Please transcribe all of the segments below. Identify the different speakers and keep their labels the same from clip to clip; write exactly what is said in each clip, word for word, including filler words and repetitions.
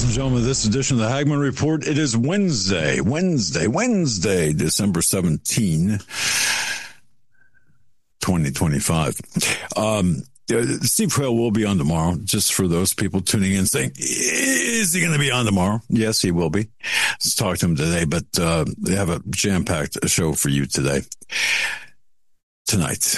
Speaker 1: and gentlemen, this edition of the Hagmann Report, it is Wednesday, Wednesday, Wednesday, December seventeenth, twenty twenty-five. Um, Steve Quayle will be on tomorrow, just for those people tuning in saying, is he going to be on tomorrow? Yes, he will be. Let's talk to him today, but uh, they have a jam-packed show for you today. Tonight,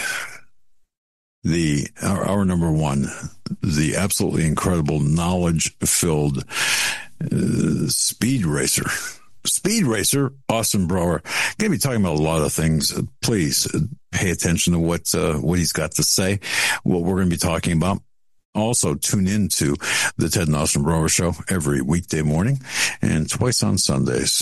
Speaker 1: the our, our number one, the absolutely incredible, knowledge-filled uh, speed racer. Speed racer, Austin Brower. Going to be talking about a lot of things. Please pay attention to what uh, what he's got to say, what we're going to be talking about. Also, tune in to the Ted and Austin Brower Show every weekday morning and twice on Sundays.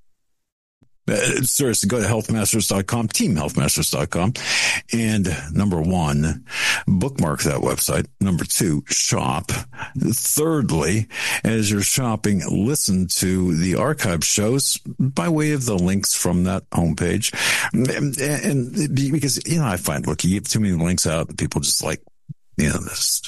Speaker 1: Uh, seriously, go to health masters dot com, team health masters dot com. And number one, bookmark that website. Number two, shop. Thirdly, as you're shopping, listen to the archive shows by way of the links from that homepage. And, and because, you know, I find, look, you give too many links out and people just like, you know, this,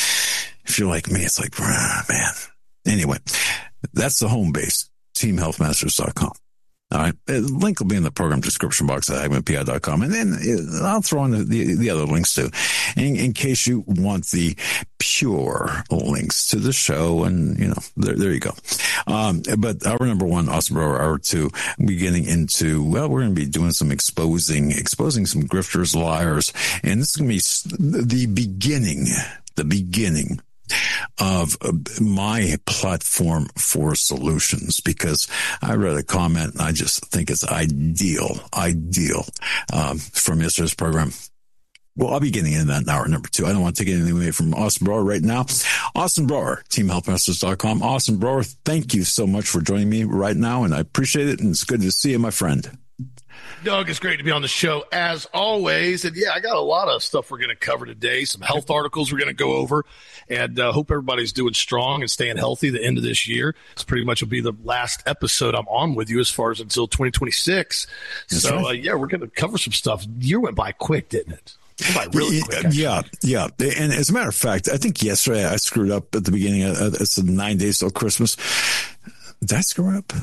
Speaker 1: if you're like me, it's like, ah, man. Anyway, that's the home base, team health masters dot com. All right. The link will be in the program description box at hagmann p i dot com. And then I'll throw in the, the, the other links too, in, in case you want the pure links to the show. And, you know, there, there you go. Um, but our number one, Austin Brower, hour two, beginning into, well, we're going to be doing some exposing, exposing some grifters, liars. And this is going to be the beginning, the beginning of my platform for solutions, because I read a comment and I just think it's ideal, ideal, um, from yesterday's program. Well, I'll be getting into that in hour number two. I don't want to take anything away from Austin Brower right now. Austin Brower, team health masters dot com. Austin Brower, thank you so much for joining me right now, and I appreciate it, and it's good to see you, my friend.
Speaker 2: Doug, it's great to be on the show as always. And yeah, I got a lot of stuff we're going to cover today, some health articles we're going to go over, and uh, hope everybody's doing strong and staying healthy the end of this year. This pretty much will be the last episode I'm on with you as far as until twenty twenty-six. That's so, right. uh, yeah, we're going to cover some stuff. Year went by quick, didn't it? It went by really quick. Actually. Yeah,
Speaker 1: yeah. And as a matter of fact, I think yesterday I screwed up at the beginning. Of, I said nine days till Christmas. Did I screw up?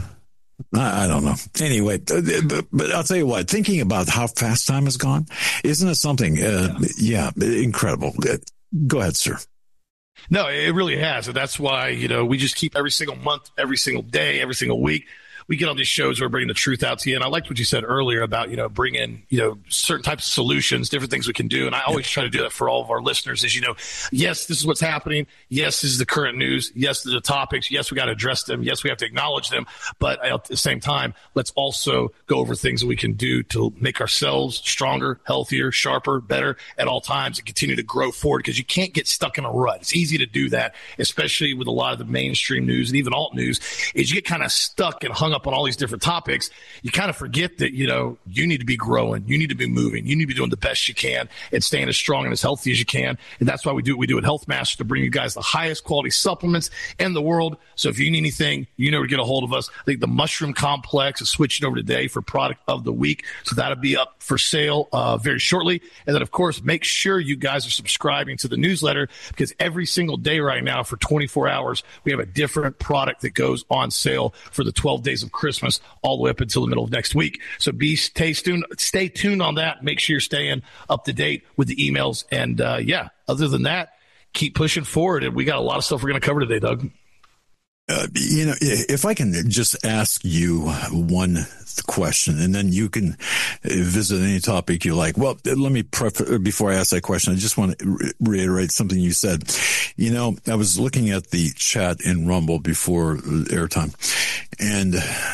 Speaker 1: I don't know. Anyway, but, but I'll tell you what, thinking about how fast time has gone, isn't it something? Uh, yeah. yeah, incredible. Go ahead, sir.
Speaker 2: No, it really has. And that's why, you know, we just keep every single month, every single day, every single week. We get on these shows where we're bringing the truth out to you. And I liked what you said earlier about, you know, bringing, you know, certain types of solutions, different things we can do. And I always try to do that for all of our listeners is, you know, yes, this is what's happening. Yes, this is the current news. Yes, these are the topics. Yes, we got to address them. Yes, we have to acknowledge them. But at the same time, let's also go over things that we can do to make ourselves stronger, healthier, sharper, better at all times and continue to grow forward, because you can't get stuck in a rut. It's easy to do that, especially with a lot of the mainstream news and even alt news, is you get kind of stuck and hung up on all these different topics. You kind of forget that, you know, you need to be growing. You need to be moving. You need to be doing the best you can and staying as strong and as healthy as you can. And that's why we do what we do at Health Master, to bring you guys the highest quality supplements in the world. So if you need anything, you know where to get a hold of us. I think the Mushroom Complex is switching over today for product of the week. So that'll be up for sale uh, very shortly. And then, of course, make sure you guys are subscribing to the newsletter, because every single day right now for twenty-four hours, we have a different product that goes on sale for the twelve days of Christmas, all the way up until the middle of next week. So be stay tuned, stay tuned on that. Make sure you're staying up to date with the emails. And uh, yeah, other than that, keep pushing forward. And we got a lot of stuff we're going to cover today, Doug.
Speaker 1: Uh, you know, if I can just ask you one question, and then you can visit any topic you like. Well, let me preface, before I ask that question, I just want to re- reiterate something you said. You know, I was looking at the chat in Rumble before airtime, and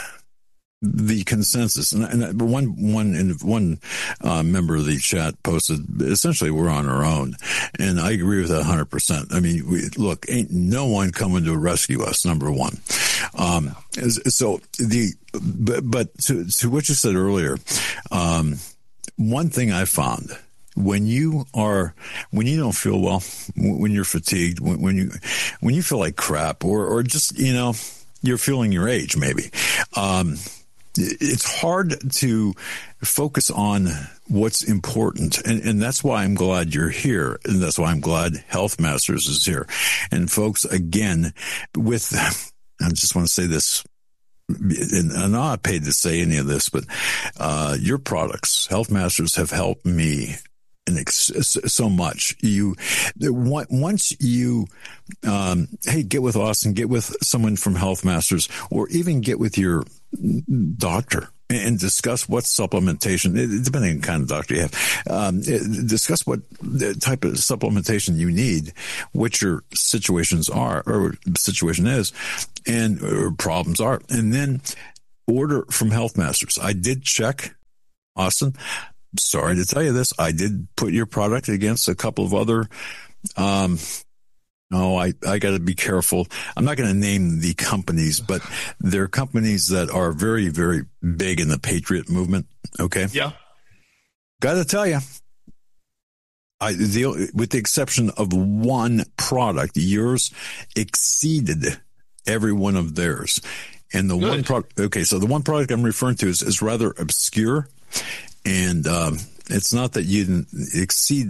Speaker 1: the consensus, and, and one one and one uh, member of the chat posted, essentially we're on our own, and I agree with that one hundred percent. I mean, we, look, ain't no one coming to rescue us. Number one, um, so the but, but to to what you said earlier, um, one thing I found. When you are, when you don't feel well, when you're fatigued, when, when you, when you feel like crap, or, or just, you know, you're feeling your age, maybe, um, it's hard to focus on what's important. And, and that's why I'm glad you're here. And that's why I'm glad Health Masters is here. And folks, again, with I just want to say this, and I'm not paid to say any of this, but uh, your products, Health Masters, have helped me in ex- so much. You, once you, um, hey, get with Austin, get with someone from Health Masters, or even get with your doctor and discuss what supplementation, depending on the kind of doctor you have, um, discuss what type of supplementation you need, what your situations are, or situation is, and or problems are, and then order from Health Masters. I did check, Austin. Sorry to tell you this. I did put your product against a couple of other, um, Oh, I, I got to be careful. I'm not going to name the companies, but they're companies that are very, very big in the Patriot movement. Okay.
Speaker 2: Yeah.
Speaker 1: Got to tell you, I, the, with the exception of one product, yours exceeded every one of theirs. And the Good. one product, okay, so the one product I'm referring to is, is rather obscure. And um, it's not that you didn't exceed,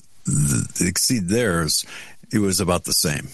Speaker 1: exceed theirs. It was about the same.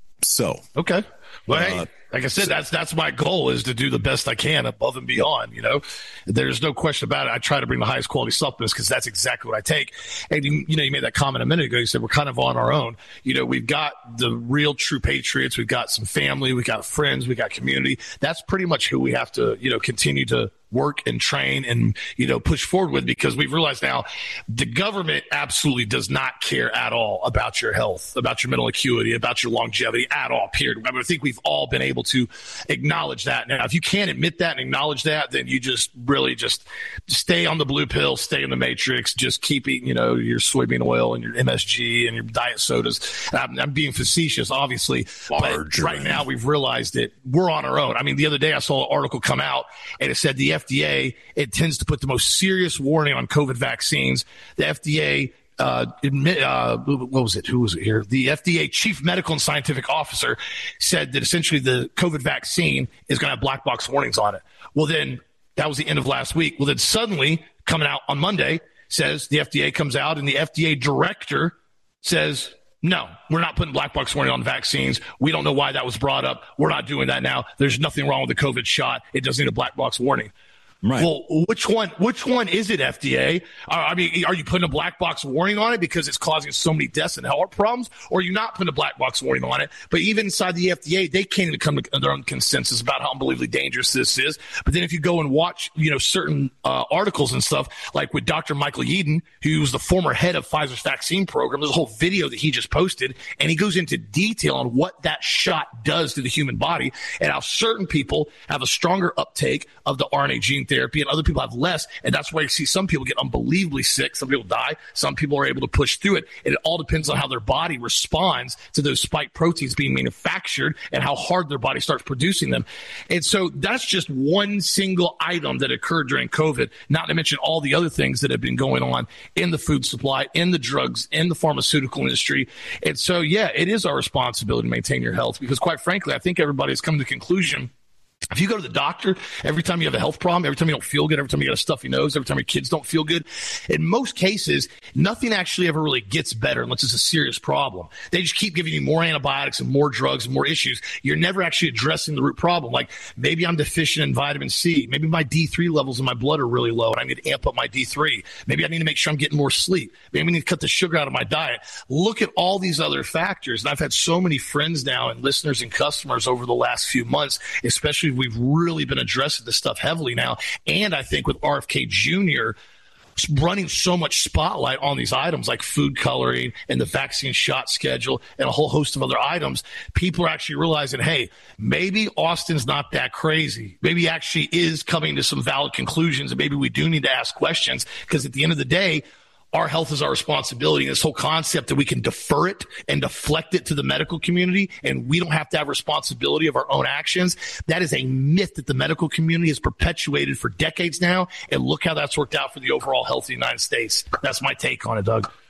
Speaker 1: So,
Speaker 2: okay. Well, uh, hey, like I said, so, that's that's my goal, is to do the best I can above and beyond. You know, there's no question about it. I try to bring the highest quality supplements because that's exactly what I take. And you, you know, you made that comment a minute ago. You said we're kind of on our own. You know, we've got the real true patriots. We've got some family. We got friends. We got community. That's pretty much who we have to, you know, continue to work and train and, you know, push forward with, because we've realized now the government absolutely does not care at all about your health, about your mental acuity, about your longevity at all, period. I, mean, I think we've all been able to acknowledge that. Now, if you can't admit that and acknowledge that, then you just really just stay on the blue pill, stay in the matrix, just keep eating, you know, your soybean oil and your M S G and your diet sodas. I'm, I'm being facetious, obviously, but right now we've realized that we're on our own. I mean, the other day I saw an article come out and it said the F D A, it tends to put the most serious warning on COVID vaccines. The F D A, uh, admit, uh, what was it? Who was it here? The F D A chief medical and scientific officer said that essentially the COVID vaccine is going to have black box warnings on it. Well, then that was the end of last week. Well, then suddenly coming out on Monday says the F D A comes out and the F D A director says, no, we're not putting black box warning on vaccines. We don't know why that was brought up. We're not doing that now. There's nothing wrong with the COVID shot. It doesn't need a black box warning. Right. Well, which one, which one is it, F D A? I mean, are you putting a black box warning on it because it's causing so many deaths and heart problems? Or are you not putting a black box warning on it? But even inside the F D A, they can't even come to their own consensus about how unbelievably dangerous this is. But then if you go and watch, you know, certain uh, articles and stuff, like with Doctor Michael Yeadon, who's the former head of Pfizer's vaccine program, there's a whole video that he just posted, and he goes into detail on what that shot does to the human body and how certain people have a stronger uptake of the R N A gene therapy and other people have less. And that's why you see some people get unbelievably sick. Some people die. Some people are able to push through it. And it all depends on how their body responds to those spike proteins being manufactured and how hard their body starts producing them. And so that's just one single item that occurred during COVID, not to mention all the other things that have been going on in the food supply, in the drugs, in the pharmaceutical industry. And so, yeah, it is our responsibility to maintain your health because, quite frankly, I think everybody's come to the conclusion, if you go to the doctor, every time you have a health problem, every time you don't feel good, every time you got a stuffy nose, every time your kids don't feel good, in most cases, nothing actually ever really gets better unless it's a serious problem. They just keep giving you more antibiotics and more drugs and more issues. You're never actually addressing the root problem. Like maybe I'm deficient in vitamin C. Maybe my D three levels in my blood are really low and I need to amp up my D three. Maybe I need to make sure I'm getting more sleep. Maybe I need to cut the sugar out of my diet. Look at all these other factors. And I've had so many friends now and listeners and customers over the last few months, especially we've really been addressing this stuff heavily now. And I think with R F K Junior running so much spotlight on these items like food coloring and the vaccine shot schedule and a whole host of other items, people are actually realizing, hey, maybe Austin's not that crazy. Maybe he actually is coming to some valid conclusions, and maybe we do need to ask questions because at the end of the day, our health is our responsibility. And this whole concept that we can defer it and deflect it to the medical community and we don't have to have responsibility of our own actions, that is a myth that the medical community has perpetuated for decades now. And look how that's worked out for the overall health of the United States. That's my take on it, Doug.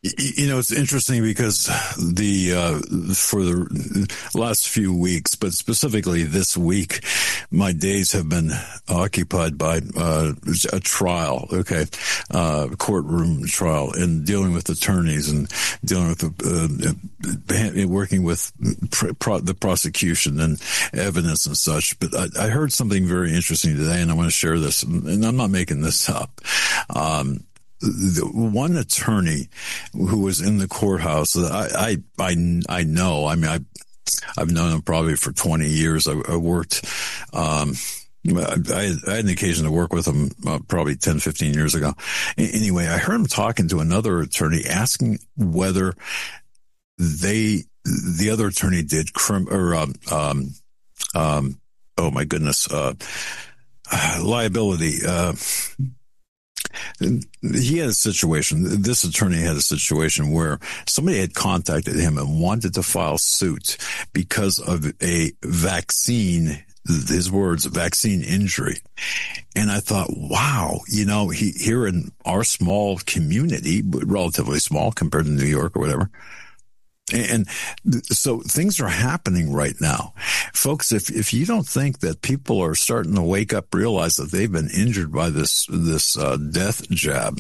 Speaker 1: You know, it's interesting because the uh, for the last few weeks, but specifically this week, my days have been occupied by uh, a trial, okay, uh, courtroom trial, and dealing with attorneys and dealing with uh, working with pro- the prosecution and evidence and such. But I, I heard something very interesting today, and I want to share this, and I'm not making this up. Um, The one attorney who was in the courthouse, I, I, I, I know, I mean, I, I've known him probably for twenty years. I, I worked, um, I, I had an occasion to work with him uh, probably ten, fifteen years ago. Anyway, I heard him talking to another attorney asking whether they, the other attorney did crim, or, um, um, um, oh my goodness, uh, liability, uh, he had a situation, this attorney had a situation where somebody had contacted him and wanted to file suit because of a vaccine, his words, vaccine injury. And I thought, wow, you know, he, here in our small community, but relatively small compared to New York or whatever. And so things are happening right now. Folks, if, if you don't think that people are starting to wake up, realize that they've been injured by this, this, uh, death jab.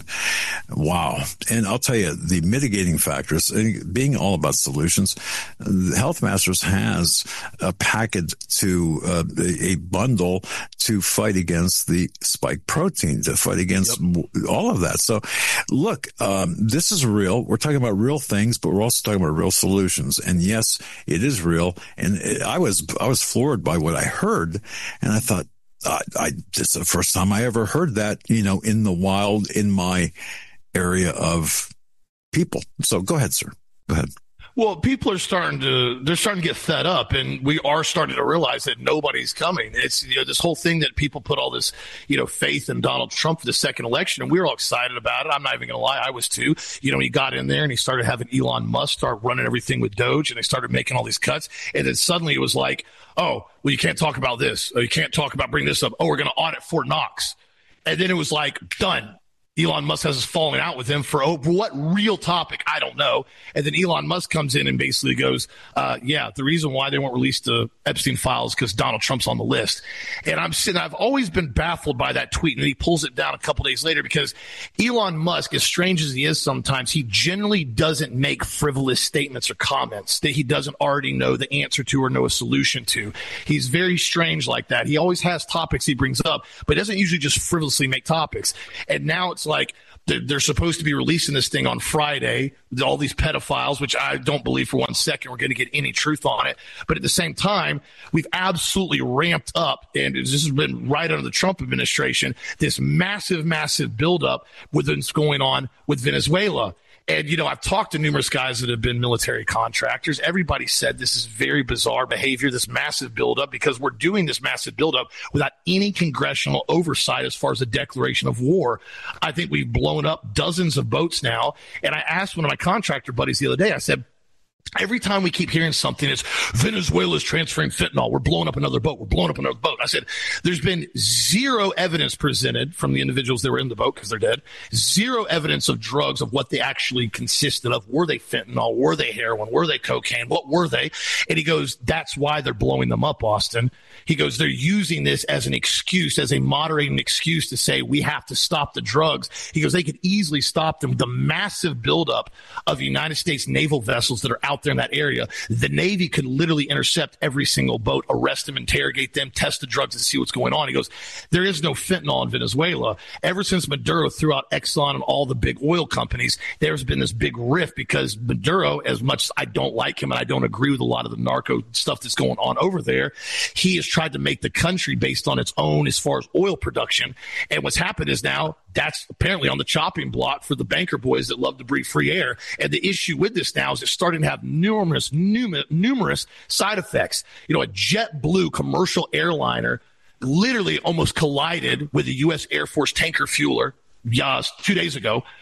Speaker 1: Wow. And I'll tell you, the mitigating factors, being all about solutions, Health Masters has a package to, uh, a, a bundle to fight against the spike protein, to fight against yep. all of that. So look, um, this is real. We're talking about real things, but we're also talking about real solutions. And yes, it is real. And it, I was, I was floored by what I heard. And I thought, uh, I, this is the first time I ever heard that, you know, in the wild, in my area of people. So go ahead, sir. Go ahead.
Speaker 2: Well, people are starting to, they're starting to get fed up, and we are starting to realize that nobody's coming. It's, you know, this whole thing that people put all this, you know, faith in Donald Trump for the second election, and we were all excited about it. I'm not even going to lie. I was too. You know, he got in there and he started having Elon Musk start running everything with Doge, and they started making all these cuts. And then suddenly it was like, oh, well, you can't talk about this. Or you can't talk about bringing this up. Oh, we're going to audit Fort Knox. And then it was like, done. Elon Musk has us falling out with him for, oh, what real topic? I don't know. And then Elon Musk comes in and basically goes, uh, yeah, the reason why they won't release the Epstein files because Donald Trump's on the list. And I'm sitting, I've always been baffled by that tweet. And then he pulls it down a couple days later because Elon Musk, as strange as he is sometimes, he generally doesn't make frivolous statements or comments that he doesn't already know the answer to or know a solution to. He's very strange like that. He always has topics he brings up, but doesn't usually just frivolously make topics. And now it's like they're, they're supposed to be releasing this thing on Friday, all these pedophiles, which I don't believe for one second we're going to get any truth on it. But at the same time, we've absolutely ramped up, and this has been right under the Trump administration, this massive, massive buildup with what's going on with Venezuela. And, you know, I've talked to numerous guys that have been military contractors. Everybody said this is very bizarre behavior, this massive buildup, because we're doing this massive buildup without any congressional oversight as far as a declaration of war. I think we've blown up dozens of boats now. And I asked one of my contractor buddies the other day, I said, every time we keep hearing something, it's Venezuela's transferring fentanyl. We're blowing up another boat. We're blowing up another boat. I said, there's been zero evidence presented from the individuals that were in the boat because they're dead. Zero evidence of drugs, of what they actually consisted of. Were they fentanyl? Were they heroin? Were they cocaine? What were they? And he goes, that's why they're blowing them up, Austin. He goes, they're using this as an excuse, as a moderating excuse to say we have to stop the drugs. He goes, they could easily stop them. The massive buildup of United States naval vessels that are out there in that area, the Navy could literally intercept every single boat, arrest them, interrogate them, test the drugs and see what's going on. He goes, there is no fentanyl in Venezuela. Ever since Maduro threw out Exxon and all the big oil companies, there's been this big rift because Maduro, as much as I don't like him and I don't agree with a lot of the narco stuff that's going on over there, he has tried to make the country based on its own as far as oil production. And what's happened is now that's apparently on the chopping block for the banker boys that love to breathe free air. And the issue with this now is it's starting to have numerous, numerous, numerous side effects. You know, a JetBlue commercial airliner literally almost collided with a U S Air Force tanker fueler uh, two days ago.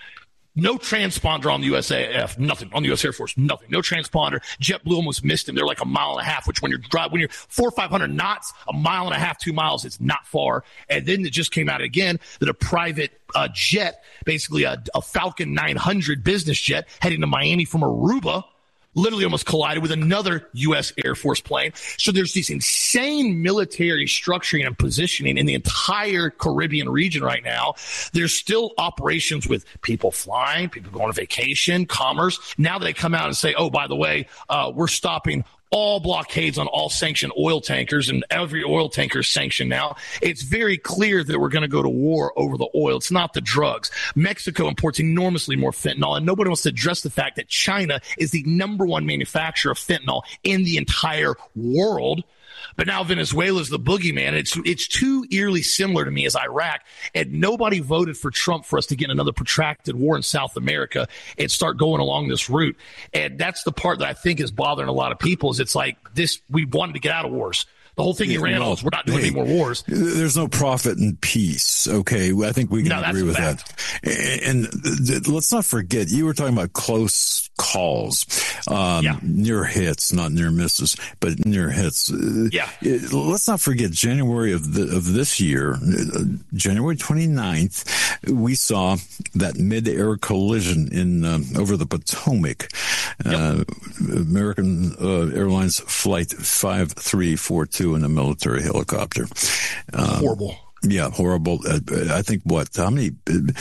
Speaker 2: No transponder on the U S A F, nothing. On the U S Air Force, nothing. No transponder. JetBlue almost missed him. They're like a mile and a half, which when you're driving, when you're four or five hundred knots, a mile and a half, two miles, it's not far. And then it just came out again that a private uh, jet, basically a, a Falcon nine hundred business jet heading to Miami from Aruba, literally almost collided with another U S Air Force plane. So there's this insane military structuring and positioning in the entire Caribbean region right now. There's still operations with people flying, people going on vacation, commerce. Now that they come out and say, oh, by the way, uh, we're stopping all blockades on all sanctioned oil tankers, and every oil tanker is sanctioned now. It's very clear that we're going to go to war over the oil. It's not the drugs. Mexico imports enormously more fentanyl, and nobody wants to address the fact that China is the number one manufacturer of fentanyl in the entire world. But now Venezuela is the boogeyman. It's it's too eerily similar to me as Iraq, and nobody voted for Trump for us to get another protracted war in South America and start going along this route. And that's the part that I think is bothering a lot of people. Is it's like this: we wanted to get out of wars. The whole thing
Speaker 1: yeah,
Speaker 2: Iran
Speaker 1: well,
Speaker 2: was, we're not doing
Speaker 1: hey,
Speaker 2: any more wars.
Speaker 1: There's no profit in peace. Okay. I think we can
Speaker 2: no,
Speaker 1: agree with that. And, and th- let's not forget, you were talking about close calls, um, yeah. near hits, not near misses, but near hits.
Speaker 2: Yeah.
Speaker 1: It, let's not forget January of the, of this year, uh, January twenty-ninth, we saw that mid-air collision in, um, over the Potomac, yep. uh, American uh, Airlines flight five three four two in a military helicopter.
Speaker 2: Um, horrible.
Speaker 1: Yeah, horrible. Uh, I think what, how many,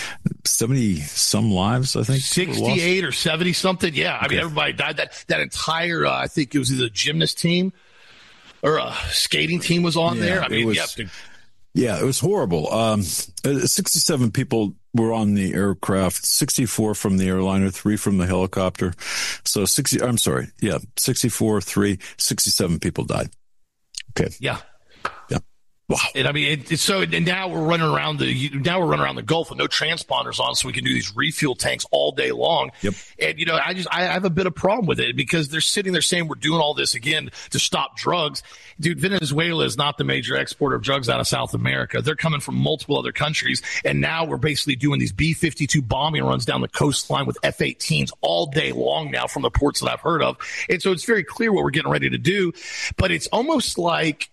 Speaker 1: seventy some lives, I think?
Speaker 2: sixty-eight or seventy something. Yeah. I okay. mean, everybody died. That, that entire, uh, I think it was either a gymnast team or a skating team was on yeah, there. I mean,
Speaker 1: was,
Speaker 2: yeah.
Speaker 1: Yeah, it was horrible. Um, sixty-seven people were on the aircraft, sixty-four from the airliner, three from the helicopter. So sixty, I'm sorry. Yeah. sixty-four, three, sixty-seven people died. Okay.
Speaker 2: Yeah.
Speaker 1: Yeah. Wow.
Speaker 2: And I mean, it, it's so, and now we're running around the, now we're running around the Gulf with no transponders on, so we can do these refuel tanks all day long.
Speaker 1: Yep.
Speaker 2: And, you know, I just, I have a bit of problem with it because they're sitting there saying we're doing all this again to stop drugs. Dude, Venezuela is not the major exporter of drugs out of South America. They're coming from multiple other countries. And now we're basically doing these B fifty-two bombing runs down the coastline with F eighteens all day long now from the ports that I've heard of. And so it's very clear what we're getting ready to do. But it's almost like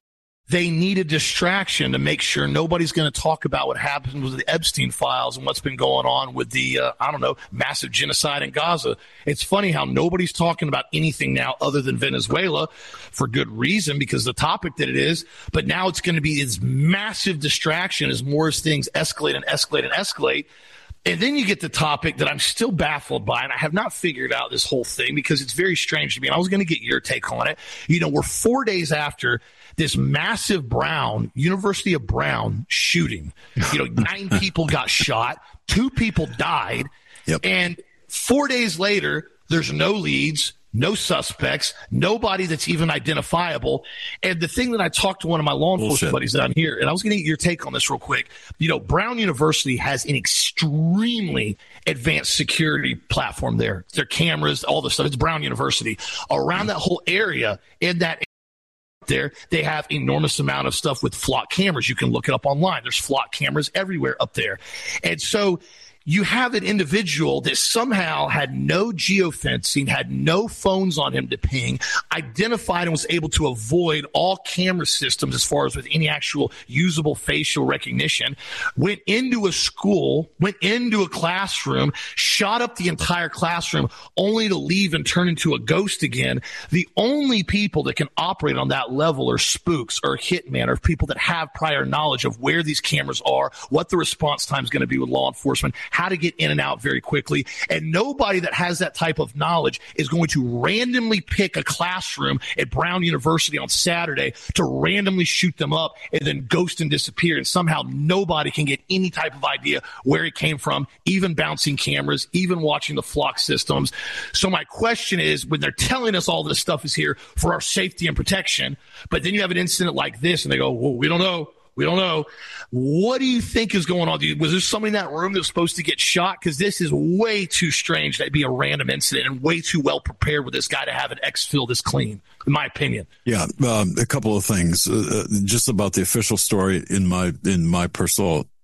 Speaker 2: they need a distraction to make sure nobody's going to talk about what happened with the Epstein files and what's been going on with the, uh, I don't know, massive genocide in Gaza. It's funny how nobody's talking about anything now other than Venezuela for good reason because the topic that it is. But now it's going to be this massive distraction as more as things escalate and escalate and escalate. And then you get the topic that I'm still baffled by, and I have not figured out this whole thing because it's very strange to me. And I was going to get your take on it. You know, we're four days after this massive Brown, University of Brown shooting. You know, nine people got shot, two people died.
Speaker 1: Yep.
Speaker 2: And four days later, there's no leads, no suspects, nobody that's even identifiable. And the thing that I talked to one of my law enforcement Bullshit. buddies down here, and I was going to get your take on this real quick. You know, Brown University has an extremely advanced security platform there. Their cameras, all the stuff. It's Brown University. Around that whole area, in that there, they have enormous amount of stuff with flock cameras. You can look it up online. There's flock cameras everywhere up there. And so you have an individual that somehow had no geofencing, had no phones on him to ping, identified and was able to avoid all camera systems as far as with any actual usable facial recognition, went into a school, went into a classroom, shot up the entire classroom, only to leave and turn into a ghost again. The only people that can operate on that level are spooks or hitmen or people that have prior knowledge of where these cameras are, what the response time is going to be with law enforcement, how to get in and out very quickly. And nobody that has that type of knowledge is going to randomly pick a classroom at Brown University on Saturday to randomly shoot them up and then ghost and disappear. And somehow nobody can get any type of idea where it came from, even bouncing cameras, even watching the flock systems. So my question is, when they're telling us all this stuff is here for our safety and protection, but then you have an incident like this and they go, well, we don't know. We don't know. What do you think is going on? Was there somebody in that room that was supposed to get shot? Because this is way too strange. That'd be a random incident and way too well prepared with this guy to have an exfil this clean, in my opinion.
Speaker 1: Yeah, um, a couple of things uh, just about the official story in my in my personal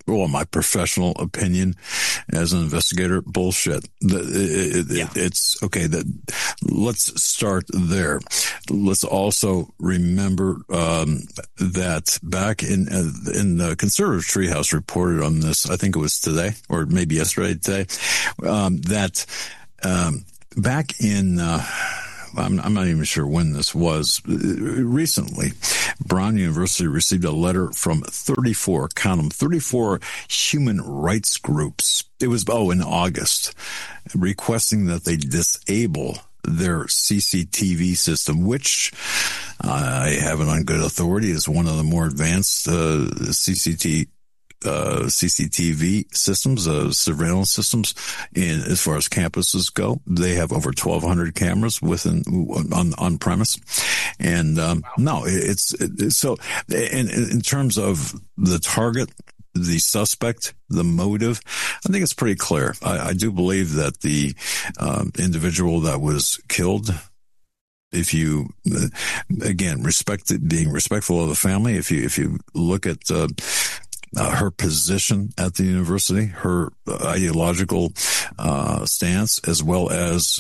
Speaker 1: well, my professional opinion as an investigator, bullshit. The, it, it, yeah. It's okay. That let's start there. Let's also remember um, that back in uh, in the Conservative Treehouse reported on this. I think it was today or maybe yesterday. Today um, that um, back in. Uh, I'm, I'm not even sure when this was. Recently, Brown University received a letter from thirty-four, count them, thirty-four human rights groups. It was, oh, in August, requesting that they disable their C C T V system, which I have it on good authority is one of the more advanced uh, C C T V Uh, C C T V systems, uh, surveillance systems, in as far as campuses go. They have over twelve hundred cameras within on on premise, and um, wow. no, it's, it's so. In in terms of the target, the suspect, the motive, I think it's pretty clear. I, I do believe that the uh, individual that was killed. If you, uh, again, respect being respectful of the family. If you if you look at uh, Uh, her position at the university, her ideological uh, stance, as well as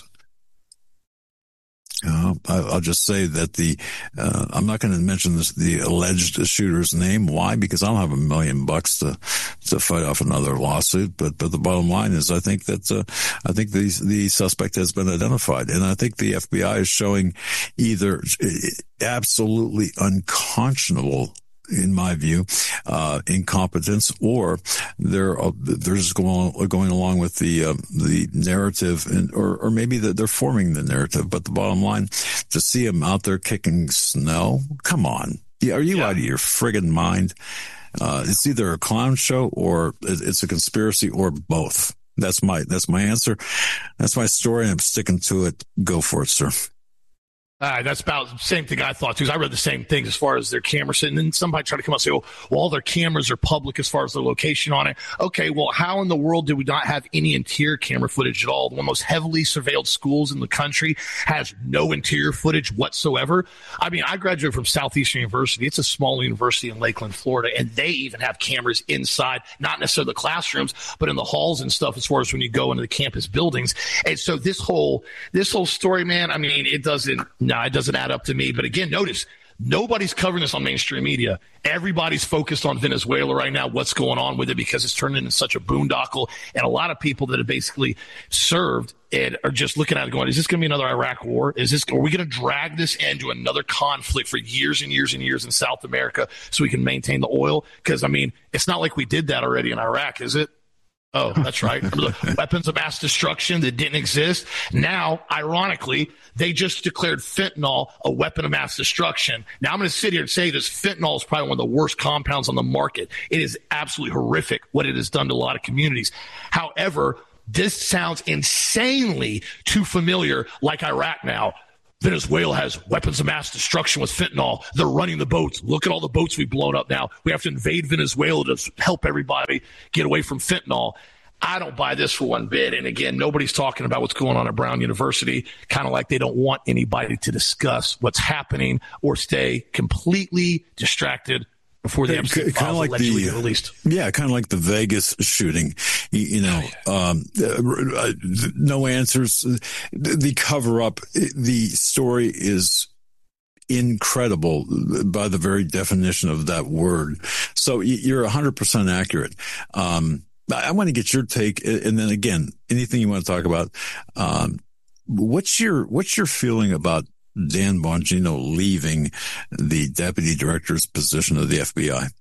Speaker 1: uh, I, I'll just say that the uh, I'm not going to mention this, the alleged shooter's name. Why? Because I don't have a million bucks to to fight off another lawsuit. But but the bottom line is, I think that uh, I think the the suspect has been identified, and I think the F B I is showing either absolutely unconscionable, in my view, uh, incompetence, or they're uh, they're just going going along with the uh, the narrative, and or or maybe that they're forming the narrative. But the bottom line, to see them out there kicking snow, come on, are you yeah. out of your friggin' mind? Uh, it's either a clown show or it's a conspiracy, or both. That's my that's my answer. That's my story, and I'm sticking to it. Go for it, sir.
Speaker 2: Uh, that's about the same thing I thought, too. I read the same thing as far as their cameras. And then somebody tried to come out and say, oh, well, all their cameras are public as far as their location on it. Okay, well, how in the world did we not have any interior camera footage at all? One of the most heavily surveilled schools in the country has no interior footage whatsoever. I mean, I graduated from Southeastern University. It's a small university in Lakeland, Florida, and they even have cameras inside, not necessarily the classrooms, but in the halls and stuff as far as when you go into the campus buildings. And so this whole this whole story, man, I mean, it doesn't – No, it doesn't add up to me. But again, notice nobody's covering this on mainstream media. Everybody's focused on Venezuela right now, what's going on with it, because it's turned into such a boondoggle. And a lot of people that have basically served it are just looking at it going, is this going to be another Iraq war? Is this, are we going to drag this into another conflict for years and years and years in South America so we can maintain the oil? Because, I mean, it's not like we did that already in Iraq, is it? Oh, that's right. Remember the weapons of mass destruction that didn't exist? Now, ironically, they just declared fentanyl a weapon of mass destruction. Now, I'm going to sit here and say this. Fentanyl is probably one of the worst compounds on the market. It is absolutely horrific what it has done to a lot of communities. However, this sounds insanely too familiar, like Iraq now. Venezuela has weapons of mass destruction with fentanyl. They're running the boats. Look at all the boats we've blown up now. We have to invade Venezuela to help everybody get away from fentanyl. I don't buy this for one bit. And again, nobody's talking about what's going on at Brown University, kind of like they don't want anybody to discuss what's happening or stay completely distracted before the Epstein files like allegedly the, released.
Speaker 1: Yeah, kind of like the Vegas shooting. You, you know, um, uh, no answers. The cover-up, the story is incredible by the very definition of that word. So you're one hundred percent accurate. Um, I want to get your take, and then again, anything you want to talk about. Um, what's your what's your feeling about Dan Bongino leaving the deputy director's position of the F B I?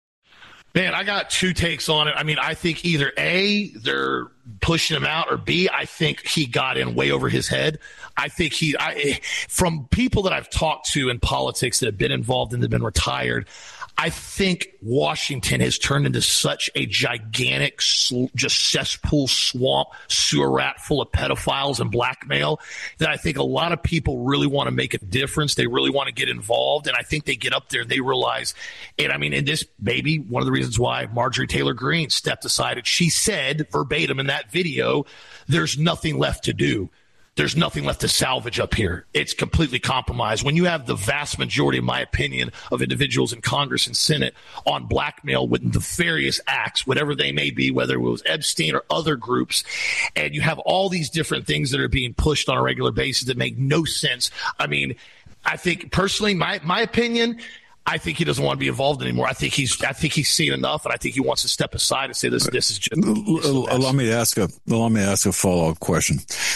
Speaker 2: Man, I got two takes on it. I mean, I think either A, they're pushing him out, or B, I think he got in way over his head. I think he, I, from people that I've talked to in politics that have been involved and have been retired, I think Washington has turned into such a gigantic, just cesspool swamp, sewer rat full of pedophiles and blackmail that I think a lot of people really want to make a difference. They really want to get involved. And I think they get up there and they realize, and I mean, in this, maybe one of the reasons why Marjorie Taylor Greene stepped aside, and she said verbatim in that video, there's nothing left to do. there's nothing left to salvage up here. It's completely compromised. When you have the vast majority, in my opinion, of individuals in Congress and Senate on blackmail with nefarious acts, whatever they may be, whether it was Epstein or other groups, and you have all these different things that are being pushed on a regular basis that make no sense. I mean, I think personally, my, my opinion, I think he doesn't want to be involved anymore. I think he's I think he's seen enough, and I think he wants to step aside and say this this is just.
Speaker 1: Allow me to ask a allow me to ask a follow up question.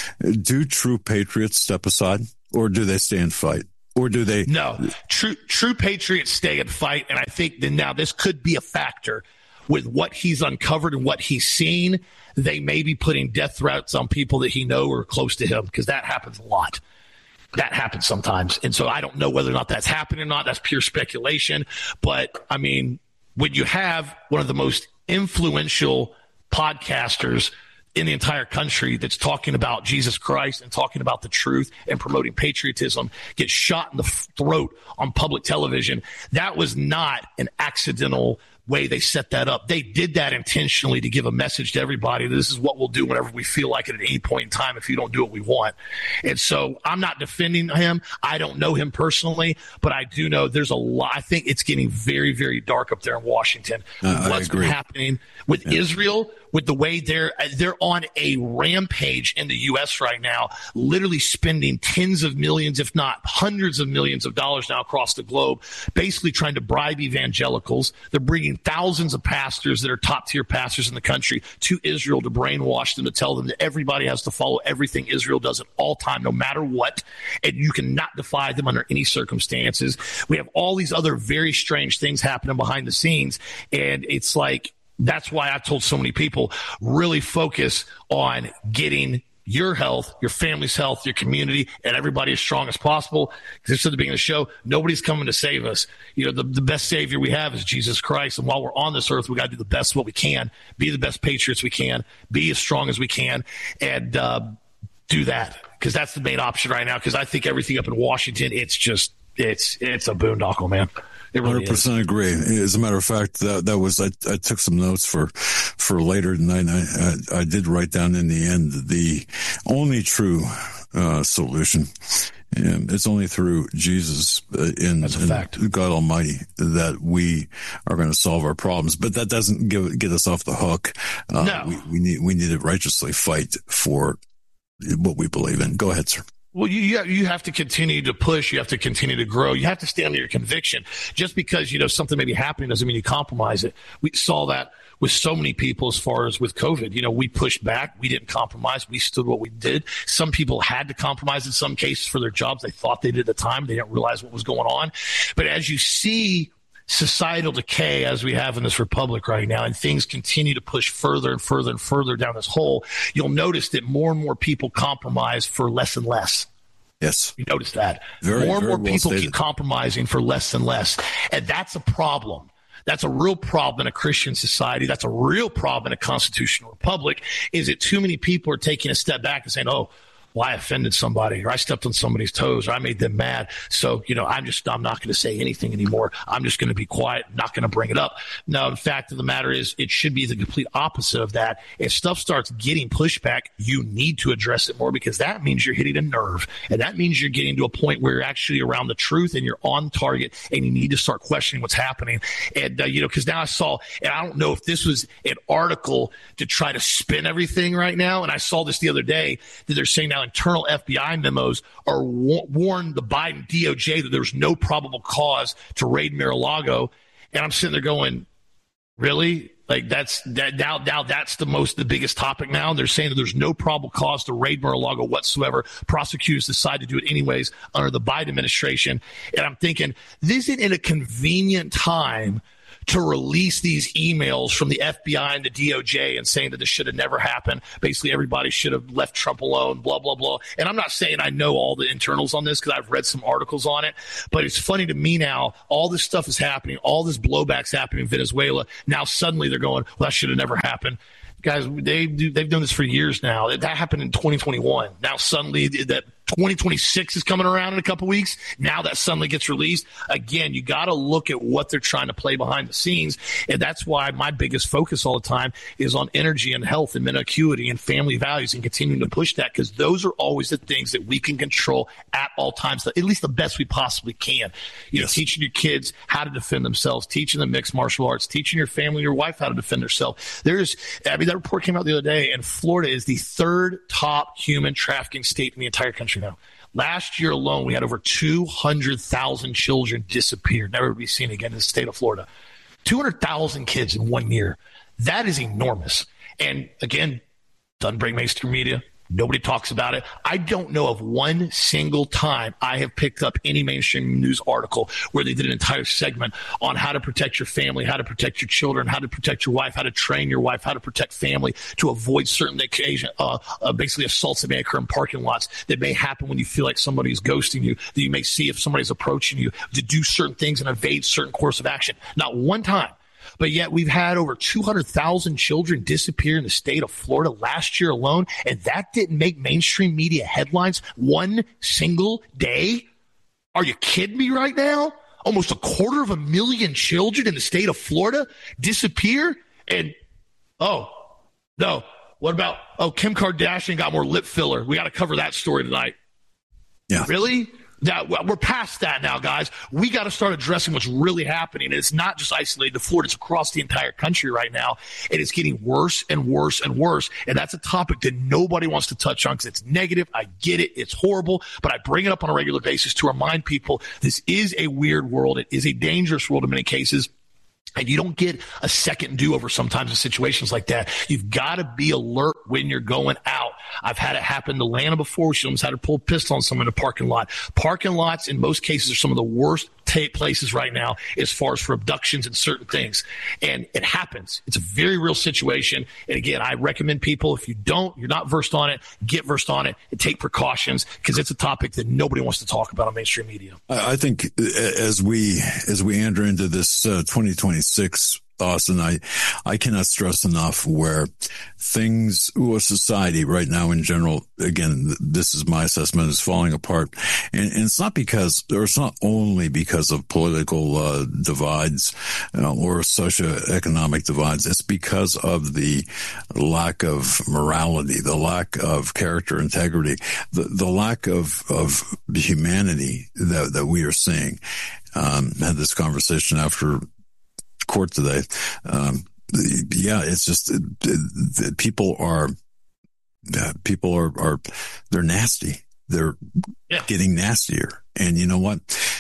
Speaker 1: Do true patriots step aside, or do they stay and fight, or do they?
Speaker 2: No, true true patriots stay and fight, and I think that now this could be a factor with what he's uncovered and what he's seen. They may be putting death threats on people that he know are close to him, because that happens a lot. That happens sometimes. And so I don't know whether or not that's happening or not. That's pure speculation. But, I mean, when you have one of the most influential podcasters in the entire country that's talking about Jesus Christ and talking about the truth and promoting patriotism get shot in the throat on public television, that was not an accidental way they set that up. They did that intentionally to give a message to everybody. This is what we'll do whenever we feel like it at any point in time if you don't do what we want. And so I'm not defending him. I don't know him personally, but I do know there's a lot. I think it's getting very, very dark up there in Washington.
Speaker 1: Uh,
Speaker 2: What's been happening with yeah. Israel, with the way they're they're on a rampage in the U S right now, literally spending tens of millions, if not hundreds of millions of dollars now across the globe, basically trying to bribe evangelicals. They're bringing thousands of pastors that are top-tier pastors in the country to Israel to brainwash them, to tell them that everybody has to follow everything Israel does at all time, no matter what, and you cannot defy them under any circumstances. We have all these other very strange things happening behind the scenes, and it's like, that's why I told so many people, really focus on getting your health, your family's health, your community, and everybody as strong as possible. Because I said at the beginning of the show, nobody's coming to save us. You know, the, the best savior we have is Jesus Christ. And while we're on this earth, we got to do the best what we can, be the best patriots we can, be as strong as we can, and uh, do that. Because that's the main option right now. Because I think everything up in Washington, it's just, it's it's a boondoggle, man. Really one hundred percent
Speaker 1: is. Agree. As a matter of fact, that that was I, I took some notes for for later tonight. I, I I did write down in the end the only true uh, solution. And it's only through Jesus uh, in, in God Almighty that we are going to solve our problems. But that doesn't give, get us off the hook. Uh,
Speaker 2: no.
Speaker 1: we, we need we need to righteously fight for what we believe in. Go ahead, sir.
Speaker 2: Well, you you have to continue to push. You have to continue to grow. You have to stand on your conviction. Just because, you know, something may be happening doesn't mean you compromise it. We saw that with so many people as far as with COVID. You know, we pushed back. We didn't compromise. We stood what we did. Some people had to compromise in some cases for their jobs. They thought they did at the time. They didn't realize what was going on. But as you see societal decay as we have in this republic right now, and things continue to push further and further and further down this hole, you'll notice that more and more people compromise for less and less.
Speaker 1: Yes.
Speaker 2: You notice that.
Speaker 1: Very,
Speaker 2: more and
Speaker 1: very
Speaker 2: more
Speaker 1: well
Speaker 2: people
Speaker 1: stated.
Speaker 2: keep compromising for less and less. And that's a problem. That's a real problem in a Christian society. That's a real problem in a constitutional republic, is that too many people are taking a step back and saying, oh, well, I offended somebody, or I stepped on somebody's toes, or I made them mad. So, you know, I'm just, I'm not going to say anything anymore. I'm just going to be quiet, not going to bring it up. No, the fact of the matter is, it should be the complete opposite of that. If stuff starts getting pushback, you need to address it more, because that means you're hitting a nerve. And that means you're getting to a point where you're actually around the truth and you're on target, and you need to start questioning what's happening. And, uh, you know, because now I saw, and I don't know if this was an article to try to spin everything right now. And I saw this the other day that they're saying now internal F B I memos are wa- warned the Biden D O J that there's no probable cause to raid Mar-a-Lago. And I'm sitting there going, really? Like, that's that now, now that's the most, the biggest topic now. They're saying that there's no probable cause to raid Mar-a-Lago whatsoever. Prosecutors decide to do it anyways under the Biden administration. And I'm thinking, this isn't in a convenient time to release these emails from the F B I and the D O J and saying that this should have never happened. Basically, everybody should have left Trump alone, blah, blah, blah. And I'm not saying I know all the internals on this, because I've read some articles on it. But it's funny to me now, all this stuff is happening, all this blowback's happening in Venezuela. Now suddenly they're going, well, that should have never happened. Guys, they do, they've done this for years now. That happened in twenty twenty-one. Now suddenly that twenty twenty-six is coming around in a couple weeks. Now that suddenly gets released. Again, you got to look at what they're trying to play behind the scenes. And that's why my biggest focus all the time is on energy and health and mental acuity and family values and continuing to push that, because those are always the things that we can control at all times, at least the best we possibly can. You yes. know, teaching your kids how to defend themselves, teaching them mixed martial arts, teaching your family, your wife how to defend herself. There's, I mean, that report came out the other day, and Florida is the third top human trafficking state in the entire country now. Last year alone, we had over two hundred thousand children disappear, never to be seen again in the state of Florida. two hundred thousand kids in one year. That is enormous. And again, doesn't bring mainstream media. Nobody talks about it. I don't know of one single time I have picked up any mainstream news article where they did an entire segment on how to protect your family, how to protect your children, how to protect your wife, how to train your wife, how to protect family to avoid certain occasion, uh, uh, basically assaults that may occur in parking lots that may happen when you feel like somebody is ghosting you, that you may see if somebody's approaching you, to do certain things and evade certain course of action. Not one time. But yet we've had over two hundred thousand children disappear in the state of Florida last year alone, and that didn't make mainstream media headlines one single day? Are you kidding me right now? Almost a quarter of a million children in the state of Florida disappear? And, oh, no. What about, oh, Kim Kardashian got more lip filler. We got to cover that story tonight.
Speaker 1: Yeah.
Speaker 2: Really? Now, we're past that now, guys. We got to start addressing what's really happening. And it's not just isolated to Florida. It's across the entire country right now. And it's getting worse and worse and worse. And that's a topic that nobody wants to touch on because it's negative. I get it. It's horrible. But I bring it up on a regular basis to remind people this is a weird world. It is a dangerous world in many cases. And you don't get a second do-over sometimes in situations like that. You've got to be alert when you're going out. I've had it happen to Lana before. She almost had to pull a pistol on someone in a parking lot. Parking lots, in most cases, are some of the worst t- places right now as far as for abductions and certain things. And it happens. It's a very real situation. And again, I recommend people, if you don't, you're not versed on it, get versed on it and take precautions, because it's a topic that nobody wants to talk about on mainstream media.
Speaker 1: I think as we as we enter into this uh, twenty twenty-six, Austin, I, I cannot stress enough where things, well, society right now in general, again, this is my assessment, is falling apart. And, and it's not because, or it's not only because of political uh, divides uh, or socioeconomic divides. It's because of the lack of morality, the lack of character integrity, the, the lack of, of humanity that, that we are seeing. Um, I had this conversation after court today. Um, yeah, it's just uh, uh, people are uh, people are are they're nasty. They're yeah. getting nastier, and you know what,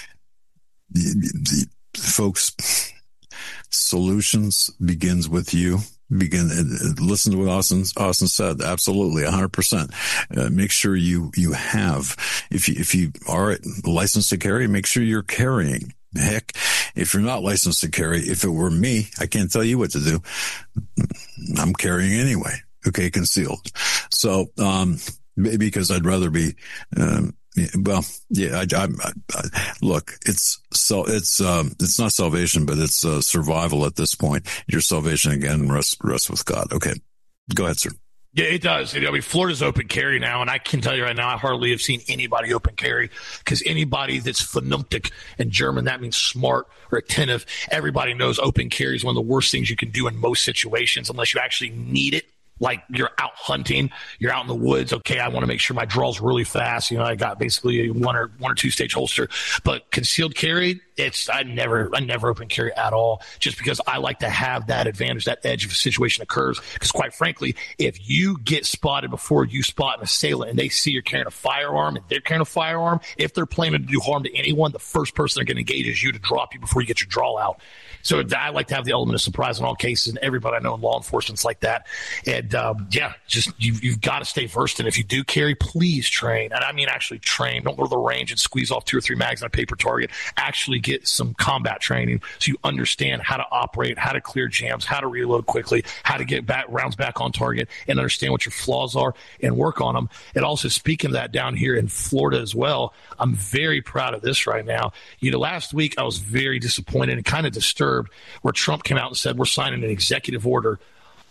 Speaker 1: the, the, folks, solutions begins with you. Begin uh, listen to what Austin Austin said. Absolutely, a hundred percent. Make sure you you have, if you if you are licensed to carry, make sure you're carrying. Heck, if you're not licensed to carry, if it were me, I can't tell you what to do. I'm carrying anyway. Okay, concealed. So, um, because I'd rather be, um, well, yeah, I, I, I, look, it's so, it's, um, it's not salvation, but it's uh, survival at this point. Your salvation again rests, rests with God. Okay, go ahead, sir.
Speaker 2: Yeah, it does. I mean, Florida's open carry now, and I can tell you right now, I hardly have seen anybody open carry, because anybody that's vernünftig in German, that means smart or attentive. Everybody knows open carry is one of the worst things you can do in most situations unless you actually need it. Like you're out hunting, you're out in the woods. Okay, I want to make sure my draw's really fast. You know, I got basically a one or one or two stage holster. But concealed carry, it's I never I never open carry at all, just because I like to have that advantage, that edge if a situation occurs. Because quite frankly, if you get spotted before you spot an assailant and they see you're carrying a firearm and they're carrying a firearm, if they're planning to do harm to anyone, the first person they're going to engage is you to drop you before you get your draw out. So I like to have the element of surprise in all cases, and everybody I know in law enforcement's like that. And um, yeah, just you, you've got to stay versed. And if you do carry, please train. And I mean actually train. Don't go to the range and squeeze off two or three mags on a paper target. Actually get some combat training so you understand how to operate, how to clear jams, how to reload quickly, how to get back rounds back on target, and understand what your flaws are and work on them. And also, speaking of that, down here in Florida as well, I'm very proud of this right now. You know, last week I was very disappointed and kind of disturbed where Trump came out and said we're signing an executive order that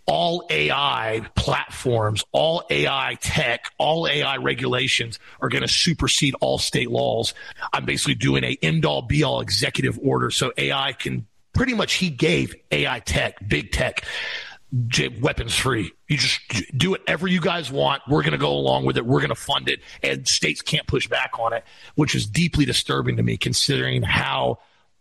Speaker 2: all A I platforms, all A I tech, all A I regulations are going to supersede all state laws. I'm basically doing a end-all be-all executive order so A I can pretty much, he gave A I tech, big tech, weapons free. You just do whatever you guys want. We're going to go along with it. We're going to fund it. And states can't push back on it, which is deeply disturbing to me considering how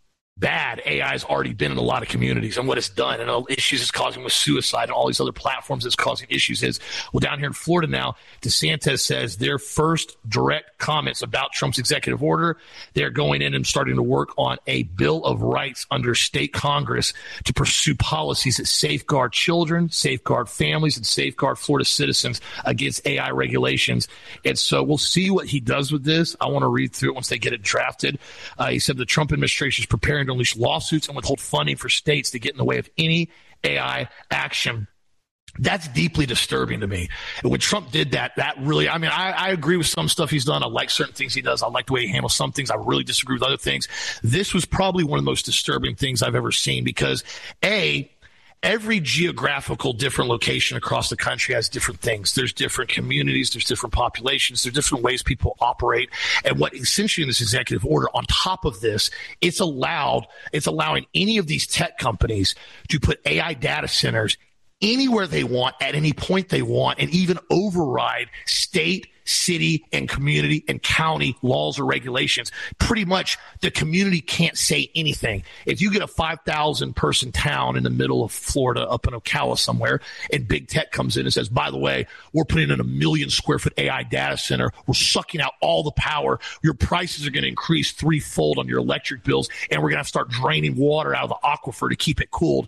Speaker 2: bad A I has already been in a lot of communities and what it's done and all issues it's causing with suicide and all these other platforms it's causing issues is. Well, down here in Florida now, DeSantis says their first direct comments about Trump's executive order, they're going in and starting to work on a Bill of Rights under state Congress to pursue policies that safeguard children, safeguard families, and safeguard Florida citizens against A I regulations. And so we'll see what he does with this. I want to read through it once they get it drafted. Uh, he said the Trump administration is preparing to unleash lawsuits and withhold funding for states to get in the way of any A I action. That's deeply disturbing to me. And when Trump did that, that really, I mean, I, I agree with some stuff he's done. I like certain things he does. I like the way he handles some things. I really disagree with other things. This was probably one of the most disturbing things I've ever seen because, A, every geographical different location across the country has different things. There's different communities. There's different populations. There's different ways people operate. And what essentially in this executive order, on top of this, it's allowed, it's allowing any of these tech companies to put A I data centers anywhere they want at any point they want and even override state, city, and community and county laws or regulations. Pretty much the community can't say anything. If you get a five thousand person town in the middle of Florida up in Ocala somewhere and big tech comes in and says, by the way, we're putting in a million square foot A I data center. We're sucking out all the power. Your prices are going to increase threefold on your electric bills. And we're going to have to start draining water out of the aquifer to keep it cooled.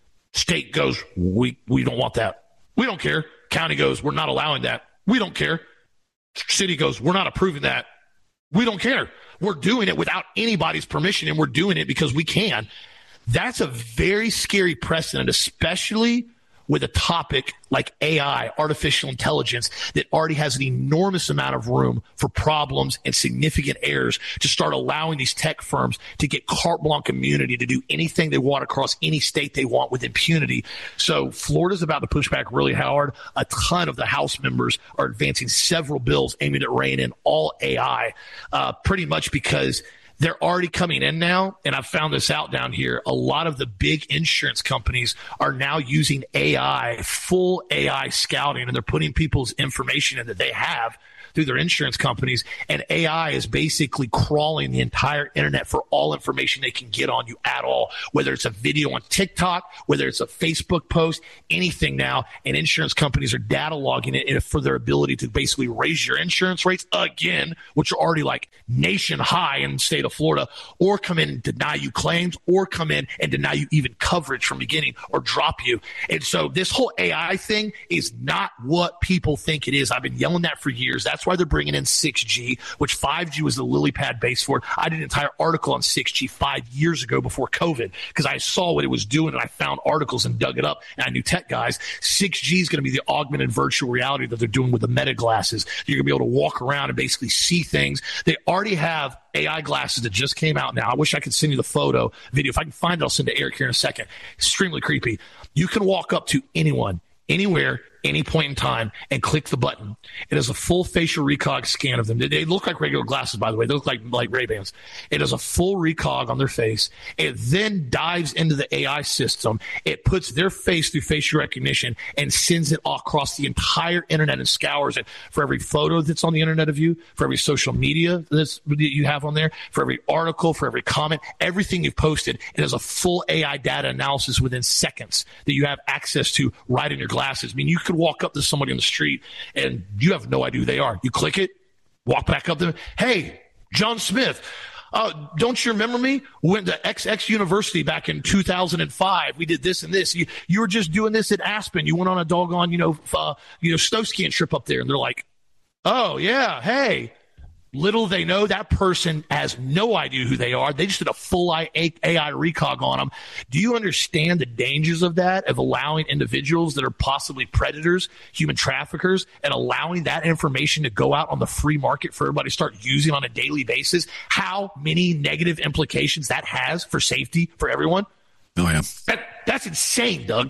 Speaker 2: State goes, we we don't want that. We don't care. County goes, we're not allowing that. We don't care. City goes, we're not approving that. We don't care. We're doing it without anybody's permission, and we're doing it because we can. That's a very scary precedent, especially with a topic like A I, artificial intelligence, that already has an enormous amount of room for problems and significant errors to start allowing these tech firms to get carte blanche immunity to do anything they want across any state they want with impunity. So Florida's about to push back really hard. A ton of the House members are advancing several bills aiming at reining in all A I, uh, pretty much because they're already coming in now, and I've found this out down here. A lot of the big insurance companies are now using A I, full A I scouting, and they're putting people's information in that they have through their insurance companies, and A I is basically crawling the entire internet for all information they can get on you at all, whether it's a video on TikTok, whether it's a Facebook post, anything now, and insurance companies are data logging it for their ability to basically raise your insurance rates again, which are already like nation high in the state of Florida, or come in and deny you claims, or come in and deny you even coverage from beginning, or drop you. And so this whole A I thing is not what people think it is. I've been yelling that for years. That's why they're bringing in six G, which five G was the lily pad base for it. I did an entire article on six G five years ago before COVID because I saw what it was doing and I found articles and dug it up, and I knew tech guys. six G is going to be the augmented virtual reality that they're doing with the Meta glasses. You're going to be able to walk around and basically see things. They already have A I glasses that just came out now. I wish I could send you the photo video. If I can find it, I'll send it to Eric here in a second. Extremely creepy. You can walk up to anyone, anywhere, any point in time, and click the button. It has a full facial recog scan of them. They look like regular glasses, by the way. They look like, like Ray-Bans. It has a full recog on their face. It then dives into the A I system. It puts their face through facial recognition and sends it across the entire internet and scours it for every photo that's on the internet of you, for every social media that's, that you have on there, for every article, for every comment, everything you've posted. It has a full A I data analysis within seconds that you have access to right in your glasses. I mean, you could walk up to somebody on the street and you have no idea who they are. You click it, walk back up to them. Hey, John Smith, uh, don't you remember me? We went to X X University back in two thousand five. We did this and this. You, you were just doing this at Aspen. You went on a doggone, you know, uh, you know, snow skiing trip up there. And they're like, oh, yeah, hey. Little they know that person has no idea who they are. They just did a full A I recog on them. Do you understand the dangers of that, of allowing individuals that are possibly predators, human traffickers, and allowing that information to go out on the free market for everybody to start using on a daily basis? How many negative implications that has for safety for everyone?
Speaker 1: Oh, yeah.
Speaker 2: That, that's insane, Doug.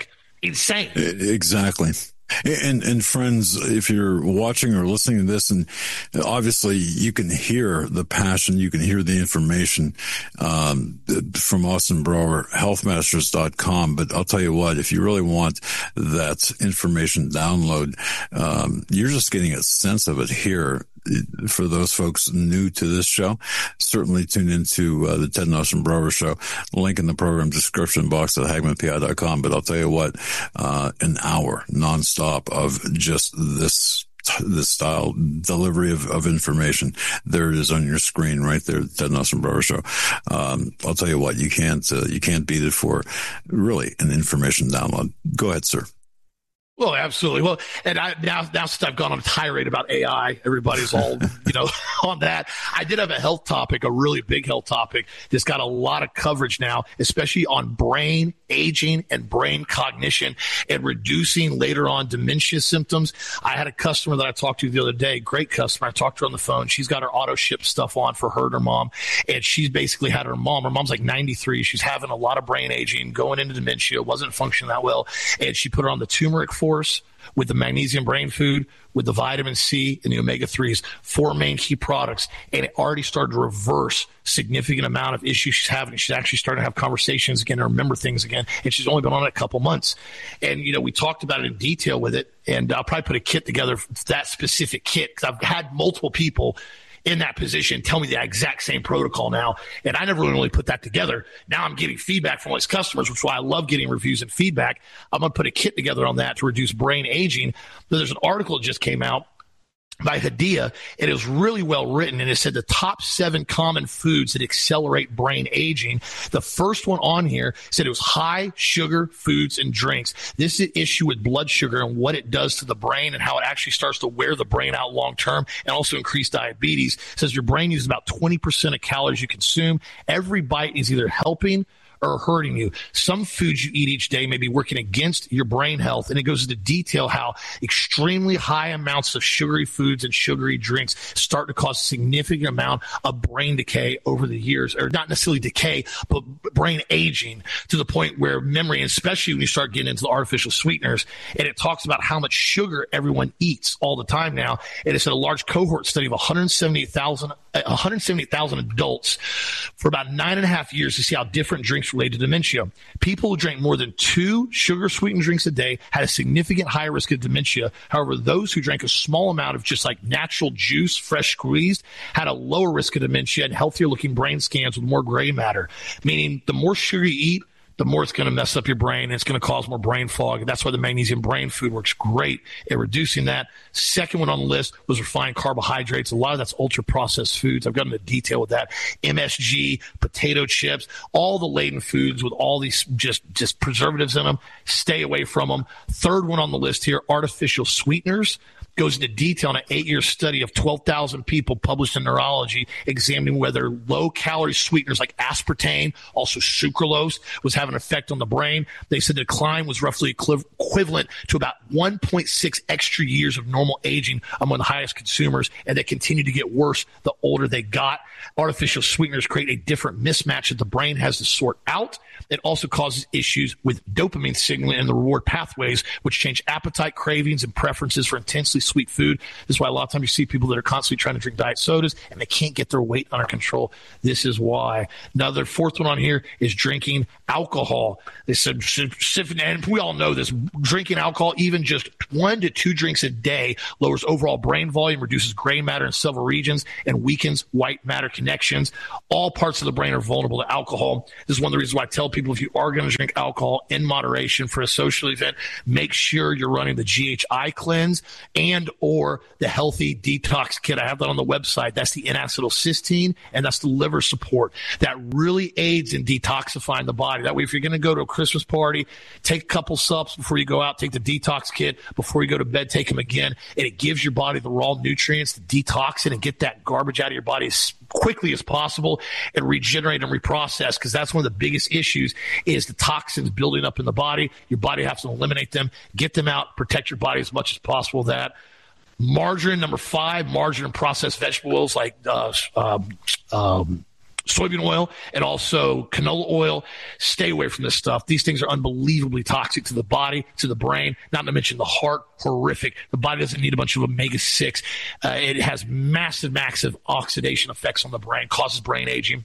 Speaker 2: insane.
Speaker 1: Exactly. And and friends, if you're watching or listening to this, and obviously you can hear the passion, you can hear the information um, from Austin Brower, health masters dot com. But I'll tell you what, if you really want that information download, um, you're just getting a sense of it here. For those folks new to this show, certainly tune into uh, the Ted and Austin Brower Show. Link in the program description box at hagman p i dot com. But I'll tell you what, uh, an hour nonstop of just this this style delivery of, of information. There it is on your screen right there, Ted and Austin Brower Show. Um, I'll tell you what, you can't uh, you can't beat it for really an information download. Go ahead, sir.
Speaker 2: Well, absolutely. Well, and I, now, now since I've gone on a tirade about A I, everybody's all, you know, on that. I did have a health topic, a really big health topic that's got a lot of coverage now, especially on brain aging and brain cognition and reducing later on dementia symptoms. I had a customer that I talked to the other day, great customer. I talked to her on the phone. She's got her auto ship stuff on for her and her mom. And she's basically had her mom. Her mom's like ninety-three. She's having a lot of brain aging, going into dementia, wasn't functioning that well. And she put her on the turmeric force with the magnesium brain food, with the vitamin C and the omega threes, four main key products. And it already started to reverse significant amount of issues she's having. She's actually starting to have conversations again and remember things again. And she's only been on it a couple months. And, you know, we talked about it in detail with it. And I'll probably put a kit together, that specific kit, because I've had multiple people in that position tell me the exact same protocol now. And I never really put that together. Now I'm getting feedback from all these customers, which is why I love getting reviews and feedback. I'm going to put a kit together on that to reduce brain aging. But there's an article that just came out by Hadia, and it was really well written, and it said the top seven common foods that accelerate brain aging. The first one on here said it was high sugar foods and drinks. This is an issue with blood sugar and what it does to the brain and how it actually starts to wear the brain out long term and also increase diabetes. It says your brain uses about twenty percent of calories you consume. Every bite is either helping or hurting you. Some foods you eat each day may be working against your brain health, and it goes into detail how extremely high amounts of sugary foods and sugary drinks start to cause significant amount of brain decay over the years, or not necessarily decay, but brain aging to the point where memory, especially when you start getting into the artificial sweeteners, and it talks about how much sugar everyone eats all the time now. And it's a large cohort study of one hundred seventy-eight thousand one hundred seventy-eight thousand adults for about nine and a half years to see how different drinks relate to dementia. People who drank more than two sugar-sweetened drinks a day had a significant higher risk of dementia. However, those who drank a small amount of just like natural juice, fresh squeezed, had a lower risk of dementia and healthier-looking brain scans with more gray matter, meaning the more sugar you eat, the more it's going to mess up your brain, and it's going to cause more brain fog. And that's why the magnesium brain food works great at reducing that. Second one on the list was refined carbohydrates. A lot of that's ultra-processed foods. I've gotten into detail with that. M S G, potato chips, all the laden foods with all these just, just preservatives in them. Stay away from them. Third one on the list here, artificial sweeteners. Goes into detail in an eight-year study of twelve thousand people published in Neurology, examining whether low-calorie sweeteners like aspartame, also sucralose, was having an effect on the brain. They said the decline was roughly equivalent to about one point six extra years of normal aging among the highest consumers, and they continue to get worse the older they got. Artificial sweeteners create a different mismatch that the brain has to sort out. It also causes issues with dopamine signaling in the reward pathways, which change appetite, cravings, and preferences for intensely sweet food. This is why a lot of times you see people that are constantly trying to drink diet sodas and they can't get their weight under control. This is why. Another fourth one on here is drinking alcohol. They said, and we all know this, drinking alcohol, even just one to two drinks a day, lowers overall brain volume, reduces gray matter in several regions, and weakens white matter connections. All parts of the brain are vulnerable to alcohol. This is one of the reasons why I tell people, if you are going to drink alcohol in moderation for a social event, make sure you're running the G H I cleanse and or the healthy detox kit. I have that on the website. That's the N-acetylcysteine, and that's the liver support. That really aids in detoxifying the body. That way, if you're going to go to a Christmas party, take a couple sups before you go out, take the detox kit. Before you go to bed, take them again, and it gives your body the raw nutrients to detox it and get that garbage out of your body as quickly as possible and regenerate and reprocess, because that's one of the biggest issues is the toxins building up in the body. Your body has to eliminate them, get them out, protect your body as much as possible. That margarine, number five, margarine and processed vegetable oils like uh, um, um, soybean oil and also canola oil. Stay away from this stuff. These things are unbelievably toxic to the body, to the brain, not to mention the heart. Horrific. The body doesn't need a bunch of omega six. Uh, it has massive, massive oxidation effects on the brain, causes brain aging.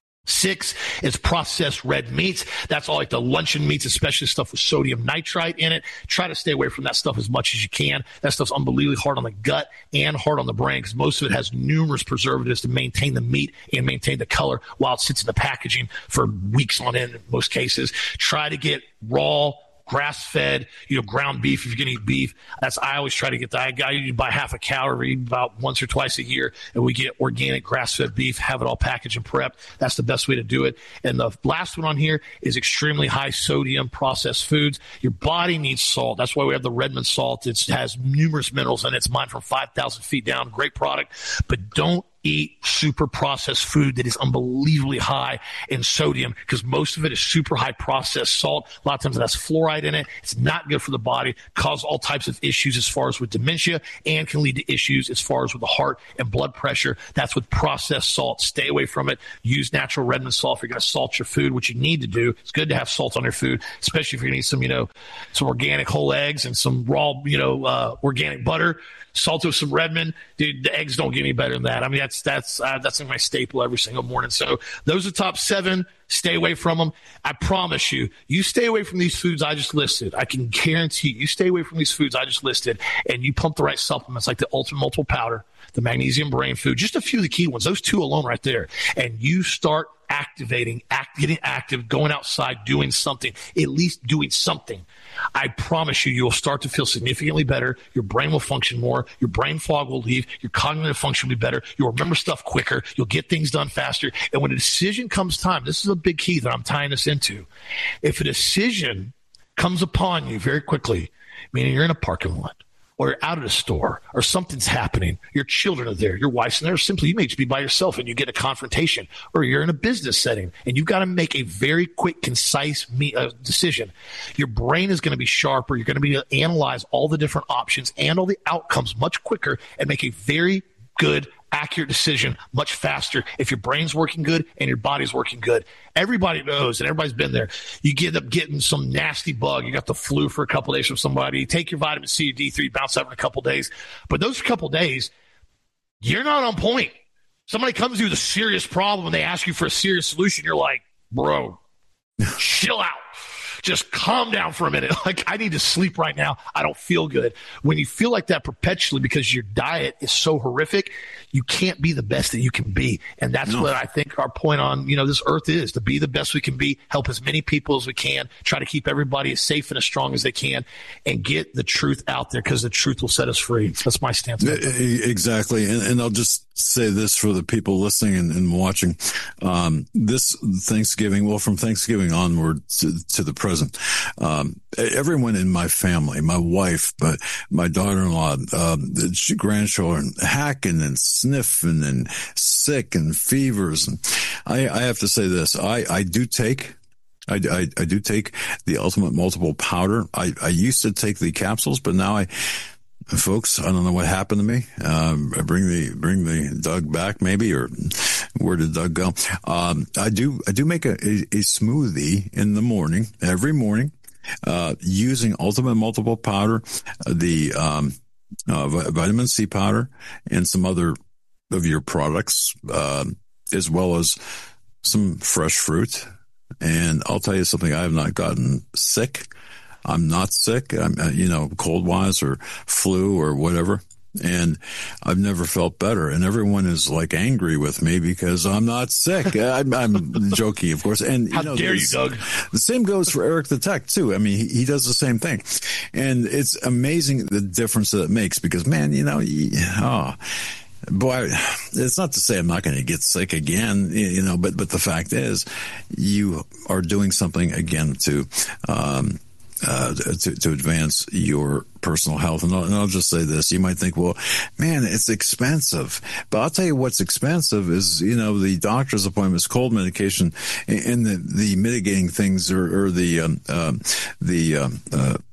Speaker 2: Six is processed red meats. That's all like the luncheon meats, especially stuff with sodium nitrite in it. Try to stay away from that stuff as much as you can. That stuff's unbelievably hard on the gut and hard on the brain because most of it has numerous preservatives to maintain the meat and maintain the color while it sits in the packaging for weeks on end in most cases. Try to get raw, grass-fed, you know, ground beef if you're going to eat beef. That's I always try to get that. I usually buy half a cow every about once or twice a year, and we get organic grass-fed beef, have it all packaged and prepped. That's the best way to do it. And the last one on here is extremely high sodium processed foods. Your body needs salt. That's why we have the Redmond salt. It has numerous minerals in it. It's mine from five thousand feet down. Great product. But don't eat super processed food that is unbelievably high in sodium because most of it is super high processed salt. A lot of times it has fluoride in it. It's not good for the body, cause all types of issues as far as with dementia and can lead to issues as far as with the heart and blood pressure. That's with processed salt. Stay away from it. Use natural Redmond salt if you're going to salt your food, which you need to do. It's good to have salt on your food, especially if you're going to eat some, you know, some organic whole eggs and some raw, you know, uh, organic butter. Salt with some Redmond, dude. The eggs don't get any better than that. I mean, that's that's uh, that's my staple every single morning. So those are top seven. Stay away from them. I promise you. You stay away from these foods I just listed. I can guarantee you. You stay away from these foods I just listed, and you pump the right supplements like the Ultimate Multiple Powder, the Magnesium Brain Food, just a few of the key ones. Those two alone right there, and you start activating, act, getting active, going outside, doing something, at least doing something. I promise you, you'll start to feel significantly better. Your brain will function more. Your brain fog will leave. Your cognitive function will be better. You'll remember stuff quicker. You'll get things done faster. And when a decision comes time, this is a big key that I'm tying this into. If a decision comes upon you very quickly, meaning you're in a parking lot, or you're out at a store, or something's happening, your children are there, your wife's there, or simply you may just be by yourself and you get a confrontation, or you're in a business setting and you've got to make a very quick, concise me- uh, decision. Your brain is going to be sharper. You're going to be able to analyze all the different options and all the outcomes much quicker and make a very good, accurate decision much faster if your brain's working good and your body's working good. Everybody knows, and everybody's been there. You get up getting some nasty bug. You got the flu for a couple of days from somebody. You take your vitamin C or D three, bounce out in a couple of days. But those couple of days, you're not on point. Somebody comes to you with a serious problem and they ask you for a serious solution. You're like, bro, chill out. Just calm down for a minute. Like, I need to sleep right now. I don't feel good. When you feel like that perpetually because your diet is so horrific, you can't be the best that you can be. And that's no. what I think our point on, you know, this earth is, to be the best we can be, help as many people as we can, try to keep everybody as safe and as strong as they can, and get the truth out there because the truth will set us free. That's my stance.
Speaker 1: Exactly. And, and I'll just say this for the people listening and, and watching. Um, this Thanksgiving, well, from Thanksgiving onward to, to the present, um, everyone in my family, my wife, but my daughter-in-law, um, the grandchildren, hacking and sniffing and sick and fevers. And I, I have to say this, I, I do take I, I, I do take the Ultimate Multiple Powder. I, I used to take the capsules, but now I, folks, I don't know what happened to me. Um, I bring the, bring the Doug back maybe, or where did Doug go? Um, I do, I do make a, a, a smoothie in the morning, every morning, uh, using Ultimate Multiple Powder, the, um, uh, vitamin C powder and some other of your products, uh, as well as some fresh fruit. And I'll tell you something, I have not gotten sick. I'm not sick, I'm, uh, you know, cold wise or flu or whatever. And I've never felt better. And everyone is like angry with me because I'm not sick. I'm, I'm joking, of course. And you
Speaker 2: how
Speaker 1: know,
Speaker 2: dare you, Doug?
Speaker 1: The same goes for Eric the Tech too. I mean, he, he does the same thing. And it's amazing the difference that it makes because, man, you know, he, oh, boy, it's not to say I'm not going to get sick again, you know, but, but the fact is you are doing something again to, um, uh, to, to advance your personal health. And I'll, and I'll just say this. You might think, well, man, it's expensive, but I'll tell you what's expensive is, you know, the doctor's appointments, cold medication, and the, the mitigating things or, or the, um, uh, the, um, uh,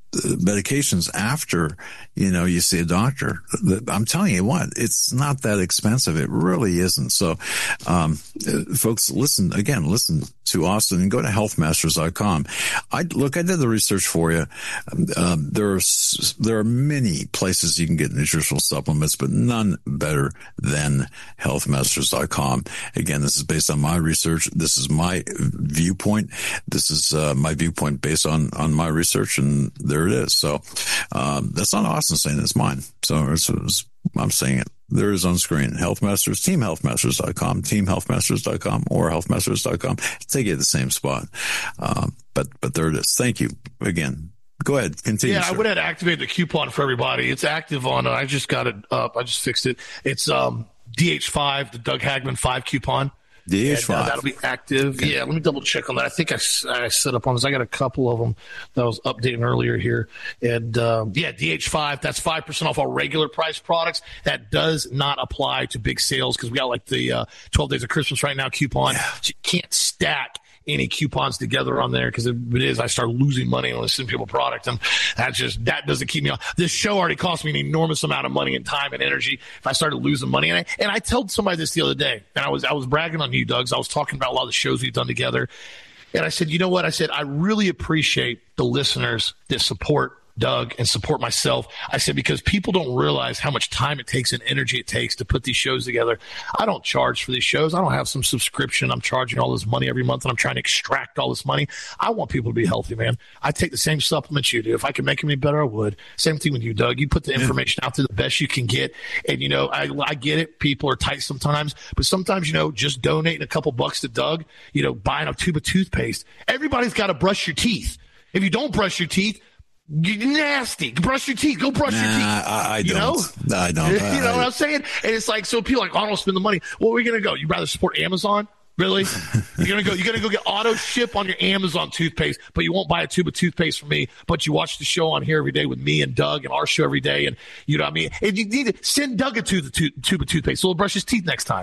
Speaker 1: medications after, you know, you see a doctor. I'm telling you what, it's not that expensive. It really isn't. So, um, folks, listen, again, listen to Austin and go to health masters dot com. I look, I did the research for you. Um, there are, there are many places you can get nutritional supplements, but none better than health masters dot com. Again, this is based on my research. This is my viewpoint. This is, uh, my viewpoint based on, on my research, and there it is. So, um, that's not Austin saying it, it's mine. So it's, it's, I'm saying it. There is on screen. Health Masters, team health masters dot com, team health masters dot com, or health masters dot com. Take it at the same spot. Um, but, but there it is. Thank you again. Go ahead. Continue.
Speaker 2: Yeah,
Speaker 1: sir.
Speaker 2: I would have activated the coupon for everybody. It's active on, uh, I just got it up. I just fixed it. It's, um, D H five, the Doug Hagman five coupon.
Speaker 1: D H five.
Speaker 2: And, uh, that'll be active. Okay. Yeah, let me double check on that. I think I, I set up on this. I got a couple of them that I was updating earlier here. And um, yeah, D H five, that's five percent off all regular price products. That does not apply to big sales because we got like the uh, twelve days of Christmas right now coupon. Yeah. So you can't stack any coupons together on there because if it is, I start losing money on sending people product, and that just that doesn't keep me on. This show already cost me an enormous amount of money and time and energy. If I started losing money, and I and I told somebody this the other day, and I was I was bragging on you, Doug. So I was talking about a lot of the shows we've done together, and I said, you know what? I said I really appreciate the listeners that support Doug and support myself. I said, because people don't realize how much time it takes and energy it takes to put these shows together. I don't charge for these shows. I don't have some subscription. I'm charging all this money every month and I'm trying to extract all this money. I want people to be healthy, man. I take the same supplements you do. If I can make them any better, I would. Same thing with you, Doug. You put the information out there the best you can get. And, you know, I, I get it. People are tight sometimes, but sometimes, you know, just donating a couple bucks to Doug, you know, buying a tube of toothpaste. Everybody's got to brush your teeth. If you don't brush your teeth, you're nasty. Brush your teeth. Go brush
Speaker 1: nah,
Speaker 2: your teeth.
Speaker 1: I, I
Speaker 2: you
Speaker 1: don't.
Speaker 2: Know?
Speaker 1: I don't.
Speaker 2: You
Speaker 1: I,
Speaker 2: know what I'm saying? And it's like, so people are like, oh, I don't spend the money. Well, where are we going to go? You rather support Amazon? Really? You're gonna go. You're gonna go get auto ship on your Amazon toothpaste, but you won't buy a tube of toothpaste from me. But you watch the show on here every day with me and Doug, and our show every day, and you know what I mean. And you need to send Doug a tube, tube of toothpaste so he'll brush his teeth next time.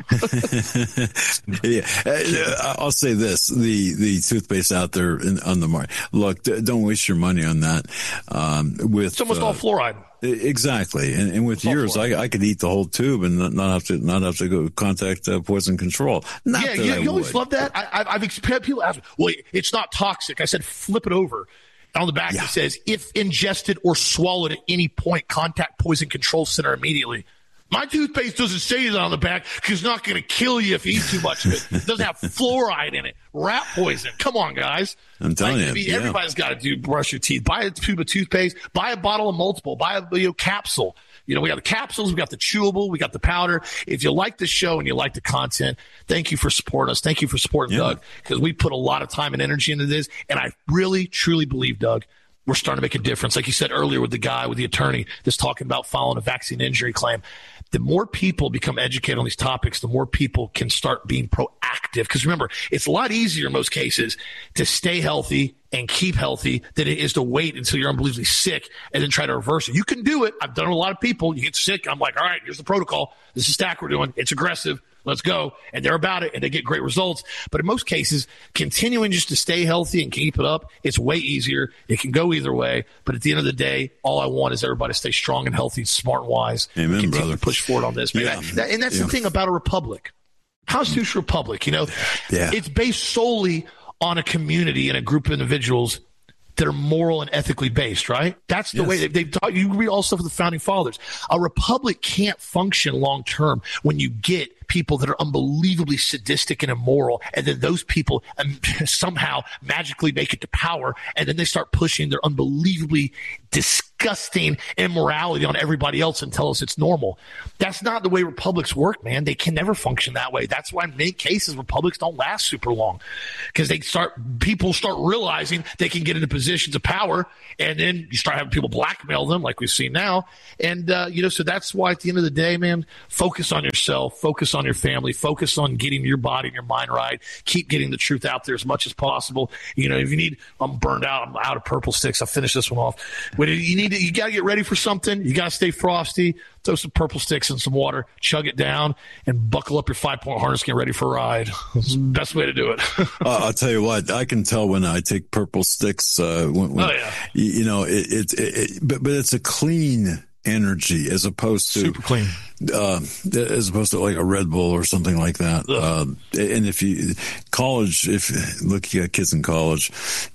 Speaker 1: Yeah, I'll say this: the the toothpaste out there in, on the market. Look, don't waste your money on that. Um, with
Speaker 2: it's almost
Speaker 1: uh,
Speaker 2: all fluoride.
Speaker 1: Exactly, and, and with yours, I, I could eat the whole tube and not have to not have to go contact uh, poison control. Not
Speaker 2: yeah,
Speaker 1: that
Speaker 2: you,
Speaker 1: I
Speaker 2: you always
Speaker 1: would.
Speaker 2: love that. I, I've, I've experienced people ask me, "Well, it's not toxic." I said, "Flip it over." On the back, yeah. It says, "If ingested or swallowed at any point, contact Poison Control Center immediately." My toothpaste doesn't say that on the back because it's not going to kill you if you eat too much of it. It doesn't have fluoride in it. Rat poison. Come on, guys.
Speaker 1: I'm telling
Speaker 2: like,
Speaker 1: you.
Speaker 2: I mean,
Speaker 1: yeah.
Speaker 2: Everybody's got to do brush your teeth. Buy a tube of toothpaste. Buy a bottle of multiple. Buy a you know, capsule. You know, we got the capsules, we got the chewable, we got the powder. If you like the show and you like the content, thank you for supporting us. Thank you for supporting yeah. Doug, because we put a lot of time and energy into this. And I really, truly believe, Doug, we're starting to make a difference. Like you said earlier with the guy, with the attorney that's talking about filing a vaccine injury claim. The more people become educated on these topics, the more people can start being proactive. Because remember, it's a lot easier in most cases to stay healthy and keep healthy than it is to wait until you're unbelievably sick and then try to reverse it. You can do it. I've done it with a lot of people. You get sick. I'm like, all right, here's the protocol. This is stack we're doing. It's aggressive. Let's go. And they're about it, and they get great results. But in most cases, continuing just to stay healthy and keep it up, it's way easier. It can go either way. But at the end of the day, all I want is everybody to stay strong and healthy, smart and wise.
Speaker 1: Amen,
Speaker 2: continue
Speaker 1: brother.
Speaker 2: to push forward on this.
Speaker 1: Yeah.
Speaker 2: That, and that's yeah. the thing about a republic. Constitutional republic, you know,
Speaker 1: yeah.
Speaker 2: it's based solely on a community and a group of individuals that are moral and ethically based, right? That's the yes. way they, they've taught you. Read all stuff of the founding fathers. A republic can't function long term when you get people that are unbelievably sadistic and immoral, and then those people um, somehow magically make it to power, and then they start pushing their unbelievably disgusting immorality on everybody else and tell us it's normal. That's not the way republics work, man. They can never function that way. That's why in many cases republics don't last super long, because they start people start realizing they can get into positions of power, and then you start having people blackmail them like we've seen now. And uh, you know, so that's why at the end of the day, man, focus on yourself, focus focus on your family, focus on getting your body and your mind right. Keep getting the truth out there as much as possible. You know, if you need, I'm burned out, I'm out of Purple Sticks. I'll finish this one off. When you need to, you got to get ready for something. You got to stay frosty. Throw some Purple Sticks in some water, chug it down, and buckle up your five-point harness, get ready for a ride. It's the best way to do it.
Speaker 1: uh, I'll tell you what, I can tell when I take Purple Sticks. Uh, when, when,
Speaker 2: oh, yeah.
Speaker 1: You, you know, it, it, it, it, but, but it's a clean energy as opposed to
Speaker 2: super clean,
Speaker 1: uh, as opposed to like a Red Bull or something like that. Uh, and if you college, if look, you got kids in college,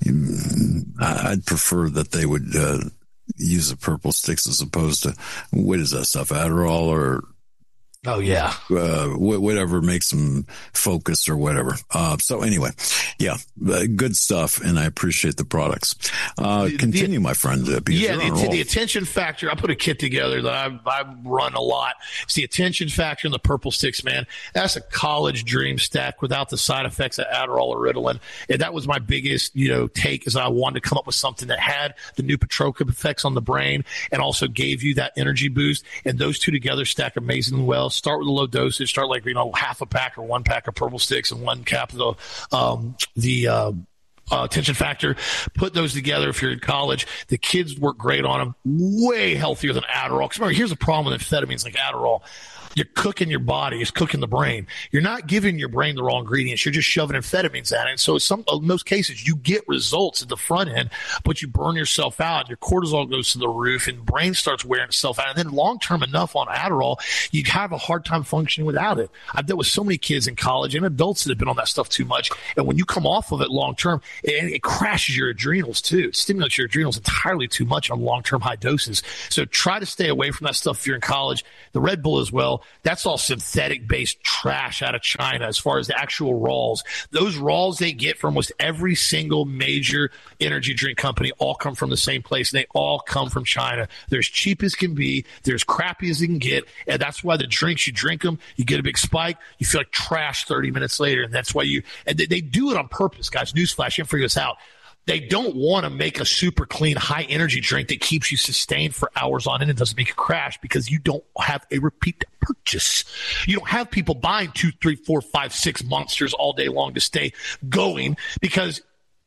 Speaker 1: I'd prefer that they would, uh, use the Purple Sticks as opposed to, what is that stuff, Adderall or
Speaker 2: oh yeah,
Speaker 1: uh, whatever makes them focus or whatever. Uh, so anyway, yeah, uh, good stuff, and I appreciate the products. Uh, the, continue, the, my friend. Uh,
Speaker 2: yeah, the, the attention factor. I put a kit together that I, I run a lot. It's the attention factor in the Purple Sticks, man. That's a college dream stack without the side effects of Adderall or Ritalin. And that was my biggest, you know, take, is I wanted to come up with something that had the nootropic effects on the brain and also gave you that energy boost. And those two together stack amazingly well. Start with a low dosage. Start like, you know, half a pack or one pack of Purple Sticks and one cap of the, um, the, uh, Uh, attention factor. Put those together if you're in college. The kids work great on them. Way healthier than Adderall. Because remember, here's the problem with amphetamines like Adderall. You're cooking your body. It's cooking the brain. You're not giving your brain the raw ingredients. You're just shoving amphetamines at it. And so in, some, in most cases, you get results at the front end, but you burn yourself out. Your cortisol goes to the roof and brain starts wearing itself out. And then long-term enough on Adderall, you have a hard time functioning without it. I've dealt with so many kids in college and adults that have been on that stuff too much. And when you come off of it long-term, it, it crashes your adrenals too. It stimulates your adrenals entirely too much on long-term high doses. So try to stay away from that stuff if you're in college. The Red Bull as well. That's all synthetic-based trash out of China as far as the actual raws. Those raws they get from almost every single major energy drink company all come from the same place, and they all come from China. They're as cheap as can be. They're as crappy as you can get, and that's why the drinks, you drink them, you get a big spike, you feel like trash thirty minutes later, and that's why you – and they, they do it on purpose, guys. Newsflash, you can figure this out. They don't want to make a super clean, high energy drink that keeps you sustained for hours on end and doesn't make you crash because you don't have a repeat purchase. You don't have people buying two, three, four, five, six monsters all day long to stay going because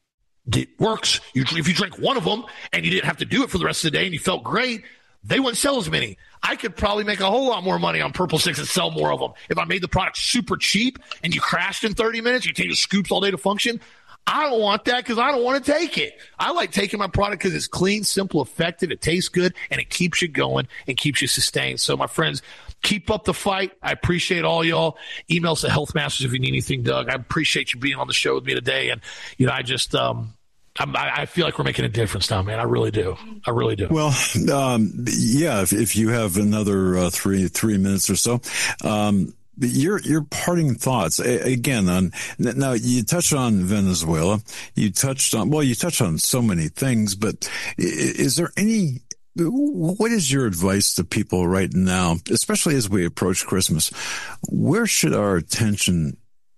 Speaker 2: it works. You, if you drink one of them and you didn't have to do it for the rest of the day and you felt great, they wouldn't sell as many. I could probably make a whole lot more money on Purple Sticks and sell more of them. If I made the product super cheap and you crashed in thirty minutes, you take your scoops all day to function, I don't want that because I don't want to take it. I like taking my product because it's clean, simple, effective, it tastes good, and it keeps you going and keeps you sustained. So, my friends, keep up the fight. I appreciate all y'all. Email us to Health Masters if you need anything, Doug. I appreciate you being on the show with me today. And, you know, I just um, – I'm, I feel like we're making a difference now, man. I really do. I really do.
Speaker 1: Well, um, yeah, if, if you have another uh, three three minutes or so, um, your your parting thoughts again on now. You touched on Venezuela. You touched on well, you touched on so many things, but is there any? What is your advice to people right now, especially as we approach Christmas? Where should our attention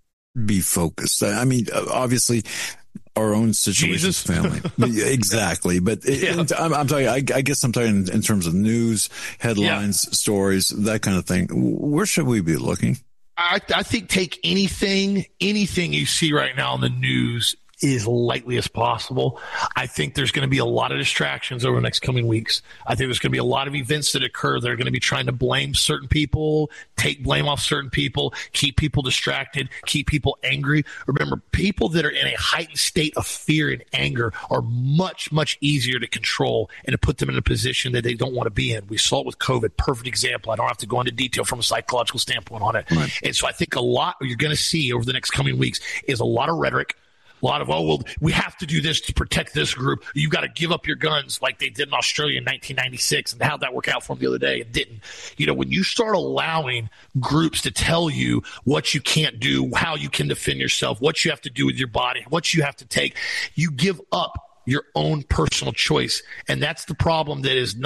Speaker 1: be focused? I mean, obviously, our own situation, family, exactly. But yeah. it, I'm, I'm talking. I, I guess I'm talking in, in terms of news, headlines, yeah. stories, that kind of thing. Where should we be looking?
Speaker 2: I, I think take anything, anything you see right now in the news as lightly as possible. I think there's going to be a lot of distractions over the next coming weeks. I think there's going to be a lot of events that occur that are going to be trying to blame certain people, take blame off certain people, keep people distracted, keep people angry. Remember, people that are in a heightened state of fear and anger are much, much easier to control and to put them in a position that they don't want to be in. We saw it with COVID. Perfect example. I don't have to go into detail from a psychological standpoint on it. Right. And so I think a lot you're going to see over the next coming weeks is a lot of rhetoric. A lot of, oh, well, we have to do this to protect this group. You've got to give up your guns like they did in Australia in nineteen ninety-six. And how'd that work out for them the other day? It didn't. You know, when you start allowing groups to tell you what you can't do, how you can defend yourself, what you have to do with your body, what you have to take, you give up your own personal choice. And that's the problem that is not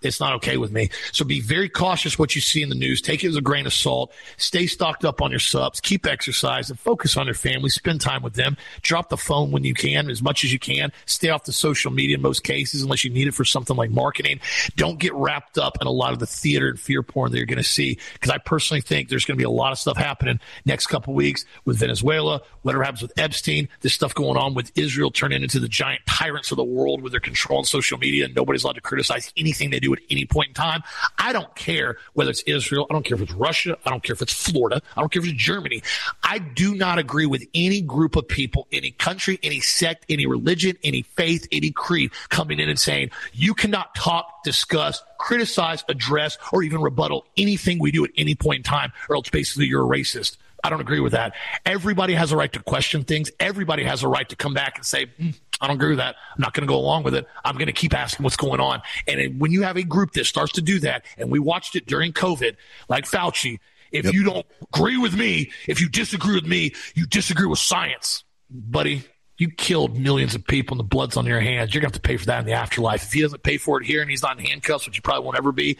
Speaker 2: It's not okay with me. So be very cautious what you see in the news. Take it as a grain of salt. Stay stocked up on your subs. Keep exercise and focus on your family. Spend time with them. Drop the phone when you can, as much as you can. Stay off the social media in most cases unless you need it for something like marketing. Don't get wrapped up in a lot of the theater and fear porn that you're going to see, because I personally think there's going to be a lot of stuff happening next couple weeks with Venezuela, whatever happens with Epstein, this stuff going on with Israel turning into the giant tyrants of the world with their control on social media, and nobody's allowed to criticize anything they do at any point in time. I don't care whether it's Israel. I don't care if it's Russia. I don't care if it's Florida. I don't care if it's Germany. I do not agree with any group of people, any country, any sect, any religion, any faith, any creed coming in and saying, you cannot talk, discuss, criticize, address, or even rebuttal anything we do at any point in time, or else basically you're a racist. I don't agree with that. Everybody has a right to question things. Everybody has a right to come back and say, mm, I don't agree with that. I'm not going to go along with it. I'm going to keep asking what's going on. And when you have a group that starts to do that, and we watched it during COVID, like Fauci, if yep. you don't agree with me, if you disagree with me, you disagree with science. Buddy, you killed millions of people and the blood's on your hands. You're going to have to pay for that in the afterlife. If he doesn't pay for it here and he's not in handcuffs, which he probably won't ever be,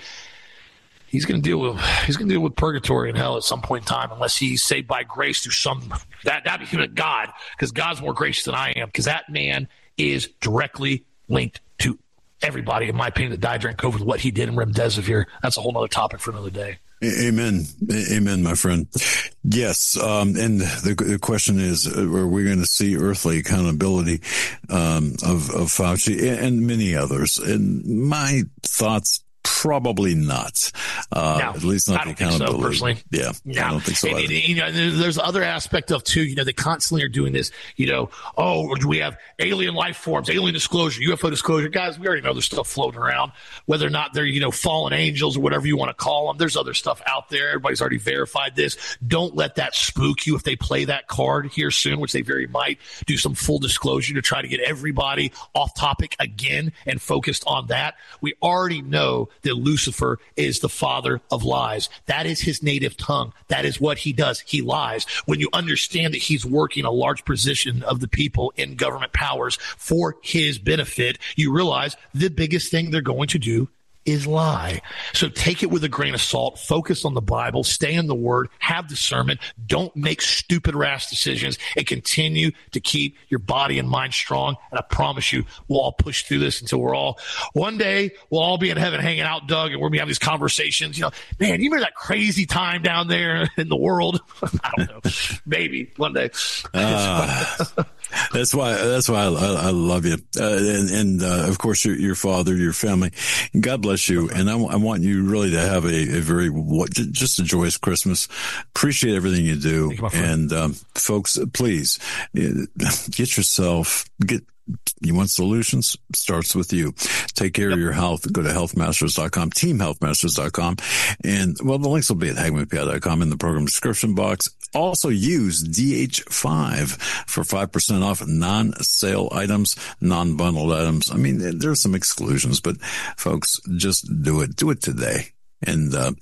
Speaker 2: He's going to deal with he's going to deal with purgatory and hell at some point in time, unless he's saved by grace through some that that'd be God, because God's more gracious than I am, because that man is directly linked to everybody, in my opinion, that died during COVID. What he did in Remdesivir, that's a whole other topic for another day.
Speaker 1: Amen. Amen, my friend. Yes. Um, and the, the question is, are we going to see earthly accountability um, of, of Fauci and many others? And my thoughts, probably not. Uh,
Speaker 2: no,
Speaker 1: at least not
Speaker 2: I
Speaker 1: the
Speaker 2: don't think
Speaker 1: accountability.
Speaker 2: So, personally.
Speaker 1: Yeah,
Speaker 2: no.
Speaker 1: I don't think so.
Speaker 2: And, and, you know, there's other aspect of too. You know, they constantly are doing this. You know, oh, do we have alien life forms, alien disclosure, U F O disclosure? Guys, we already know there's stuff floating around. Whether or not they're, you know, fallen angels or whatever you want to call them, there's other stuff out there. Everybody's already verified this. Don't let that spook you if they play that card here soon, which they very might do some full disclosure to try to get everybody off topic again and focused on that. We already know that Lucifer is the father of lies. That is his native tongue. That is what he does. He lies. When you understand that he's working a large position of the people in government powers for his benefit, you realize the biggest thing they're going to do is lie. So take it with a grain of salt. Focus on the Bible. Stay in the Word. Have discernment. Don't make stupid, rash decisions, and continue to keep your body and mind strong. And I promise you, we'll all push through this until we're all, one day, we'll all be in heaven hanging out, Doug, and we're going to have these conversations. You know, man, you remember that crazy time down there in the world? I don't know. Maybe one day.
Speaker 1: Uh, that's why, that's why I, I love you. Uh, and, and uh, of course, your, your father, your family. God bless you. And I, I want you really to have a, a very, just a joyous Christmas. Appreciate everything you do. You, and, um, folks, please get yourself, get, you want solutions? Starts with you. Take care yep. of your health. Go to health masters dot com, team health masters dot com. And, well, the links will be at hagman p i dot com in the program description box. Also use D H five for five percent off non-sale items, non-bundled items. I mean, there's some exclusions, but folks, just do it. Do it today. And, uh,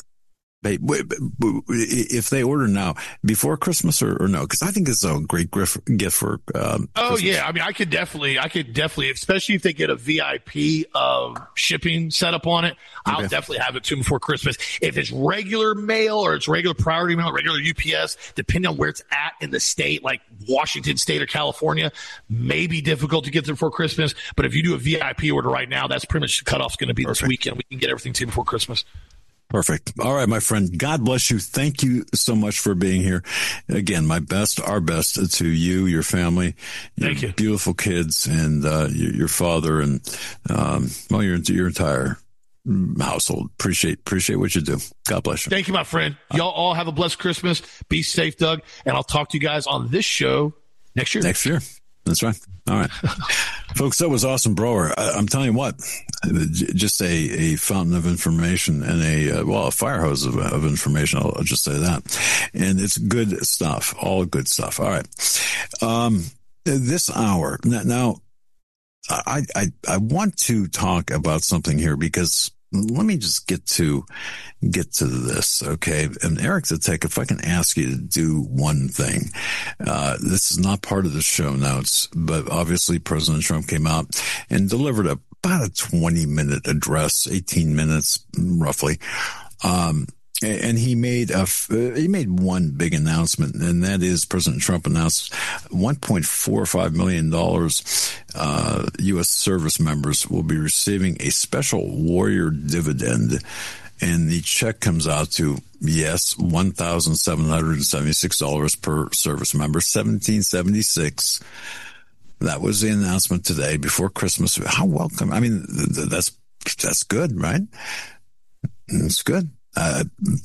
Speaker 1: if they order now before Christmas or, or no, because I think it's a great gift for. Um,
Speaker 2: oh
Speaker 1: Christmas.
Speaker 2: yeah, I mean, I could definitely, I could definitely, especially if they get a V I P uh, shipping setup on it, I'll okay. definitely have it to them before Christmas. If it's regular mail or it's regular priority mail, regular U P S, depending on where it's at in the state, like Washington State or California, may be difficult to get there before Christmas. But if you do a V I P order right now, that's pretty much the cutoff's going to be Perfect. This weekend. We can get everything to you before Christmas.
Speaker 1: Perfect. All right, my friend. God bless you. Thank you so much for being here. Again, my best, our best to you, your family,
Speaker 2: Thank
Speaker 1: your
Speaker 2: you.
Speaker 1: beautiful kids, and uh, your, your father, and um, well, your your entire household. Appreciate appreciate what you do. God bless you.
Speaker 2: Thank you, my friend. Y'all all have a blessed Christmas. Be safe, Doug, and I'll talk to you guys on this show next year.
Speaker 1: Next year. That's right. All right. Folks, that was Austin Broer. I, I'm telling you what, just a, a fountain of information and a, uh, well, a fire hose of, of information. I'll, I'll just say that. And it's good stuff, all good stuff. All right. Um, this hour now, now I, I, I want to talk about something here because let me just get to, get to this. Okay. And Eric the Tech, if I can ask you to do one thing, uh, this is not part of the show notes, but obviously President Trump came out and delivered a about a twenty minute address, eighteen minutes roughly. Um, And he made a, he made one big announcement, and that is President Trump announced one point four five million dollars uh, U S service members will be receiving a special warrior dividend. And the check comes out to, yes, one thousand seven hundred seventy-six dollars per service member, seventeen seventy-six. That was the announcement today before Christmas. How welcome. I mean, that's, that's good, right? It's good. Uh,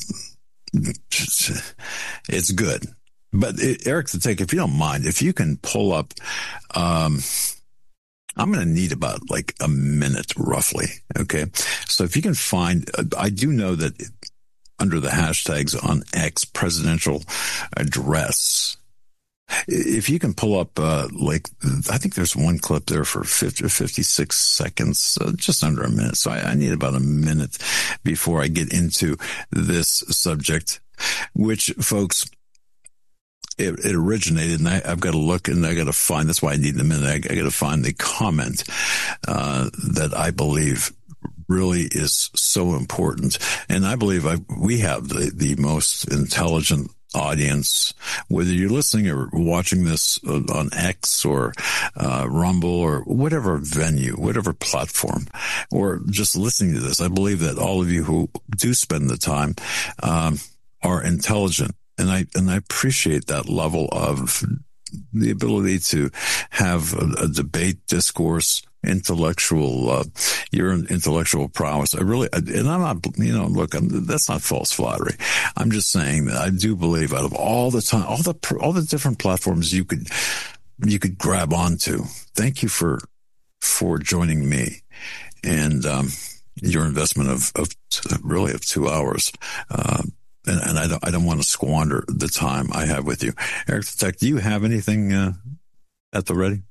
Speaker 1: it's good. But it, Eric the Take, if you don't mind, if you can pull up, um, I'm going to need about like a minute roughly. Okay. So if you can find, uh, I do know that it, under the hashtags on X presidential address, if you can pull up, uh, like, I think there's one clip there for fifty, fifty-six seconds, uh, just under a minute. So I, I need about a minute before I get into this subject, which, folks, it, it originated, and I, I've got to look and I got to find, that's why I need a minute. I, I got to find the comment, uh, that I believe really is so important. And I believe I, we have the, the most intelligent audience, whether you're listening or watching this on X or uh, Rumble or whatever venue, whatever platform, or just listening to this. I believe that all of you who do spend the time um, are intelligent, and I and I appreciate that level of the ability to have a, a debate, discourse, intellectual, uh, your intellectual prowess. I really, and I'm not, you know, look, I'm, that's not false flattery. I'm just saying that I do believe out of all the time, all the, all the different platforms you could, you could grab onto. Thank you for, for joining me and, um, your investment of, of really of two hours. Uh, and, and I don't, I don't want to squander the time I have with you. Eric the Tech, do you have anything, uh, at the ready?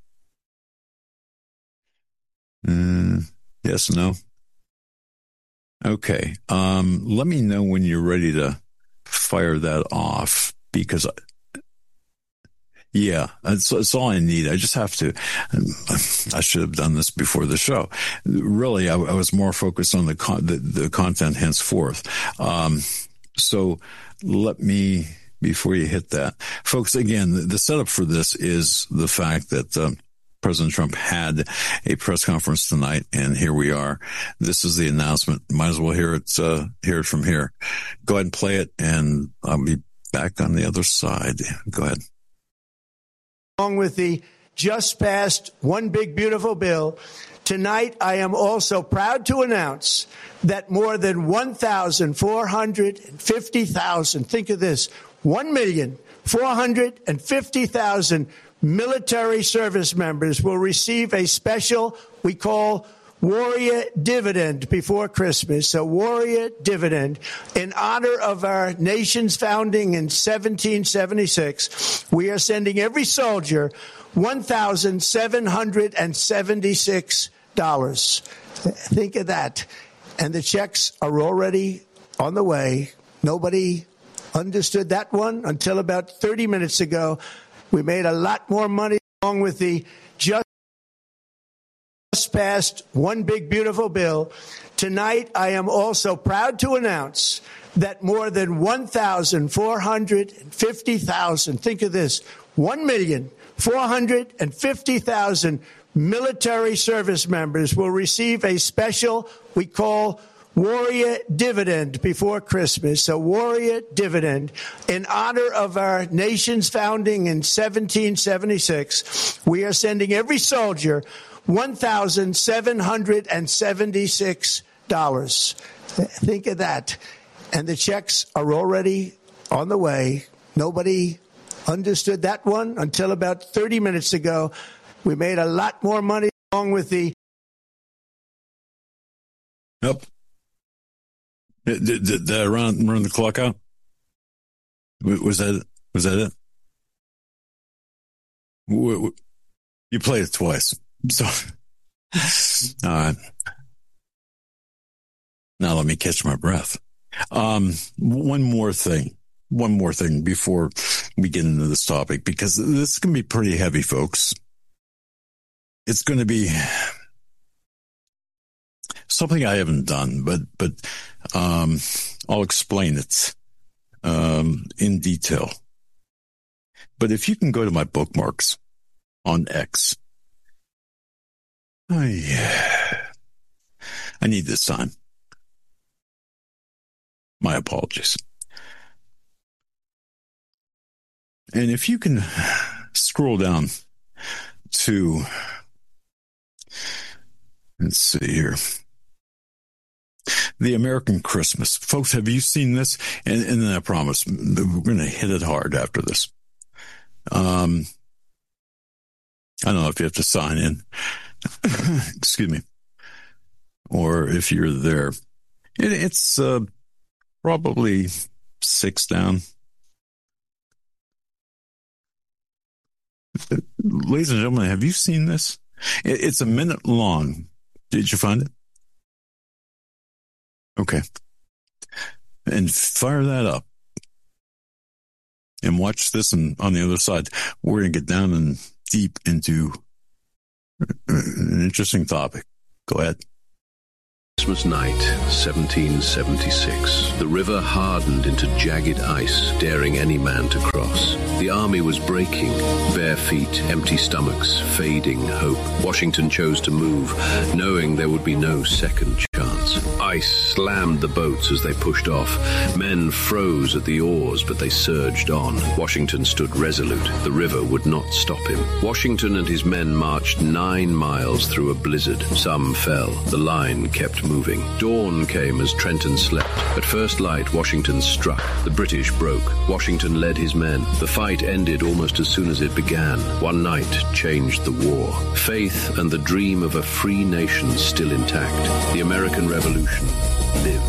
Speaker 1: Mm, yes, no. Okay. Um, let me know when you're ready to fire that off, because, I, yeah, that's, that's all I need. I just have to, I should have done this before the show. Really, I, I was more focused on the, con, the, the content henceforth. Um, so let me, before you hit that, folks, again, the, the setup for this is the fact that, um, President Trump had a press conference tonight, and here we are. This is the announcement. Might as well hear it, uh, hear it from here. Go ahead and play it, and I'll be back on the other side. Go ahead.
Speaker 3: Along with the just passed One Big Beautiful Bill, tonight I am also proud to announce that more than one thousand four hundred fifty thousand, think of this, one million four hundred fifty thousand military service members will receive a special, we call Warrior Dividend before Christmas, a Warrior Dividend in honor of our nation's founding in seventeen seventy-six. We are sending every soldier one thousand seven hundred seventy-six dollars. Think of that. And the checks are already on the way. Nobody understood that one until about thirty minutes ago. We made a lot more money along with the just passed One Big Beautiful Bill. Tonight, I am also proud to announce that more than one thousand four hundred fifty thousand, think of this, one million four hundred fifty thousand military service members will receive a special, we call Warrior Dividend before Christmas, a Warrior Dividend in honor of our nation's founding in seventeen seventy-six. We are sending every soldier one thousand seven hundred seventy-six dollars. Think of that. And the checks are already on the way. Nobody understood that one until about thirty minutes ago. We made a lot more money along with the...
Speaker 1: Nope. Did, did, did I run, run the clock out? Was that it? Was that it? You played it twice. So, all right. Now let me catch my breath. Um, one more thing. One more thing before we get into this topic, because this is going to be pretty heavy, folks. It's going to be, something I haven't done, but but um, I'll explain it um, in detail. But if you can go to my bookmarks on X, I, I need this time. My apologies. And if you can scroll down to, let's see here, The American Christmas. Folks, have you seen this? And, and then I promise that we're going to hit it hard after this. Um, I don't know if you have to sign in, excuse me, or if you're there. It, it's uh, probably six down. Ladies and gentlemen, have you seen this? It, it's a minute long. Did you find it? Okay. And fire that up. And watch this, and on the other side, we're going to get down and deep into an interesting topic. Go ahead.
Speaker 4: Christmas night, seventeen seventy-six. The river hardened into jagged ice, daring any man to cross. The army was breaking, bare feet, empty stomachs, fading hope. Washington chose to move, knowing there would be no second chance. Ice slammed the boats as they pushed off. Men froze at the oars, but they surged on. Washington stood resolute. The river would not stop him. Washington and his men marched nine miles through a blizzard. Some fell. The line kept moving. Dawn came as Trenton slept. At first light, Washington struck. The British broke. Washington led his men. The fight ended almost as soon as it began. One night changed the war. Faith and the dream of a free nation still intact. The American Revolution lived.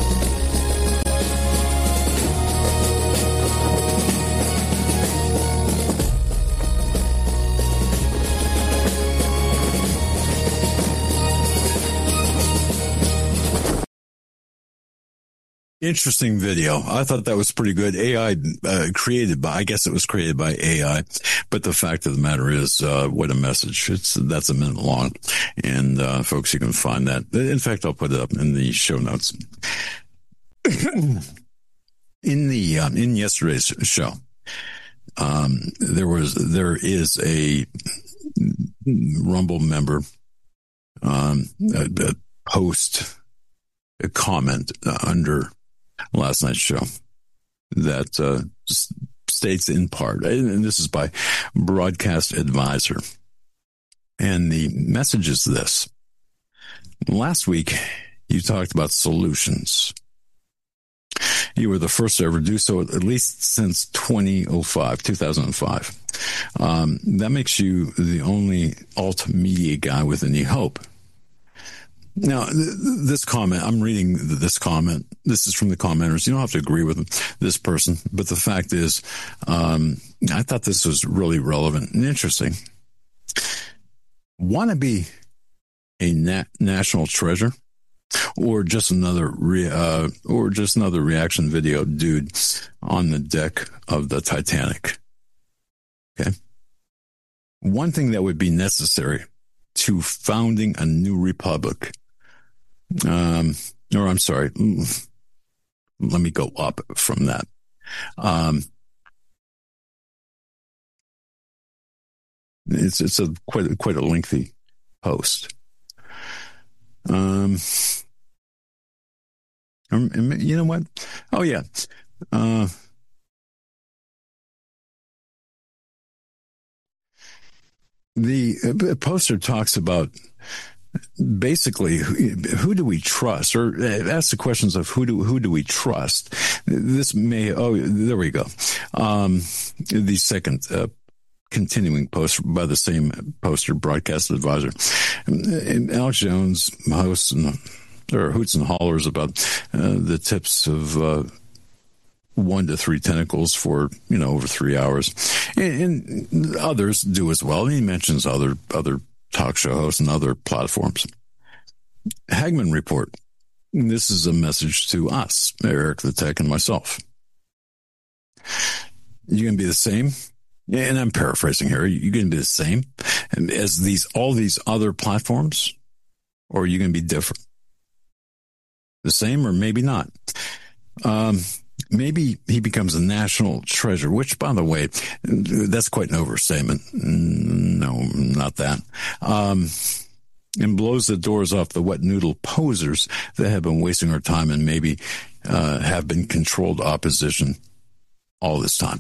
Speaker 1: Interesting video. I thought that was pretty good. A I uh, created by, I guess it was created by A I, but the fact of the matter is, uh, what a message. It's, that's a minute long. And, uh, folks, you can find that. In fact, I'll put it up in the show notes. in the, um, in yesterday's show, um, there was, there is a Rumble member, um, a, a post, a comment uh, under last night's show that uh, states in part, and this is by Broadcast Advisor, and the message is this. Last week, you talked about solutions. You were the first to ever do so, at least since twenty oh five, two thousand five. Um, that makes you the only alt media guy with any hope. Now, this comment, I'm reading this comment. This is from the commenters. You don't have to agree with this person, but the fact is, um, I thought this was really relevant and interesting. Want to be a nat- national treasure, or just another, re- uh, or just another reaction video dude on the deck of the Titanic? Okay. One thing that would be necessary to founding a new republic. Um, or I'm sorry, let me go up from that. Um, it's, it's a quite, quite a lengthy post. Um, you know what? Oh yeah. Uh, the poster talks about basically, who, who do we trust? Or ask the questions of who do who do we trust? This may, oh, there we go. Um, the second uh, continuing post by the same poster, Broadcast Advisor. And Alex Jones hosts and, or hoots and hollers about uh, the tips of uh, one to three tentacles for, you know, over three hours. And, and others do as well. And he mentions other other talk show hosts and other platforms. Hagmann Report. This is a message to us, Eric the Tech and myself. You going to be the same? And I'm paraphrasing here. You going to be the same as these, all these other platforms? Or are you going to be different? the same or maybe not. Um, maybe he becomes a national treasure, which, by the way, that's quite an overstatement. No, not that. Um, and blows the doors off the wet noodle posers that have been wasting our time and maybe uh, have been controlled opposition all this time.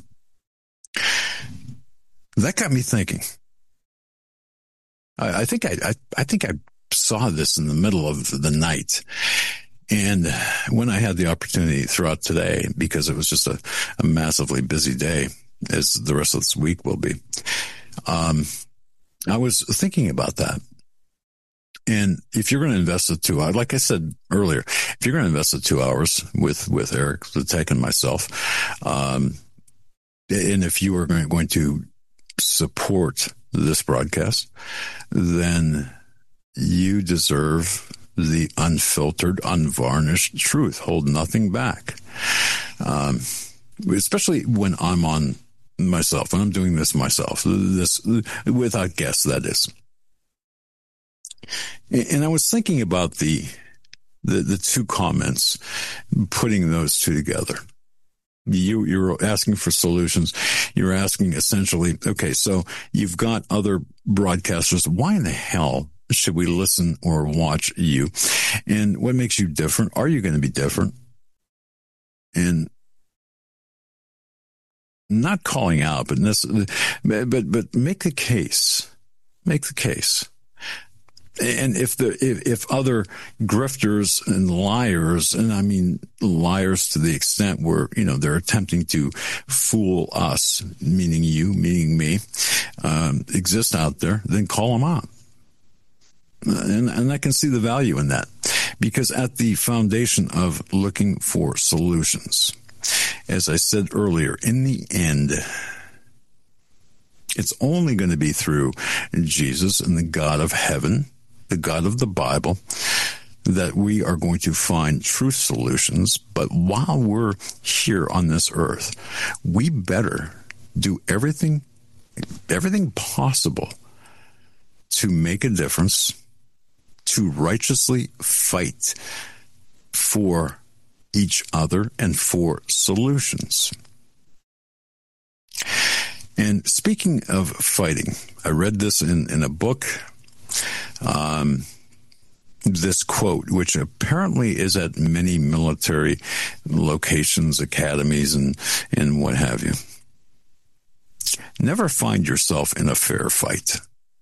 Speaker 1: That got me thinking. I, I think I, I, I think I saw this in the middle of the night. And when I had the opportunity throughout today, because it was just a, a massively busy day, as the rest of this week will be, um, I was thinking about that. And if you're going to invest the two hours, like I said earlier, if you're going to invest the two hours with, with Eric Lutek and myself, um, and if you are going, going to support this broadcast, then you deserve the unfiltered, unvarnished truth. Hold nothing back. Um, especially when I'm on myself, when I'm doing this myself, this without guests, that is. And I was thinking about the, the, the two comments, putting those two together. You, you're asking for solutions. You're asking essentially, okay, so you've got other broadcasters. Why in the hell should we listen or watch you? And what makes you different? Are you going to be different? And not calling out, but this, but but make the case. Make the case. And if the if, if other grifters and liars, and I mean liars to the extent where, you know, they're attempting to fool us, meaning you, meaning me, um, exist out there, then call them out. And, and I can see the value in that, because at the foundation of looking for solutions, as I said earlier, in the end, it's only going to be through Jesus and the God of heaven, the God of the Bible, that we are going to find true solutions. But while we're here on this earth, we better do everything, everything possible to make a difference, to righteously fight for each other and for solutions. And speaking of fighting, I read this in, in a book, um, this quote, which apparently is at many military locations, academies, and, and what have you. Never find yourself in a fair fight.